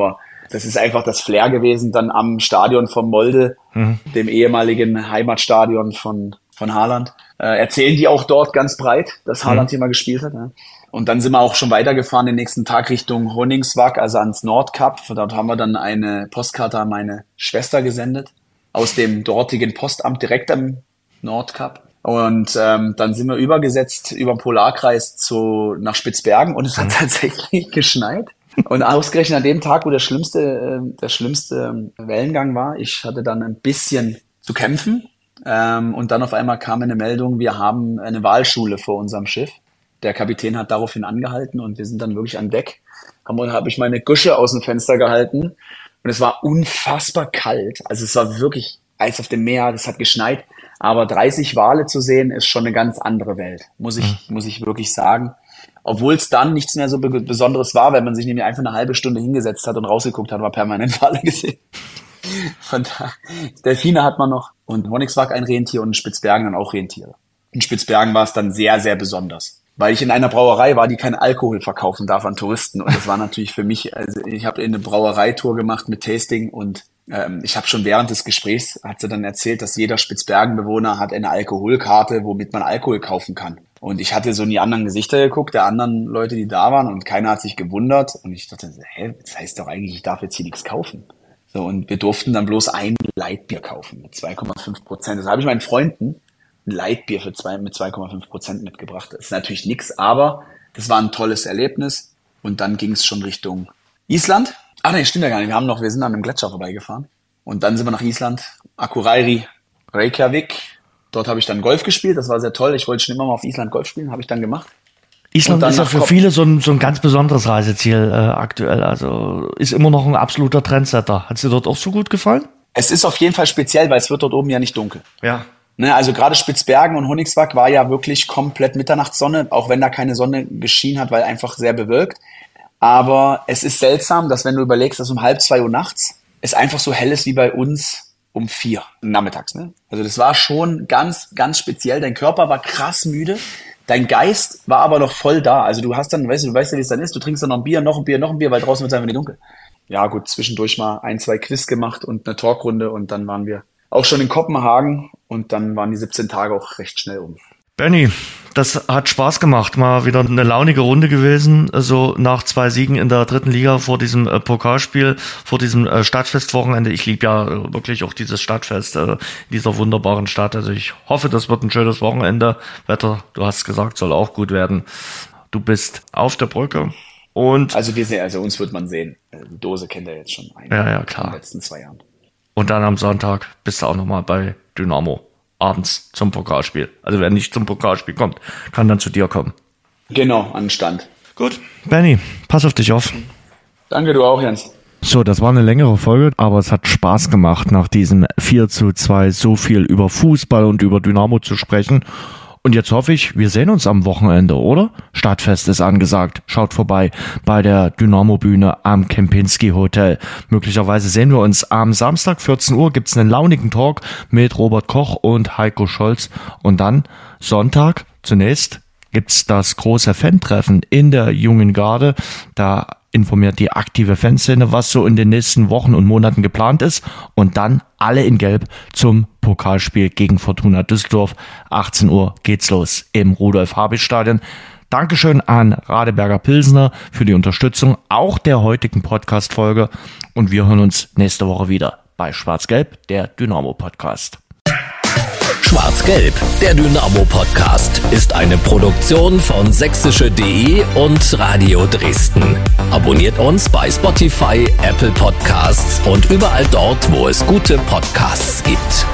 Das ist einfach das Flair gewesen, dann am Stadion von Molde, mhm. dem ehemaligen Heimatstadion von, von Haaland. Äh, erzählen die auch dort ganz breit, dass Haaland mhm. hier mal gespielt hat. Ja. Und dann sind wir auch schon weitergefahren den nächsten Tag Richtung Honingswag, also ans Nordkap. Dort haben wir dann eine Postkarte an meine Schwester gesendet, aus dem dortigen Postamt direkt am Nordkap. Und ähm, dann sind wir übergesetzt über den Polarkreis zu, nach Spitzbergen und es hat tatsächlich geschneit. Und ausgerechnet an dem Tag, wo der schlimmste, äh, der schlimmste Wellengang war, ich hatte dann ein bisschen zu kämpfen. Ähm, und dann auf einmal kam eine Meldung, wir haben eine Walschule vor unserem Schiff. Der Kapitän hat daraufhin angehalten und wir sind dann wirklich an Deck. Da habe ich meine Gusche aus dem Fenster gehalten und es war unfassbar kalt. Also es war wirklich Eis auf dem Meer, es hat geschneit. Aber dreißig Wale zu sehen, ist schon eine ganz andere Welt, muss ich, mhm. muss ich wirklich sagen. Obwohl es dann nichts mehr so be- Besonderes war, weil man sich nämlich einfach eine halbe Stunde hingesetzt hat und rausgeguckt hat, war permanent Wale gesehen. Von da, Delfine hat man noch und Honingswag ein Rentier und in Spitzbergen dann auch Rentiere. In Spitzbergen war es dann sehr, sehr besonders, weil ich in einer Brauerei war, die keinen Alkohol verkaufen darf an Touristen. Und das war natürlich für mich, also ich habe eine Brauereitour gemacht mit Tasting und ähm, ich habe schon während des Gesprächs, hat sie dann erzählt, dass jeder Spitzbergenbewohner hat eine Alkoholkarte, womit man Alkohol kaufen kann. Und ich hatte so in die anderen Gesichter geguckt, der anderen Leute, die da waren, und keiner hat sich gewundert. Und ich dachte, hä, das heißt doch eigentlich, ich darf jetzt hier nichts kaufen. So, und wir durften dann bloß ein Leitbier kaufen mit zwei Komma fünf Prozent. Das habe ich meinen Freunden ein Leitbier für zwei, mit zwei Komma fünf Prozent mitgebracht. Das ist natürlich nix, aber das war ein tolles Erlebnis. Und dann ging es schon Richtung Island. Ach nee, stimmt ja gar nicht. Wir haben noch, wir sind an einem Gletscher vorbeigefahren. Und dann sind wir nach Island, Akureyri, Reykjavik. Dort habe ich dann Golf gespielt. Das war sehr toll. Ich wollte schon immer mal auf Island Golf spielen, habe ich dann gemacht. Island ist ja für Kopf- viele so ein, so ein ganz besonderes Reiseziel äh, aktuell. Also ist immer noch ein absoluter Trendsetter. Hat es dir dort auch so gut gefallen? Es ist auf jeden Fall speziell, weil es wird dort oben ja nicht dunkel. Ja. Ne, also gerade Spitzbergen und Honingswag war ja wirklich komplett Mitternachtssonne, auch wenn da keine Sonne geschienen hat, weil einfach sehr bewölkt. Aber es ist seltsam, dass wenn du überlegst, dass um halb zwei Uhr nachts es einfach so hell ist wie bei uns um vier nachmittags. Ne? Also das war schon ganz, ganz speziell. Dein Körper war krass müde. Dein Geist war aber noch voll da. Also du hast dann, weißt du, du weißt ja, wie es dann ist. Du trinkst dann noch ein Bier, noch ein Bier, noch ein Bier, weil draußen wird es einfach nicht dunkel. Ja gut, zwischendurch mal ein, zwei Quiz gemacht und eine Talkrunde und dann waren wir auch schon in Kopenhagen und dann waren die siebzehn Tage auch recht schnell um. Benny, das hat Spaß gemacht. Mal wieder eine launige Runde gewesen. So nach zwei Siegen in der dritten Liga vor diesem äh, Pokalspiel, vor diesem äh, Stadtfestwochenende. Ich liebe ja äh, wirklich auch dieses Stadtfest äh, in dieser wunderbaren Stadt. Also ich hoffe, das wird ein schönes Wochenende. Wetter, du hast gesagt, soll auch gut werden. Du bist auf der Brücke und... Also wir sehen, also uns wird man sehen. Die Dose kennt er jetzt schon ein, ja, ja, klar. in den letzten zwei Jahren. Und dann am Sonntag bist du auch nochmal bei Dynamo. Abends zum Pokalspiel. Also wer nicht zum Pokalspiel kommt, kann dann zu dir kommen. Genau, an den Stand. Gut. Benny, pass auf dich auf. Danke, du auch, Jens. So, das war eine längere Folge, aber es hat Spaß gemacht, nach diesem vier zu zwei so viel über Fußball und über Dynamo zu sprechen. Und jetzt hoffe ich, wir sehen uns am Wochenende, oder? Stadtfest ist angesagt. Schaut vorbei bei der Dynamo-Bühne am Kempinski Hotel. Möglicherweise sehen wir uns am Samstag, vierzehn Uhr, gibt's einen launigen Talk mit Robert Koch und Heiko Scholz. Und dann Sonntag zunächst gibt's das große Fan-Treffen in der Jungen Garde. Da informiert die aktive Fanszene, was so in den nächsten Wochen und Monaten geplant ist. Und dann alle in Gelb zum Pokalspiel gegen Fortuna Düsseldorf. achtzehn Uhr geht's los im Rudolf-Habich-Stadion. Dankeschön an Radeberger Pilsner für die Unterstützung auch der heutigen Podcast-Folge. Und wir hören uns nächste Woche wieder bei Schwarz-Gelb, der Dynamo-Podcast. Schwarz-Gelb, der Dynamo-Podcast, ist eine Produktion von sächsische punkt de und Radio Dresden. Abonniert uns bei Spotify, Apple Podcasts und überall dort, wo es gute Podcasts gibt.